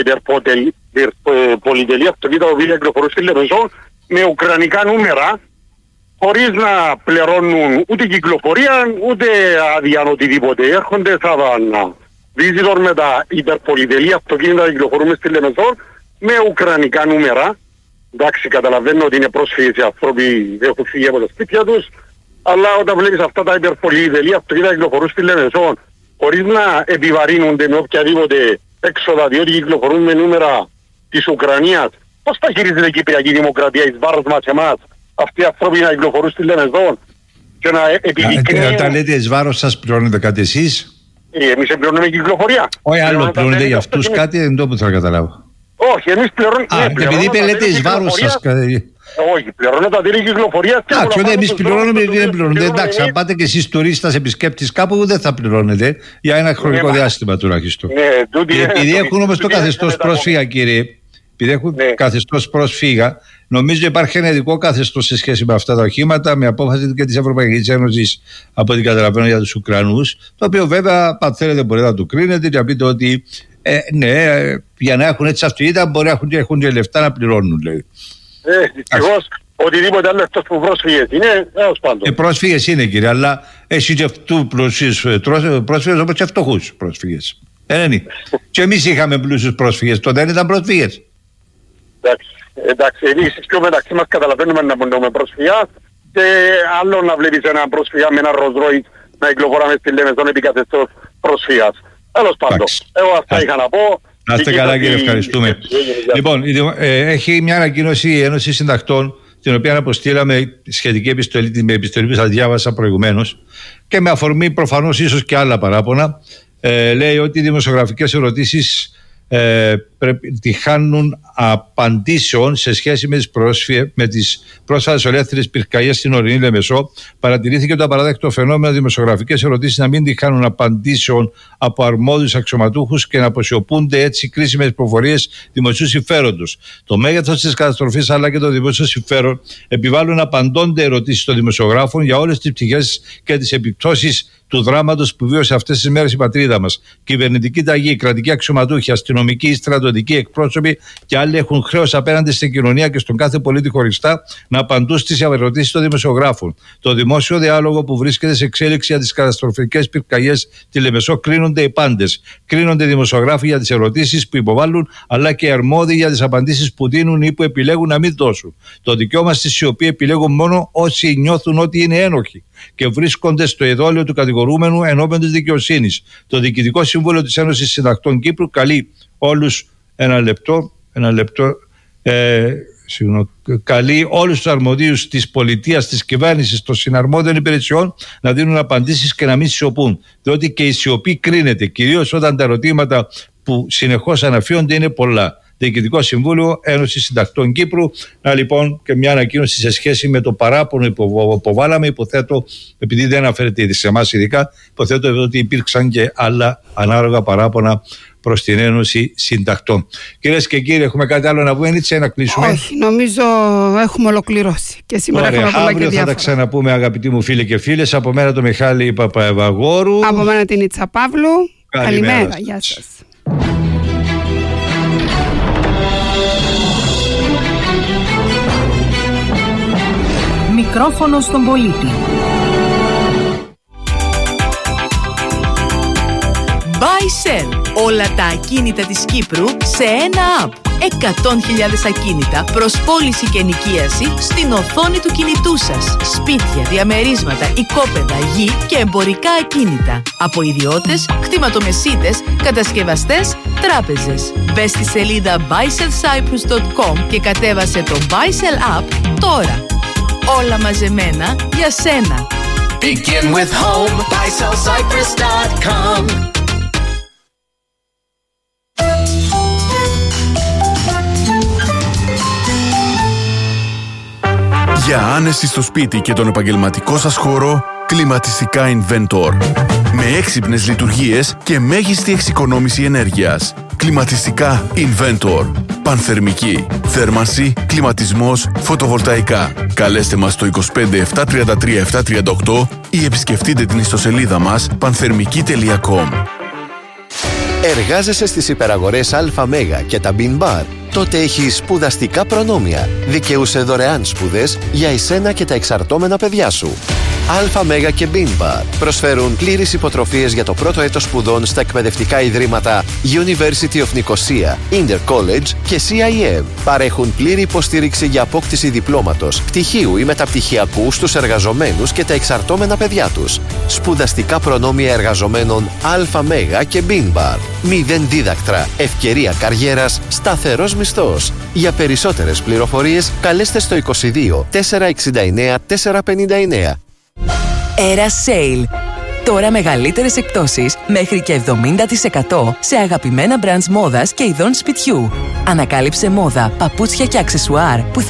υπερπολιτελή αυτοκίνητα τα οποία κυκλοφορούν στη Λεμεσό με ουκρανικά νούμερα, χωρίς να πληρώνουν ούτε κυκλοφορία ούτε άδεια οτιδήποτε. Έρχονται σαν visitor με τα υπερπολιτελή αυτοκίνητα που κυκλοφορούν στη Λεμεσό με ουκρανικά νούμερα. Εντάξει, καταλαβαίνω ότι είναι πρόσφυγες οι άνθρωποι που έχουν φύγει από τα σπίτια τους, αλλά όταν βλέπεις αυτά τα υπερπολιτελή αυτοκίνητα κυκλοφορούν στη Λεμεσό χωρίς να επιβαρύνονται με οποιαδήποτε έξοδα, διότι κυκλοφορούν με νούμερα της Ουκρανίας, πώς θα χειρίζεται η Κυπριακή Δημοκρατία εις βάρος μας εμάς, αυτοί οι άνθρωποι να κυκλοφορούν στη Λεμεσό και να επιδεικνύουν... Όταν λέτε εις βάρος σας, πληρώνετε κάτι εσείς? Εμείς πληρώνουμε κυκλοφορία. Όχι, άλλο πληρώνετε για αυτούς κάτι, δεν το που θα καταλάβω. Όχι, εμείς πληρώνουμε... επειδή λέτε εις βάρος σας... Όχι, πληρώνω τα τέλη κυκλοφορίας και... και όταν εμείς πληρώνουμε, δεν πληρώνετε. Εντάξει, αν πάτε και εσείς τουρίστας επισκέπτης κάπου, δεν θα πληρώνετε για ένα χρονικό διάστημα τουλάχιστον. Επειδή έχουν όμως το καθεστώς πρόσφυγα, κύριε, επειδή έχουν καθεστώς πρόσφυγα, νομίζω υπάρχει ένα ειδικό καθεστώς σε σχέση με αυτά τα οχήματα, με απόφαση και της Ευρωπαϊκής Ένωσης, από ό,τι καταλαβαίνω, για τους Ουκρανούς, το οποίο βέβαια, αν θέλετε, μπορείτε να το κρίνετε και να πείτε ότι ναι, για να έχουν έτσι αυτοκίνητα μπορεί να έχουν και λεφτά να πληρώνουν, λέει. Δυστυχώς, οτιδήποτε άλλο εκτός που πρόσφυγες είναι, έως πάντων. Πρόσφυγες είναι, κύριε, αλλά εσύ και αυτού πρόσφυγες όπως και φτωχούς πρόσφυγες. Και εμείς είχαμε πλούσιους πρόσφυγες, τότε δεν ήταν πρόσφυγες. Εντάξει, εμείς πιο μεταξύ μας καταλαβαίνουμε να πούμε πρόσφυγα και άλλο να βλέπεις έναν πρόσφυγα με ένα Rolls Royce να κυκλοφοράμε στη Λεμεσόν επί καθεστώς πρόσφυγας. Τέλος πάντων, εγώ αυτά είχα να πω. Να είστε καλά, κύριε, ευχαριστούμε. Λοιπόν, έχει μια ανακοίνωση η Ένωση Συντακτών, την οποία αποστήλαμε σχετική επιστολή, την επιστολή που σας διάβασα προηγουμένως, και με αφορμή προφανώς ίσως και άλλα παράπονα, λέει ότι οι δημοσιογραφικές ερωτήσεις τη χάνουν απαντήσεων σε σχέση με τις πρόσφατες ολέθριες πυρκαγιές στην ορεινή Λεμεσό. Παρατηρήθηκε το απαράδεκτο φαινόμενο δημοσιογραφικές ερωτήσεις να μην τη χάνουν απαντήσεων από αρμόδιους αξιωματούχους και να αποσιωπούνται έτσι κρίσιμες προφορίες δημοσίου συμφέροντος. Το μέγεθος της καταστροφής αλλά και το δημόσιο συμφέρον επιβάλλουν να απαντώνται ερωτήσεις των δημοσιογράφων για όλες τις πτυχές και τις επιπτώσεις του δράματος που βίωσε αυτές τις μέρες η πατρίδα μας. Κυβερνητική ταγή, κρατικοί αξιωματούχοι, αστυνομικοί, στρατιωτικοί εκπρόσωποι και άλλοι έχουν χρέος απέναντι στην κοινωνία και στον κάθε πολίτη χωριστά να απαντούν στις ερωτήσεις των δημοσιογράφων. Το δημόσιο διάλογο που βρίσκεται σε εξέλιξη για τις καταστροφικές πυρκαγιές στη Λεμεσό κρίνονται οι πάντες. Κρίνονται οι δημοσιογράφοι για τις ερωτήσεις που υποβάλλουν, αλλά και οι αρμόδιοι για τις απαντήσεις που δίνουν ή που επιλέγουν να μην δώσουν. Το δικαίωμα στη σιωπή επιλέγουν μόνο όσοι νιώθουν ότι είναι ένοχοι και βρίσκονται στο ειδόλιο του κατηγορούμενου ενώπιον της δικαιοσύνης. Το Διοικητικό Συμβούλιο της Ένωσης Συντακτών Κύπρου καλεί όλους καλεί όλους τους αρμοδίους της πολιτείας, της κυβέρνησης, των συναρμόδιων υπηρεσιών να δίνουν απαντήσεις και να μην σιωπούν. Διότι και η σιωπή κρίνεται, κυρίως όταν τα ερωτήματα που συνεχώς αναφύονται είναι πολλά. Διοικητικό Συμβούλιο Ένωση Συντακτών Κύπρου. Λοιπόν, και μια ανακοίνωση σε σχέση με το παράπονο που υποβάλαμε. Υποθέτω, επειδή δεν αναφέρεται ήδη σε εμάς ειδικά, υποθέτω ότι υπήρξαν και άλλα ανάλογα παράπονα προς την Ένωση Συντακτών. Κυρίες και κύριοι, έχουμε κάτι άλλο να πούμε, έτσι, να κλείσουμε? Όχι, νομίζω έχουμε ολοκληρώσει. Και σήμερα έχουμε πολλά και διάφορα. Θα τα ξαναπούμε, αγαπητοί μου φίλοι και φίλες. Από μένα το Μιχάλη Παπαευαγόρου. Από μένα την Ιτσα Παύλου. Καλημέρα. Γεια σας. Μικρόφωνο στον πολίτη. Buy-Sell. Όλα τα ακίνητα της Κύπρου σε ένα app. 100.000 ακίνητα προς πώληση και ενοικίαση στην οθόνη του κινητού σας. Σπίτια, διαμερίσματα, οικόπεδα, γη και εμπορικά ακίνητα. Από ιδιώτες, κτηματομεσίτες, κατασκευαστές, τράπεζες. Μπες στη σελίδα buysellcyprus.com και κατέβασε το Buy-Sell app τώρα. Όλα μαζεμένα για σένα. Begin with home, buysellcyprus.com. Για άνεση στο σπίτι και τον επαγγελματικό σας χώρο, κλιματιστικά Inventor. Με έξυπνες λειτουργίες και μέγιστη εξοικονόμηση ενέργειας. Κλιματιστικά Inventor. Πανθερμική, θέρμανση, κλιματισμός, φωτοβολταϊκά. Καλέστε μας στο 25 733 738 ή επισκεφτείτε την ιστοσελίδα μας πανθερμική.com. Εργάζεσαι στις υπεραγορές ΑΜ και τα Bean Bar? Τότε έχεις σπουδαστικά προνόμια. Δικαιούσε δωρεάν σπουδές για εσένα και τα εξαρτώμενα παιδιά σου. ΑΜ και Bean Bar προσφέρουν πλήρεις υποτροφίες για το πρώτο έτος σπουδών στα εκπαιδευτικά ιδρύματα University of Nicosia, Intercollege και CIM. Παρέχουν πλήρη υποστήριξη για απόκτηση διπλώματος, πτυχίου ή μεταπτυχιακού στους εργαζομένους και τα εξαρτώμενα παιδιά τους. Σπουδαστικά προνόμια εργαζομένων ΑΜ και Bean Bar. 0 δίδακτρα, ευκαιρία καριέρας, σταθερός μισθός. Για περισσότερες πληροφορίες καλέστε στο 22 469 459. Era Sale. Τώρα μεγαλύτερες εκπτώσεις μέχρι και 70% σε αγαπημένα brands μόδας και ειδών σπιτιού. Ανακάλυψε μόδα, παπούτσια και αξεσουάρ που θα